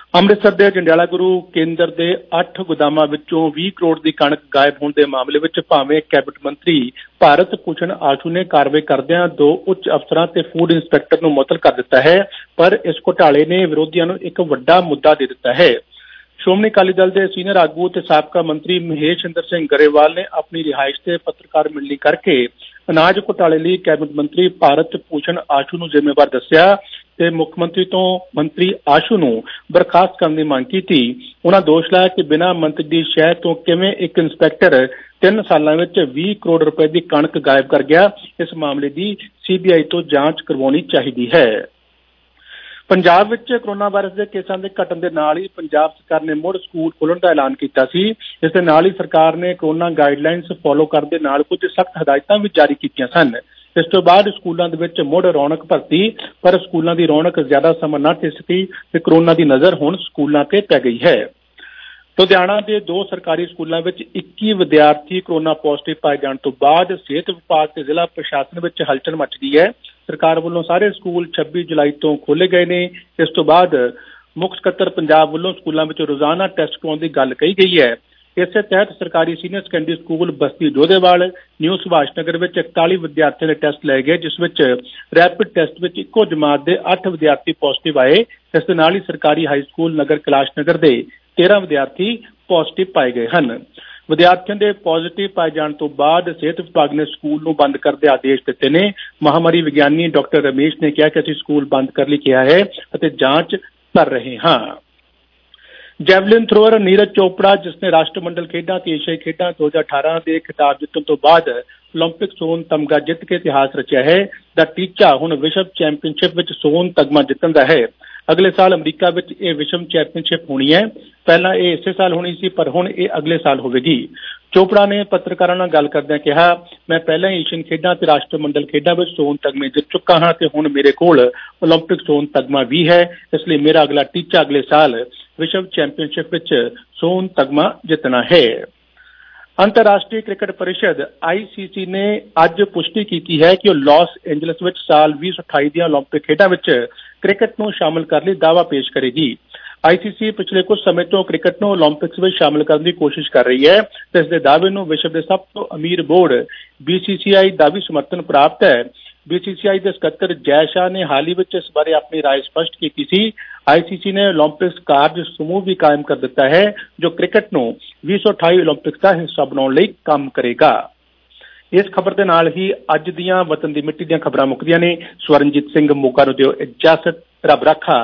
ਅੰਮ੍ਰਿਤਸਰ ਦੇ ਜੰਡਿਆਲਾ ਗੁਰੂ ਕੇਂਦਰ ਦੇ ਅੱਠ ਗੋਦਾਮਾਂ ਵਿੱਚੋਂ ਵੀਹ ਕਰੋੜ ਦੀ ਕਣਕ ਗਾਇਬ ਹੋਣ ਦੇ ਮਾਮਲੇ ਵਿੱਚ ਭਾਵੇਂ ਕੈਬਨਿਟ ਮੰਤਰੀ ਭਾਰਤ ਭੂਸ਼ਣ ਆਸ਼ੂ ਨੇ ਕਾਰਵਾਈ ਕਰਦਿਆਂ ਦੋ ਉੱਚ ਅਫਸਰਾਂ ਤੇ ਫੂਡ ਇੰਸਪੈਕਟਰ ਨੂੰ ਮੁਅੱਤਲ ਕਰ ਦਿੱਤਾ ਹੈ, ਪਰ ਇਸ ਘੁਟਾਲੇ ਨੇ ਵਿਰੋਧੀਆਂ ਨੂੰ ਇੱਕ ਵੱਡਾ ਮੁੱਦਾ ਦੇ ਦਿੱਤਾ ਹੈ। ਸ਼੍ਰੋਮਣੀ ਅਕਾਲੀ ਦਲ ਦੇ ਸੀਨੀਅਰ ਆਗੂ ਤੇ ਸਾਬਕਾ ਮੰਤਰੀ ਮਹੇਸ਼ਿੰਦਰ ਸਿੰਘ ਗਰੇਵਾਲ ਨੇ ਆਪਣੀ ਰਿਹਾਇਸ਼ ਤੇ ਪੱਤਰਕਾਰ ਮਿਲਣੀ ਕਰਕੇ ਅਨਾਜ ਘੁਟਾਲੇ ਲਈ ਕੈਬਨਿਟ ਮੰਤਰੀ ਭਾਰਤ ਭੂਸ਼ਣ ਆਸ਼ੂ ਨੂੰ ਜ਼ਿੰਮੇਵਾਰ ਦੱਸਿਆ ਤੇ ਮੁੱਖ ਮੰਤਰੀ ਤੋਂ ਮੰਤਰੀ ਆਸ਼ੂ ਨੂੰ ਬਰਖਾਸਤ ਕਰਨ ਦੀ ਮੰਗ ਕੀਤੀ। ਉਹਨਾਂ ਦੋਸ਼ ਲਾਇਆ ਕਿ ਬਿਨਾਂ ਮੰਤਰੀ ਦੀ ਸ਼ਹਿ ਤੋਂ ਕਿਵੇਂ ਇੱਕ ਇੰਸਪੈਕਟਰ ਤਿੰਨ ਸਾਲਾਂ ਵਿੱਚ ਵੀਹ ਕਰੋੜ ਰੁਪਏ ਦੀ ਕਣਕ ਗਾਇਬ ਕਰ ਗਿਆ। ਇਸ ਮਾਮਲੇ ਦੀ ਸੀਬੀਆਈ ਤੋਂ ਜਾਂਚ ਕਰਵਾਉਣੀ ਚਾਹੀਦੀ ਹੈ। ਪੰਜਾਬ ਵਿੱਚ ਕਰੋਨਾ ਵਾਇਰਸ ਦੇ ਕੇਸਾਂ ਦੇ ਘਟਣ ਦੇ ਨਾਲ ਹੀ ਪੰਜਾਬ ਸਰਕਾਰ ਨੇ ਮੁੜ ਸਕੂਲ ਖੋਲ੍ਹਣ ਦਾ ਐਲਾਨ ਕੀਤਾ ਸੀ। ਇਸ ਦੇ ਨਾਲ ਹੀ ਸਰਕਾਰ ਨੇ ਕਰੋਨਾ ਗਾਈਡਲਾਈਨਸ ਫੋਲੋ ਕਰਨ ਦੇ ਨਾਲ ਕੁਝ ਸਖਤ ਹਦਾਇਤਾਂ ਵੀ ਜਾਰੀ ਕੀਤੀਆਂ ਸਨ। ਇਸ ਤੋਂ ਬਾਅਦ ਸਕੂਲਾਂ ਦੇ ਵਿੱਚ ਮੁੜ ਰੌਣਕ ਭਰਤੀ, ਪਰ ਸਕੂਲਾਂ ਦੀ ਰੌਣਕ ਜ਼ਿਆਦਾ ਸਮਾਂ ਨਾ ਟਿਕ ਸਕੀ ਤੇ ਕਰੋਨਾ ਦੀ ਨਜ਼ਰ ਹੁਣ ਸਕੂਲਾਂ ਤੇ ਪੈ ਗਈ ਹੈ। ਲੁਧਿਆਣਾ ਦੇ ਦੋ ਸਰਕਾਰੀ ਸਕੂਲਾਂ ਵਿੱਚ ਇੱਕੀ ਵਿਦਿਆਰਥੀ ਕਰੋਨਾ ਪੋਜ਼ਿਟਿਵ ਪਾਏ ਜਾਣ ਤੋਂ ਬਾਅਦ ਸਿਹਤ ਵਿਭਾਗ ਤੇ ਜ਼ਿਲ੍ਹਾ ਪ੍ਰਸ਼ਾਸਨ ਵਿੱਚ ਹਲਚਲ ਮਚ ਗਈ ਹੈ। ਸਰਕਾਰ ਵੱਲੋਂ ਸਾਰੇ ਸਕੂਲ ਛੱਬੀ ਜੁਲਾਈ ਤੋਂ ਖੋਲ੍ਹੇ ਗਏ ਨੇ। ਇਸ ਤੋਂ ਬਾਅਦ ਮੁੱਖ ਸਕੱਤਰ ਪੰਜਾਬ ਵੱਲੋਂ ਸਕੂਲਾਂ ਵਿੱਚ ਰੋਜ਼ਾਨਾ ਟੈਸਟ ਕਰਾਉਣ ਦੀ ਗੱਲ ਕਹੀ ਗਈ ਹੈ। ਇਸੇ ਤਹਿਤ ਸਰਕਾਰੀ senior secondary school Basti Jodhewal New Subhash Nagar ਵਿੱਚ ਇਕਤਾਲੀ ਵਿਦਿਆਰਥੀਆਂ ਦੇ ਟੈਸਟ ਲਏ ਗਏ, ਜਿਸ ਵਿੱਚ ਰੈਪਿਡ ਟੈਸਟ ਵਿੱਚ ਇੱਕੋ ਜਮਾਤ ਦੇ ਅੱਠ ਵਿਦਿਆਰਥੀ ਪੋਜ਼ਿਟਿਵ ਆਏ। ਇਸ ਦੇ ਨਾਲ ਹੀ ਸਰਕਾਰੀ ਹਾਈ ਸਕੂਲ ਨਗਰ ਕੈਲਾਸ਼ ਨਗਰ ਦੇ ਤੇਰਾਂ ਵਿਦਿਆਰਥੀ ਪੋਜ਼ਿਟਿਵ ਪਾਏ ਗਏ ਹਨ। ਵਿਦਿਆਰਥੀਆਂ ਦੇ ਪੋਜ਼ਿਟਿਵ ਪਾਏ ਜਾਣ ਤੋਂ ਬਾਅਦ ਸਿਹਤ ਵਿਭਾਗ ਨੇ ਸਕੂਲ ਨੂੰ ਬੰਦ ਕਰਨ ਦੇ ਆਦੇਸ਼ ਦਿੱਤੇ ਨੇ। ਮਹਾਮਾਰੀ ਵਿਗਿਆਨੀ ਡਾਕਟਰ ਰਮੇਸ਼ ਨੇ ਕਿਹਾ ਕਿ ਅਸੀਂ ਸਕੂਲ ਬੰਦ ਕਰਨ ਲਈ ਕਿਹਾ ਹੈ ਅਤੇ ਜਾਂਚ ਕਰ ਰਹੇ ਹਾਂ। ਜੈਵਲਿਨ ਥਰੋਅਰ ਨੀਰਜ ਚੋਪੜਾ, ਜਿਸ ਨੇ ਰਾਸ਼ਟਰਮੰਡਲ ਖੇਡਾਂ ਤੇ ਏਸ਼ੀਆਈ ਖੇਡਾਂ ਦੋ ਹਜ਼ਾਰ ਅਠਾਰਾਂ ਦੇ ਖਿਤਾਬ ਜਿੱਤਣ ਤੋਂ ਬਾਅਦ ਓਲੰਪਿਕ ਸੋਨ ਤਮਗਾ ਜਿੱਤ ਕੇ ਇਤਿਹਾਸ ਰਚਿਆ ਹੈ, ਦਾ ਟੀਚਾ ਹੁਣ ਵਿਸ਼ਵ ਚੈਂਪੀਅਨਸ਼ਿਪ ਵਿੱਚ ਸੋਨ ਤਗਮਾ ਜਿੱਤਣ ਦਾ ਹੈ। ਅਗਲੇ ਸਾਲ ਅਮਰੀਕਾ ਵਿੱਚ ਇਹ ਵਿਸ਼ਵ ਚੈਂਪੀਅਨਸ਼ਿਪ ਹੋਣੀ ਹੈ। ਪਹਿਲਾਂ ਇਹ ਇਸੇ ਸਾਲ ਹੋਣੀ ਸੀ, ਪਰ ਹੁਣ ਇਹ ਅਗਲੇ ਸਾਲ ਹੋਵੇਗੀ। ਚੋਪੜਾ ਨੇ ਪੱਤਰਕਾਰਾਂ ਨਾਲ ਗੱਲ ਕਰਦਿਆਂ ਕਿਹਾ, ਮੈਂ ਪਹਿਲਾਂ ਹੀ ਏਸ਼ੀਅਨ ਖੇਡਾਂ ਤੇ ਰਾਸ਼ਟਰਮੰਡਲ ਖੇਡਾਂ ਵਿੱਚ ਸੋਨ ਤਗਮੇ ਜਿੱਤ ਚੁੱਕਾ ਹਾਂ ਤੇ ਹੁਣ ਮੇਰੇ ਕੋਲ ਓਲੰਪਿਕ ਸੋਨ ਤਗਮਾ ਵੀ ਹੈ। ਇਸ ਲਈ ਮੇਰਾ ਅਗਲਾ ਟੀਚਾ ਅਗਲੇ ਸਾਲ ਵਿਸ਼ਵ ਚੈਂਪੀਅਨਸ਼ਿਪ ਵਿੱਚ ਸੋਨ ਤਗਮਾ ਜਿੱਤਣਾ ਹੈ। ਅੰਤਰਰਾਸ਼ਟਰੀ ਕ੍ਰਿਕਟ ਪਰਿਸ਼ਦ ਆਈ ਸੀ ਸੀ ਨੇ ਅੱਜ ਪੁਸ਼ਟੀ ਕੀਤੀ ਹੈ ਕਿ ਉਹ ਲਾਸ ਐਂਜਲਸ ਵਿੱਚ ਸਾਲ ਵੀਹ ਸੌ ਅਠਾਈ ਦੀਆਂ ਓਲੰਪਿਕ ਖੇਡਾਂ ਵਿੱਚ ਕ੍ਰਿਕਟ ਨੂੰ ਸ਼ਾਮਲ ਕਰਨ ਲਈ ਦਾਅਵਾ ਪੇਸ਼ ਕਰੇਗੀ। ਆਈ ਸੀ ਸੀ ਪਿਛਲੇ ਕੁਝ ਸਮੇਂ ਤੋਂ ਕ੍ਰਿਕਟ ਨੂੰ ਓਲੰਪਿਕਸ ਵਿੱਚ ਸ਼ਾਮਲ ਕਰਨ ਦੀ ਕੋਸ਼ਿਸ਼ ਕਰ ਰਹੀ ਹੈ ਤੇ ਇਸ ਦੇ ਦਾਅਵੇ ਨੂੰ ਵਿਸ਼ਵ ਦੇ ਸਭ ਤੋਂ ਅਮੀਰ ਬੋਰਡ ਬੀ ਸੀ ਸੀ ਆਈ ਦਾ ਵੀ ਸਮਰਥਨ ਪ੍ਰਾਪਤ ਹੈ। ਬੀ ਸੀ ਸੀ ਆਈ ਦੇ ਸਕੱਤਰ ਜੈ ਸ਼ਾਹ ਨੇ ਹਾਲ ਹੀ ਵਿੱਚ ਇਸ ਬਾਰੇ ਆਪਣੀ ਰਾਏ ਸਪਸ਼ਟ ਕੀਤੀ ਸੀ। ਆਈ ਸੀ ਸੀ ਨੇ ਓਲੰਪਿਕਸ ਕਾਰਜ ਸਮੂਹ ਵੀ ਕਾਇਮ ਕਰ ਦਿੱਤਾ ਹੈ ਜੋ ਕ੍ਰਿਕਟ ਨੂੰ ਵੀਹ ਸੌ ਅਠਾਈ ਓਲੰਪਿਕਸ ਦਾ ਹਿੱਸਾ ਬਣਾਉਣ ਲਈ ਕੰਮ ਕਰੇਗਾ। ਇਸ ਖਬਰ ਦੇ ਨਾਲ ਹੀ ਅੱਜ ਦੀਆਂ ਵਤਨ ਦੀ ਮਿੱਟੀ ਦੀਆਂ ਖਬਰਾਂ ਮੁੱਕਦੀਆਂ ਨੇ। ਸਵਰਨਜੀਤ ਸਿੰਘ ਮੋਗਾ ਨੂੰ ਦਿਓ ਇਜਾਜ਼ਤ। ਰੱਬ ਰਾਖਾ।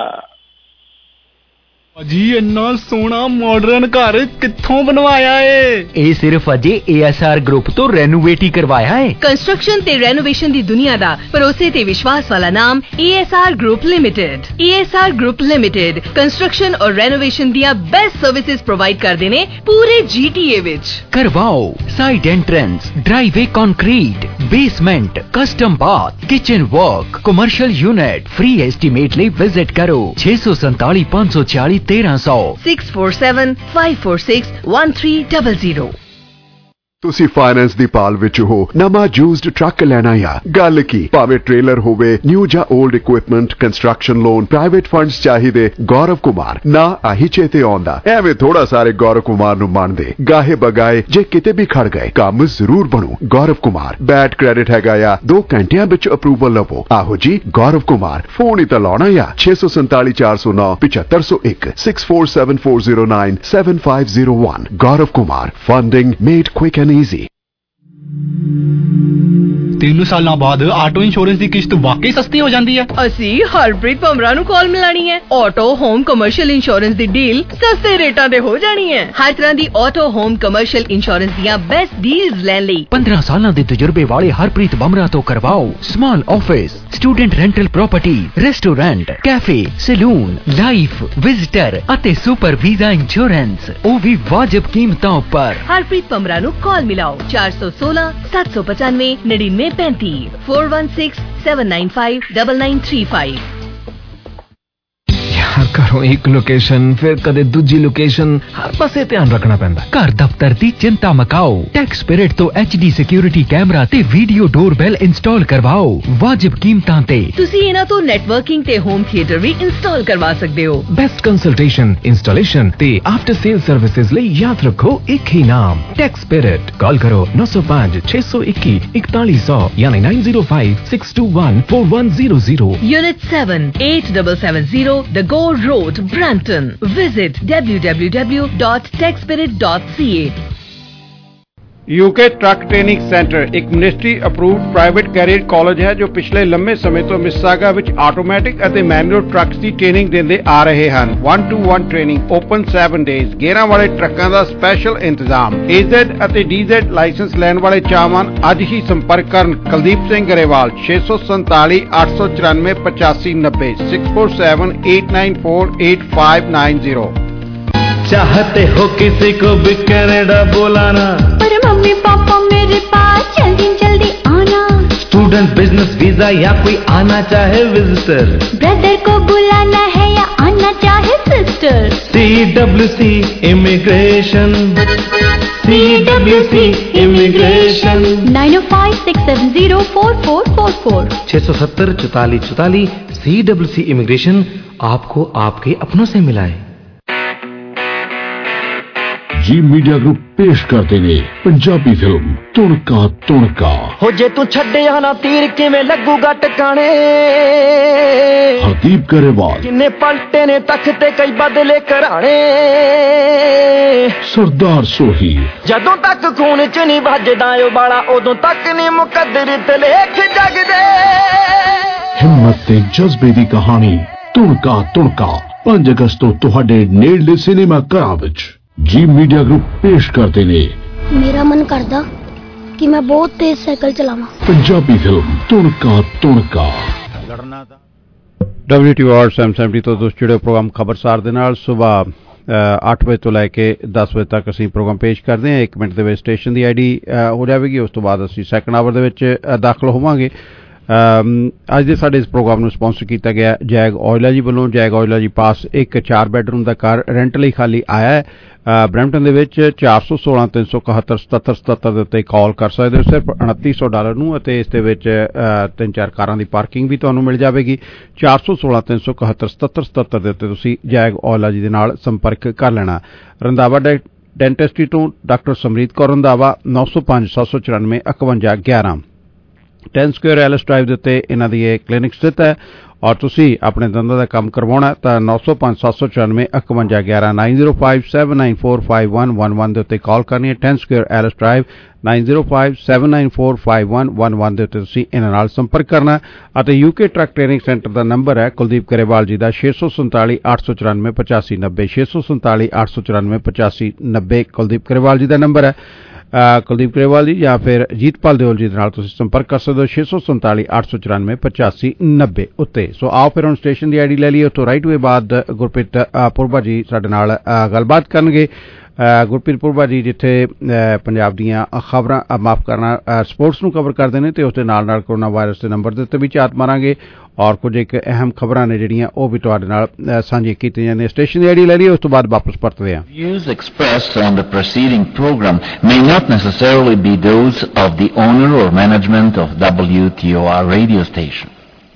ਜੀ ਇੰਨਾ ਸੋਹਣਾ ਮਾਡਰਨ ਘਰ ਕਿੱਥੋਂ ਬਣਵਾਇਆ ਏ? ਇਹ ਸਿਰਫ ਅਜੇ ਏ ਐਸ ਆਰ ਗਰੁੱਪ ਤੋਂ ਰੈਨੋਵੇਟ ਹੀ ਕਰਵਾਇਆ ਏ। ਕੰਸਟਰਕਸ਼ਨ ਤੇ ਰੈਨੋਵੇਸ਼ਨ ਦੀ ਦੁਨੀਆ ਦਾ ਭਰੋਸੇ ਤੇ ਵਿਸ਼ਵਾਸ ਵਾਲਾ ਨਾਮ A S R group limited. A S R group limited construction ਔਰ ਰੈਨੋਵੇਸ਼ਨ ਦੀਆਂ ਬੈਸਟ ਸਰਵਿਸਿਜ਼ ਪ੍ਰੋਵਾਈਡ ਕਰਦੇ ਨੇ ਪੂਰੇ ਜੀ ਟੀ ਏ ਵਿੱਚ। ਕਰਵਾਓ side entrance, driveway concrete, basement, custom bath, kitchen work, commercial unit. Free estimate ਲਈ visit ਕਰੋ ਛੇ ਸੌ ਸੰਤਾਲੀ ਪੰਜ ਸੌ ਚਾਲੀ ਤੇਰਾਂ ਸੌ six four seven five four six one three double zero. ਤੁਸੀਂ ਫਾਈਨੈਂਸ ਦੀ ਪਾਲ ਵਿੱਚ ਹੋ, ਨਵਾਂ ਯੂਜ਼ਡ ਟਰੱਕ ਲੈਣਾ ਆ, ਗੱਲ ਕੀ ਭਾਵੇਂ ਟ੍ਰੇਲਰ ਹੋਵੇ, ਨਿਊ ਜਾਂ old equipment, construction loan, private funds ਚਾਹੀਦੇ, ਗੌਰਵ ਕੁਮਾਰ ਨਾ ਆਹੀ ਚੇਤੇ ਆਉਂਦਾ। ਐਵੇਂ ਥੋੜਾ ਸਾਰੇ ਗੌਰਵ ਕੁਮਾਰ ਨੂੰ ਮੰਨਦੇ, ਗਾਹੇ ਬਗਾਏ ਜੇ ਕਿਤੇ ਵੀ ਖੜ ਗਏ ਕੰਮ ਜ਼ਰੂਰ ਬਣੂ। ਗੌਰਵ ਕੁਮਾਰ ਬੈਡ ਕ੍ਰੈਡਿਟ ਹੈਗਾ ਆ, ਦੋ ਘੰਟਿਆਂ ਵਿੱਚ ਅਪਰੂਵਲ ਲਵੋ। ਆਹੋ ਜੀ ਗੌਰਵ ਕੁਮਾਰ, ਫੋਨ ਹੀ ਤਾਂ ਲਾਉਣਾ ਆ ਛੇ ਸੌ ਸੰਤਾਲੀ ਚਾਰ ਸੌ ਨੌ ਪਚੱਤਰ ਸੌ ਇੱਕ six four seven four zero nine seven five zero one. Gaurav Kumar, funding made quick and easy. ਤਿੰਨ ਸਾਲਾਂ ਬਾਅਦ ਆਟੋ ਇੰਸ਼ੋਰੈਂਸ ਦੀ ਕਿਸ਼ਤ ਵਾਕਈ ਸਸਤੀ ਹੋ ਜਾਂਦੀ ਹੈ। ਅਸੀਂ ਹਰਪ੍ਰੀਤ ਭਮਰਾ ਨੂੰ ਕਾਲ ਮਿਲਾਣੀ ਹੈ। ਆਟੋ ਹੋਮ ਕਮਰਸ਼ੀਅਲ ਇੰਸ਼ੋਰੈਂਸ ਦੀ ਡੀਲ ਸਸਤੇ ਰੇਟਾਂ ਤੇ ਹੋ ਜਾਣੀ ਹੈ। ਹਰ ਤਰ੍ਹਾਂ ਦੀ ਆਟੋ ਹੋਮ ਕਮਰਸ਼ੀਅਲ ਇੰਸ਼ੋਰੈਂਸ ਦੀਆਂ ਬੈਸਟ ਡੀਲਸ ਲੈਣ ਲਈ ਪੰਦਰਾਂ ਸਾਲਾਂ ਦੇ ਤਜਰਬੇ ਵਾਲੇ ਹਰਪ੍ਰੀਤ ਭਮਰਾ ਤੋਂ ਕਰਵਾਓ small office, student rental property, restaurant, cafe, salon, life, visitor ਅਤੇ ਸੁਪਰ ਵੀਜ਼ਾ ਇੰਸ਼ੋਰੈਂਸ, ਉਹ ਵੀ ਵਾਜਬ ਕੀਮਤਾਂ ਉੱਪਰ। ਹਰਪ੍ਰੀਤ ਭਮਰਾ ਨੂੰ ਕਾਲ ਮਿਲਾਓ ਚਾਰ ਸੌ ਸੋਲਾਂ ਸੱਤ ਸੌ ਪਚਾਨਵੇਂ ਨੜਿਨਵੇਂ ਪੈਂਤੀ four one six seven nine five double nine three five. यार करो ਘਰੋਂ ਇੱਕ ਲੋਕੇਸ਼ਨ ਫਿਰ ਕਦੇ ਦੂਜੀ ਲੋਕੇਸ਼ਨ, ਹਰ ਪਾਸੇ ਧਿਆਨ ਰੱਖਣਾ ਪੈਂਦਾ। ਘਰ ਦਫ਼ਤਰ ਦੀ ਚਿੰਤਾ ਮਕਾਓ, ਟੈਕ ਸਪਿਰਿਟ ਤੋਂ ਐਚ ਡੀ ਸਿਕਿਉਰਿਟੀ ਕੈਮਰਾ ਤੇ ਵੀਡੀਓ ਡੋਰਬੈਲ ਇੰਸਟਾਲ ਕਰਵਾਓ ਵਾਜਿਬ ਕੀਮਤਾਂ ਤੇ। ਤੁਸੀਂ ਇਹਨਾਂ ਤੋਂ ਨੈਟਵਰਕਿੰਗ ਤੇ ਹੋਮ ਥੀਏਟਰ ਵੀ ਇੰਸਟਾਲ ਕਰਵਾ ਸਕਦੇ ਹੋ। ਬੈਸਟ ਕੰਸਲਟੇਸ਼ਨ, ਇੰਸਟਾਲੇਸ਼ਨ ਤੇ ਆਫਟਰ ਸੇਲ ਸਰਵਿਸਿਜ਼ ਲਈ ਯਾਦ ਰੱਖੋ ਇੱਕ ਹੀ ਨਾਮ, ਟੈਕ ਸਪਿਰਿਟ। ਕਾਲ ਕਰੋ ਨੌ ਸੌ ਪੰਜ ਛੇ ਸੌ ਇੱਕੀ ਇਕਤਾਲੀ ਸੌ ਯਾਨੀ nine zero five six two one four one zero zero। Unit seven, eight seven seven zero The Gore Road, Brampton. Visit w w w dot tech spirit dot c a। UK truck training centre ਇੱਕ ministry approved private career college ਹੈ ਜੋ ਪਿਛਲੇ ਲੰਮੇ ਸਮੇਂ ਤੋਂ Mississauga ਵਿੱਚ automatic ਅਤੇ manual trucks ਦੀ training ਦਿੰਦੇ ਆ ਰਹੇ ਹਨ। one to one training, open seven days, ਗੇਅਰਾਂ ਵਾਲੇ ਟਰੱਕਾਂ ਦਾ ਸਪੈਸ਼ਲ ਇੰਤਜ਼ਾਮ। ਏ ਜ਼ੈਡ ਅਤੇ ਡੀ ਜ਼ੈਡ ਲਾਇਸੈਂਸ ਲੈਣ ਵਾਲੇ ਚਾਹਵਾਨ ਅੱਜ ਹੀ ਸੰਪਰਕ ਕਰਨ ਕੁਲਦੀਪ ਸਿੰਘ ਗਰੇਵਾਲ ਛੇ ਸੌ ਸੰਤਾਲੀ ਅੱਠ ਸੌ ਚੁਰਾਨਵੇਂ ਪਚਾਸੀ ਨੱਬੇ six four seven eight nine four eight five nine zero। चाहते हो किसी को भी कनाडा बुलाना, पर मम्मी पापा मेरे पास जल्दी जल्दी आना। स्टूडेंट, बिजनेस वीजा या कोई आना चाहे विजिटर, ब्रदर को बुलाना है या आना चाहे sister. C W C immigration, C W C immigration. nine oh five six seven zero four four four four छह सौ सत्तर चौताली चौताली। सी डब्ल्यू सी इमिग्रेशन आपको आपके अपनों से मिलाए। जी मीडिया ग्रुप पेश करते ने पंजाबी फिल्म तुणका तुणका। हो जे तू छड्डिया ना तीर किवें लगूगा टकाने। हरदीप गरेवाल किन्ने पलटे ने तख्ते कई बदले कराने। सरदार सोही जदों तक खून च नहीं भजदा ओ बाला उदों तक नहीं मुकद्दर ते लेख जगदे। हिम्मत ते जज्बे दी कहानी तुणका तुणका पांच अगस्त तो तुहाडे नेड़ले सिनेमा घरां विच। जी मीडिया ग्रुप पेश करते ने। मेरा मन करदा कि मैं बहुत तेज साइकिल चलावां। Punjabi film Tunka Tunka. W T R seven seventy ਤੋਂ ਦੋਸਤ ਜਿਹੜੇ ਪ੍ਰੋਗਰਾਮ ਖਬਰਸਾਰ ਦੇ ਨਾਲ ਸਵੇਰ ਅੱਠ ਵਜੇ ਤੋਂ ਲੈ ਕੇ ਦਸ ਵਜੇ ਤੱਕ ਅਸੀਂ ਪ੍ਰੋਗਰਾਮ ਪੇਸ਼ ਕਰਦੇ ਹਾਂ। ਇੱਕ ਮਿੰਟ ਦੇ ਵਿੱਚ ਸਟੇਸ਼ਨ ਦੀ ਆਈਡੀ ਹੋ ਜਾਵੇਗੀ, ਉਸ ਤੋਂ ਬਾਅਦ ਅਸੀਂ ਸੈਕੰਡ ਆਵਰ ਦੇ ਵਿੱਚ ਦਾਖਲ ਹੋਵਾਂਗੇ। ਅੱਜ ਦੇ ਸਾਡੇ ਇਸ ਪ੍ਰੋਗਰਾਮ ਨੂੰ ਸਪਾਂਸਰ ਕੀਤਾ ਗਿਆ ਜੈਗ ਆਇਲਾ ਜੀ ਵੱਲੋਂ। ਜੈਗ ਆਇਲਾ ਜੀ ਪਾਸ ਇੱਕ ਚਾਰ ਬੈਡਰੂਮ ਦਾ ਘਰ ਰੈਂਟ ਲਈ ਖਾਲੀ ਆਇਆ ਹੈ ਬਰੈਂਪਟਨ ਦੇ ਵਿੱਚ। ਚਾਰ ਸੌ ਸੋਲਾਂ ਤਿੰਨ ਸੌ ਇਕਹੱਤਰ ਸਤੱਤਰ ਸਤੱਤਰ ਦੇ ਉੱਤੇ ਕਾਲ ਕਰ ਸਕਦੇ ਹੋ ਸਿਰਫ ਉਨੱਤੀ ਸੌ ਡਾਲਰ ਨੂੰ, ਅਤੇ ਇਸ ਦੇ ਵਿੱਚ ਤਿੰਨ ਚਾਰ ਕਾਰਾਂ ਦੀ ਪਾਰਕਿੰਗ ਵੀ ਤੁਹਾਨੂੰ ਮਿਲ ਜਾਵੇਗੀ। ਚਾਰ ਸੌ ਸੋਲਾਂ ਤਿੰਨ ਸੌ ਇਕਹੱਤਰ ਸਤੱਤਰ ਸਤੱਤਰ ਦੇ ਉੱਤੇ ਤੁਸੀਂ ਜੈਗ ਆਇਲਾ ਜੀ ਦੇ ਨਾਲ ਸੰਪਰਕ ਕਰ ਲੈਣਾ। ਰੰਧਾਵਾ ਡੈਂਟਿਸਟਰੀ ਤੋਂ ਡਾਕਟਰ ਸਮਰੀਤ ਕੌਰ ਰੰਧਾਵਾ ਨੌ ਸੌ ਪੰਜ ਸੱਤ ਸੌ ਚੁਰਾਨਵੇਂ ਇਕਵੰਜਾ ਗਿਆਰਾਂ। ਟੈਨ ਸਕੁਅਰ ਐਲਿਸ ਡਰਾਈਵ ਦੇ ਉੱਤੇ ਇਹਨਾਂ ਦੀ ਇਹ ਕਲੀਨਿਕ ਸਥਿਤ ਹੈ ਔਰ ਤੁਸੀਂ ਆਪਣੇ ਦੰਦਾਂ ਦਾ ਕੰਮ ਕਰਵਾਉਣਾ ਤਾਂ ਨੌ ਸੌ ਪੰਜ ਸੱਤ ਸੌ ਚੁਰਾਨਵੇਂ ਇਕਵੰਜਾ ਗਿਆਰਾਂ nine zero five seven nine four five one one one ਦੇ ਉੱਤੇ ਕਾਲ ਕਰਨੀ ਹੈ। Ten square Ellis drive nine zero five seven nine four five one one one ਦੇ ਉੱਤੇ ਤੁਸੀਂ ਇਹਨਾਂ ਨਾਲ ਸੰਪਰਕ ਕਰਨਾ। ਅਤੇ ਯੂਕੇ ਟਰੱਕ ਟ੍ਰੇਨਿੰਗ ਸੈਂਟਰ ਦਾ ਨੰਬਰ ਹੈ ਕੁਲਦੀਪ ਗਰੇਵਾਲ ਜੀ ਦਾ ਛੇ ਸੌ ਸੰਤਾਲੀ ਅੱਠ ਸੌ ਚੁਰਾਨਵੇਂ ਪਚਾਸੀ ਨੱਬੇ ਛੇ ਸੌ ਸੰਤਾਲੀ ਅੱਠ ਸੌ ਚੁਰਾਨਵੇਂ ਪਚਾਸੀ ਨੱਬੇ ਕੁਲਦੀਪ ਗਰੇਵਾਲ ਜੀ ਦਾ ਨੰਬਰ ਹੈ। ਕੁਲਦੀਪ ਗਰੇਵਾਲ ਜੀ ਜਾਂ ਫਿਰ ਜੀਤਪਾਲ ਦਿਓਲ ਜੀ ਦੇ ਨਾਲ ਤੁਸੀਂ ਸੰਪਰਕ ਕਰ ਸਕਦੇ ਹੋ ਛੇ ਸੌ ਸੰਤਾਲੀ ਅੱਠ ਸੌ ਚੁਰਾਨਵੇਂ ਪਚਾਸੀ ਨੱਬੇ ਉੱਤੇ। ਸੋ ਆਓ ਫਿਰ ਹੁਣ ਸਟੇਸ਼ਨ ਦੀ ਆਈਡੀ ਲੈ ਲਈਏ। ਉੱਥੋਂ ਰਾਈਟ ਵੇ ਬਾਅਦ ਗੁਰਪ੍ਰੀਤ ਪੁਰਬਾ ਜੀ ਸਾਡੇ ਨਾਲ ਗੱਲਬਾਤ ਕਰਨਗੇ। ਗੁਰਪ੍ਰੀਤ ਪੁਰਬਾ ਜੀ ਜਿੱਥੇ ਪੰਜਾਬ ਦੀਆਂ ਖਬਰਾਂ ਮਾਫ ਕਰਨਾ ਸਪੋਰਟਸ ਨੂੰ ਕਵਰ ਕਰਦੇ ਨੇ ਤੇ ਉਸ ਦੇ ਨਾਲ ਨਾਲ ਕੋਰੋਨਾ ਵਾਇਰਸ ਦੇ ਨੰਬਰ ਦੇ ਉੱਤੇ ਵੀ ਝਾਤ ਮਾਰਾਂਗੇ ਔਰ ਕੁਝ ਇੱਕ ਅਹਿਮ ਖਬਰਾਂ ਨੇ ਜਿਹੜੀਆਂ ਉਹ ਵੀ ਤੁਹਾਡੇ ਨਾਲ ਸਾਂਝੀਆਂ ਕੀਤੀਆਂ ਜਾਂਦੀਆਂ। ਸਟੇਸ਼ਨ ਦੀ ਆਈਡੀ ਲੈ ਲਈਏ, ਉਸ ਤੋਂ ਬਾਅਦ ਵਾਪਸ ਪਰਤਦੇ ਹਾਂ। Views expressed on the preceding program may not necessarily be those of the owner or management of W T O R radio station.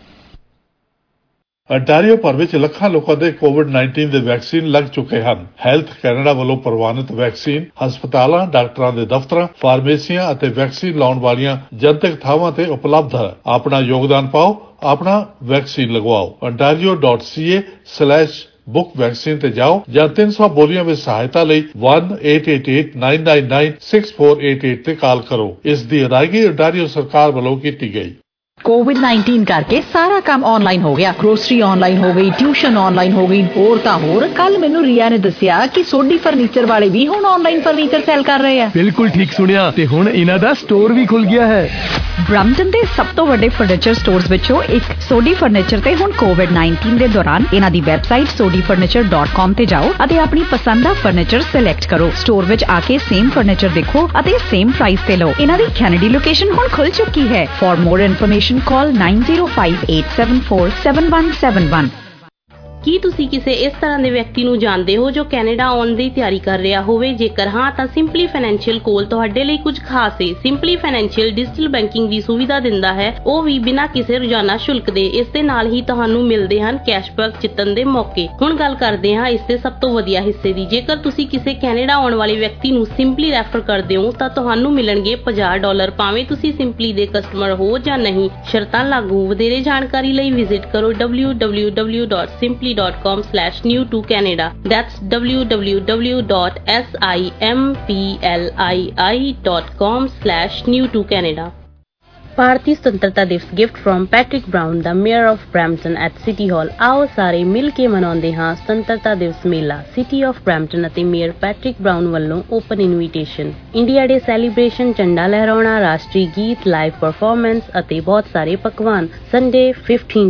Ontario ਭਰ ਵਿੱਚ ਲੱਖਾਂ ਲੋਕਾਂ ਦੇ ਕੋਵਿਡ ਉੱਨੀ ਦੇ ਵੈਕਸੀਨ ਲੱਗ ਚੁੱਕੇ ਹਨ। ਹੈਲਥ ਕੈਨੇਡਾ ਵੱਲੋਂ ਪ੍ਰਵਾਨਿਤ ਵੈਕਸੀਨ ਹਸਪਤਾਲਾਂ, ਡਾਕਟਰਾਂ ਦੇ ਦਫ਼ਤਰਾਂ, ਫਾਰਮੇਸੀਆਂ ਅਤੇ ਵੈਕਸੀਨ ਲਾਉਣ ਵਾਲੀਆਂ ਜਨਤਕ ਥਾਵਾਂ ਤੇ ਉਪਲਬਧ ਹੈ। ਆਪਣਾ ਯੋਗਦਾਨ ਪਾਓ, ਆਪਣਾ ਵੈਕਸੀਨ ਲਗਵਾਓ। ontario dot c a slash book vaccine ਤੇ ਜਾਓ ਜਾਂ ਤਿੰਨ ਸੌ ਬੋਲੀਆਂ ਵਿੱਚ ਸਹਾਇਤਾ ਲਈ one eight eight eight nine nine nine six four eight eight ਤੇ ਕਾਲ ਕਰੋ। ਇਸ ਦੀ ਅਦਾਇਗੀ ontario ਸਰਕਾਰ ਵੱਲੋਂ ਕੀਤੀ ਗਈ। कोविड नाइनटीन करके सारा काम ऑनलाइन हो गया। ग्रोसरी ऑनलाइन हो गई, ट्यूशन ऑनलाइन हो गई, होर तां होर। कल मैनू रिया ने दसिया कि सोडी फर्नीचर वाले भी हुण ऑनलाइन फर्नीचर सेल कर रहे हैं। बिल्कुल ठीक सुनिया ते हुण इन्हां दा स्टोर भी खुल गया है। ब्रैम्पटन दे सब तो वड्डे फर्नीचर स्टोर्स विचों एक सोडी फर्नीचर ते हुण कोविड नाइनटीन दे दौरान इन्हां दी website sodi furniture dot com ते जाओ अते अपनी पसंद दा फर्नीचर सिलेक्ट करो। स्टोर विच आके सेम फर्नीचर देखो अते सेम प्राइस ते लो। इन्हां दी कैनेडी लोकेशन हुण खुल चुकी है। For more information call nine zero five eight seven four seven one seven one. ਕੀ ਤੁਸੀਂ ਕਿਸੇ ਇਸ ਤਰ੍ਹਾਂ ਦੇ ਵਿਅਕਤੀ ਨੂੰ ਜਾਣਦੇ ਹੋ ਜੋ ਕੈਨੇਡਾ ਆਉਣ ਦੀ ਤਿਆਰੀ ਕਰ ਰਿਹਾ ਹੋਵੇ? ਜੇਕਰ ਹਾਂ ਤਾਂ ਸਿੰਪਲੀ ਫਾਈਨੈਂਸ਼ੀਅਲ ਕੋਲ ਤੁਹਾਡੇ ਲਈ ਕੁਝ ਖਾਸ ਹੈ। ਸਿੰਪਲੀ ਫਾਈਨੈਂਸ਼ੀਅਲ ਡਿਜੀਟਲ ਬੈਂਕਿੰਗ ਦੀ ਸੁਵਿਧਾ ਦਿੰਦਾ ਹੈ, ਉਹ ਵੀ ਬਿਨਾਂ ਕਿਸੇ ਰੋਜ਼ਾਨਾ ਸ਼ੁਲਕ ਦੇ। ਇਸ ਦੇ ਨਾਲ ਹੀ ਤੁਹਾਨੂੰ ਮਿਲਦੇ ਹਨ ਕੈਸ਼ਬੈਕ ਜਿੱਤਣ ਦੇ ਮੌਕੇ। ਹੁਣ ਗੱਲ ਕਰਦੇ ਹਾਂ ਇਸ ਦੇ ਸਭ ਤੋਂ ਵਧੀਆ ਹਿੱਸੇ ਦੀ। ਜੇਕਰ ਤੁਸੀਂ ਕਿਸੇ ਕੈਨੇਡਾ ਆਉਣ ਵਾਲੇ ਵਿਅਕਤੀ ਨੂੰ ਸਿੰਪਲੀ ਰੈਫਰ ਕਰਦੇ ਹੋ ਤਾਂ ਤੁਹਾਨੂੰ ਮਿਲਣਗੇ ਪੰਜਾਹ ਡਾਲਰ, ਭਾਵੇਂ ਤੁਸੀਂ ਸਿੰਪਲੀ ਦੇ ਕਸਟਮਰ ਹੋ ਜਾਂ ਨਹੀਂ। ਸ਼ਰਤਾਂ ਲਾਗੂ। ਵਧੇਰੇ ਜਾਣਕਾਰੀ ਲਈ ਵਿਜ਼ਿਟ ਕਰੋ w w w dot simply dot com slash new to Canada. That's w w w dot simpli dot com slash new to Canada. ਭਾਰਤੀ ਸੁਤੰਤਰਤਾ ਦਿਵਸ gift from Patrick Brown, the mayor of Brampton at city hall. ਆਓ ਸਾਰੇ ਮਿਲ ਕੇ ਮਨਾਉਂਦੇ ਹਾਂ ਸੁਤੰਤਰਤਾ ਦਿਵਸ ਮੇਲਾ। ਸਿਟੀ ਆਫ ਬਰੈਂਪਟਨ ਅਤੇ ਮੇਅਰ ਪੈਟਰਿਕ ਬਰਾਊਨ ਵੱਲੋਂ open invitation. India day celebration, ਝੰਡਾ ਲਹਿਰਾਉਣਾ, ਰਾਸ਼ਟਰੀ ਗੀਤ, ਲਾਈਵ ਪਰਫਾਰਮੈਂਸ ਅਤੇ ਬਹੁਤ ਸਾਰੇ ਪਕਵਾਨ। Sunday fifteen